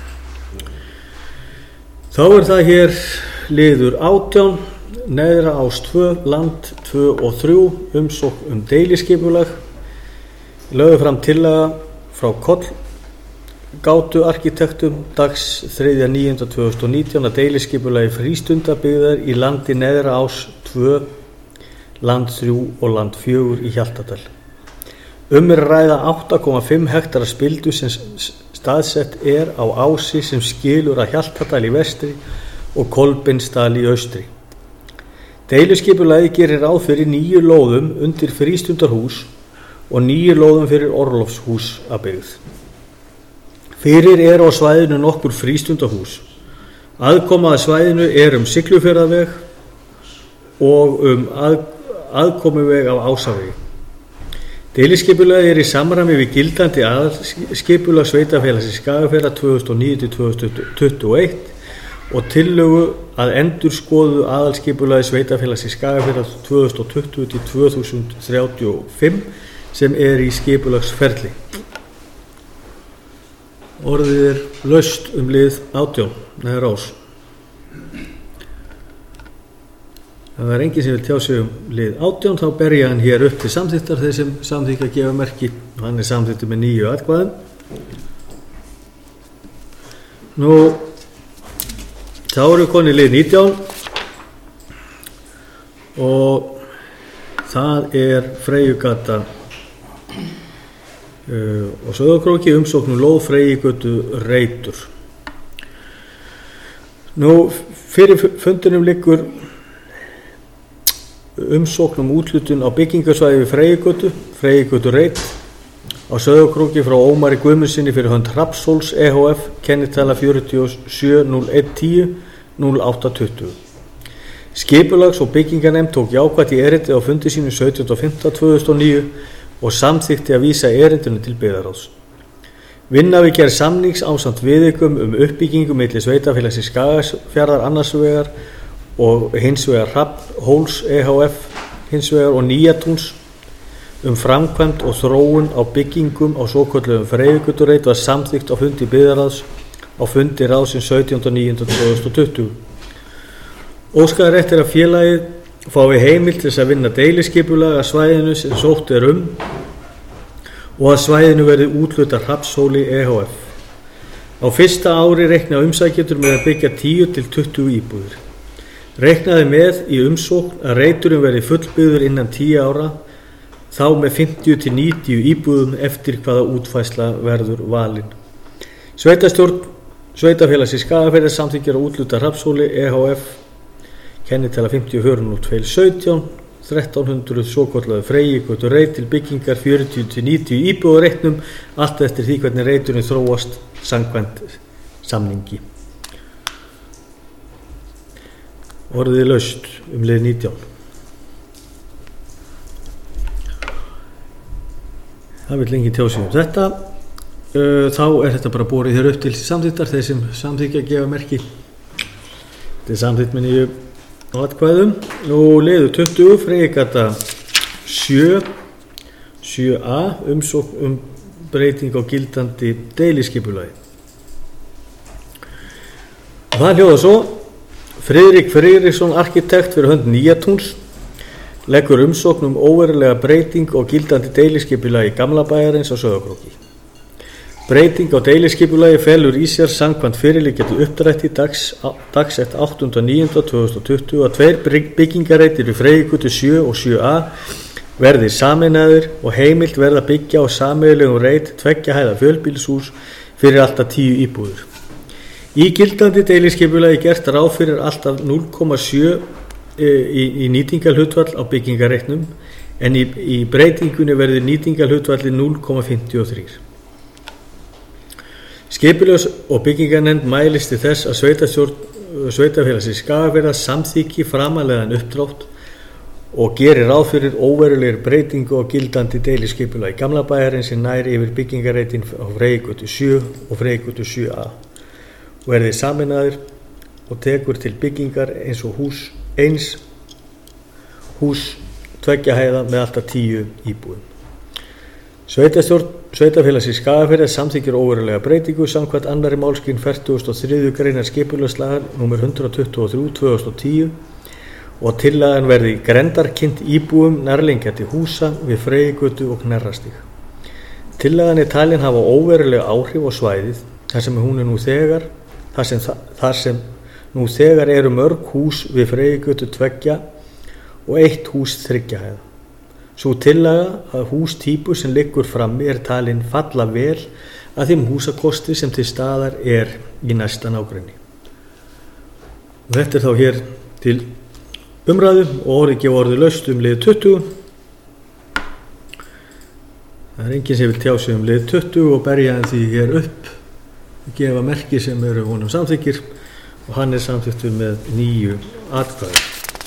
S2: Þá er það hér liður átján, neðra ás tvö, land tvö og þrjú, umsókn um deiliskipulag. Lögðu fram tillaga frá Kollgátu arkitektum dags þriðja níunda tvö þúsund og nítján að deiliskipulagi frístundabyggðar í landi neðra ás tvö, land þrjú og land fjögur í Hjaltadal. Um er að ræða átta komma fimm hektara spildu sem staðsett er á ási sem skilur að Hjaltadal í vestri og Kolbeinsdal í austri. Deiliskipulagi gerir ráð fyrir níu lóðum undir frístundarhús og níu lóðum fyrir orlofshús að byggð. Fyrir er á svæðinu nokkur frístundahús. Aðkoma að svæðinu er um Siglufjarðarveg og um að, aðkomuveg á Ásavegi. Deiliskipulagi er í samræmi við gildandi aðalskipulag sveitarfélagsins Skagafjarðar tvö þúsund og níu til tvö þúsund tuttugu og eitt og tillögu að endurskoðuðu aðalskipulagi sveitarfélagsins Skagafjarðar tvö þúsund tuttugu til tvö þúsund þrjátíu og fimm sem er í skipulagsferli. Orðið er laust um lið átján, neður ás. Það er enginn sem vil tjá sig um lið átján, þá ber ég hann hér upp til samþykktar þeir sem samþykja að gefa merki. Hann er samþykktur með níu atkvæðum. Nú, þá eru konið lið nítján og það er Freyjugata Uh, og Sauðárkróki, umsóknum lóð Freyjugötu Reitur. Nú, fyrir fundinum liggur umsóknum úthlutun á byggingarsvæði við Freyjugötu, Freyjugötu Reit á Sauðárkróki frá Ómari Guðmundsinni fyrir hönd Hrafnshóls E H F, kennitala fjörutíu og sjö núll eitt tíu núll átta tuttugu. Skipulags- og byggingarnefnd tók jákvætt í erindi á fundi sínu sautjánda fimmta tvö þúsund og níu og samþykkti að vísa erindinu til byggðarráðs. Vinna við gerð samnings ásamt viðaukum um uppbyggingu milli sveitafélagsins Skagafjarðar annars vegar og hins vegar Hrafnshóls E H F hins vegar og Nýjatúns um framkvæmd og þróun á byggingum á svokölluðum Freyjugötureit var samþykkt á fundi byggðarráðs á fundi ráðsins sautjánda níunda tvö þúsund og tuttugu. Óskað er eftir að félagið fái heimild til þess að vinna deiliskipulag að svæðinu sem sótt er um og að svæðinu verði úthlutað Hrafnshóli E H F. Á fyrsta ári reikna umsækjendur með að byggja tíu til tuttugu íbúðir. Reiknaði með í umsókn að reiturinn verði fullbyggður innan tíu ára, þá með fimmtíu til níutíu íbúðum eftir hvaða útfærsla verður valin. Sveitarstjórn Sveitafélagsins Skagafjarðar samþykkir að úthluta Hrafnshóli E H F kennitala fimmtíu og fjögur núll tvö sautján þrettán hundruð svokallaður Freyjugötu Reit til byggingar fjörutíu til níutíu íbúðareitnum, allt eftir því hvernig reiturinn þróast samkvæmt samningi. Orðið er laust um lið nítján. Það vil lengi tjá sig um þetta. Þá er þetta bara borið hér upp til samþykktar, þeir sem samþykja að gefa merki. Þetta er samþykkt með nýju atkvæðum. Nú liður tuttugu, Freyjugata sjö, sjö A, umsókn um breyting á gildandi deiliskipulagi. Það hljóðar svo: Friðrik Friðriksson, arkitekt fyrir hönd Nýjatúns, leggur umsókn um óverulega breyting á gildandi deiliskipulagi Gamla bæjarins á Sauðárkróki. Breyting á deiliskipulagi felur í sér samkvæmt fyrirliggjandi uppdrætti dags, dagsett áttunda níunda tvö þúsund og tuttugu að tveir byggingareitir í Freyjugötu sjö og sjö A verði sameinaðir og heimilt verða byggja á sameiginlegum reit tveggja hæða fjölbýlishús fyrir alltaf tíu íbúðir. Í gildandi deiliskipulagi gert ráð fyrir alltaf núll komma sjö í, í nýtingarhlutfall á byggingareitnum en í, í breytingunni verði nýtingarhlutfalli núll komma fimmtíu og þrjú. Skipulags- og byggingarnefnd mælist til þess að sveitarstjórn Sveitafélagsins Skagafjarðar samþykki framarlegan uppdrátt og gerir ráð fyrir óverulegri breytingu á gildandi deiliskipulagi Gamla bæjarins sem nær yfir byggingareitin á Freyjugötu sjö og Freyjugötu sjö A og verði sameinaðir og tekur til byggingar eins og hús eins hús tveggja hæða með alltaf tíu íbúðum. Sveitarstjórn Sveitafélagsins Skagafjarðar samþykkir óverulega breytingu samkvæmt annarri málsgrein fertugasta og þriðju greinar skipulagslaga númer hundrað tuttugu og þrjú tvö þúsund og tíu og tillagan verði grendarkynnt íbúum nærliggjandi húsa við Freyjugötu og Knerrastíg. Tillagan er talin hafa óverulega áhrif á svæðið þar sem hún er nú þegar þar sem, þar sem nú þegar eru mörg hús við Freyjugötu tveggja og eitt hús þriggja hæða. Sú tillaga að hústýpu sem liggur frammi er talin falla vel að þeim húsakosti sem til staðar er í næsta nágrenni. Þetta er þá hér til umræðu og orðið gefa orðið laust um lið tuttugu. Það er enginn sem vil tjá sig um lið tuttugu og berja því hér upp og gefa merki sem eru honum samþykkir og hann er samþyktur með níu atkvæði.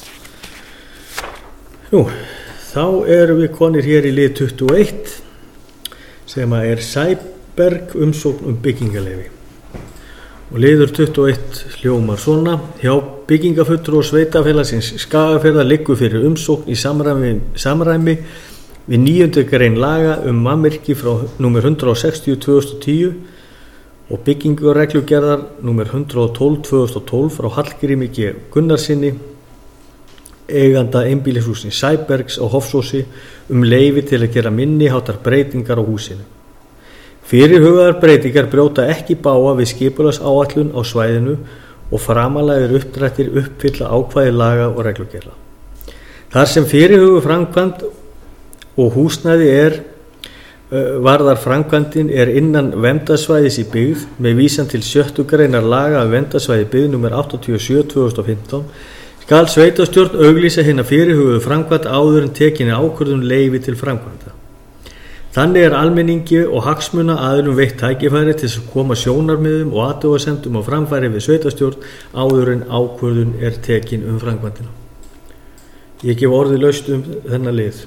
S2: Nú, þá erum við konir hér í lið tuttugu og eitt sem er Sæberg umsókn um byggingaleyfi og liður tuttugu og eitt hljómar svona: hjá byggingafulltrúa Sveitafélagsins Skagafjarðar liggur fyrir umsókn í samræmi, samræmi við níundu grein laga um mannvirki frá númer hundrað og sextíu tvö þúsund og tíu og byggingarreglugerðar númer hundrað og tólf tvö þúsund og tólf frá Hallgrími G. Gunnarsinni, eiganda einbýlishússins Sæbergs á Hofsósi um leyfi til að gera minni háttar breytingar á húsinu. Fyrirhugaðar breytingar brjóta ekki bága við skipulagsáætlun á svæðinu og framalegir uppdrættir uppfylla ákvæði laga og reglugerða. Þar sem fyrirhuguð framkvæmd og húsnæði er varðar framkvæmdin er innan verndarsvæðis í byggð með vísan til sjöttu greinar laga um verndarsvæði byggð númer áttatíu og sjö tvö þúsund og fimmtán skal sveitarstjórn auglýsa hina fyrirhuguðu framkvæmd áður en tekinni ákvörðun leyfi til framkvæmda. Þannig er almenningi og hagsmuna aðilum veitt tækifæri til að koma sjónarmiðum og athugasemdum á framfæri við sveitarstjórn áður en ákvörðun er tekin um framkvæmdina. Ég gef orðið laust um þennan lið.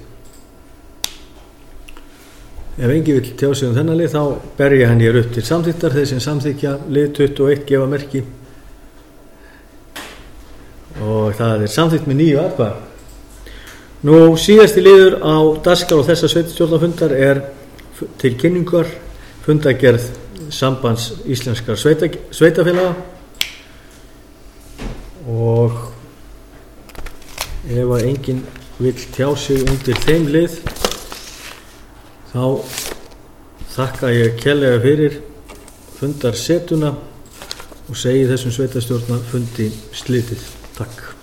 S2: Ef engi vill tjá sig um þennan lið þá ber ég hann hér upp til samþykktar. Þeir sem samþykkja lið tuttugu og eitt gefa merki og það er samþykkt með níu atkvæðum. Nú síðasti liður á dagskrá þessa sveitarstjórnarfundar er til kynningar fundargerð Sambands íslenskra sveita, sveitafélaga og ef að enginn vill tjá sig undir þeim lið þá þakka ég kærlega fyrir fundarsetuna og segi þessum sveitarstjórnarfundi slitið. Takk.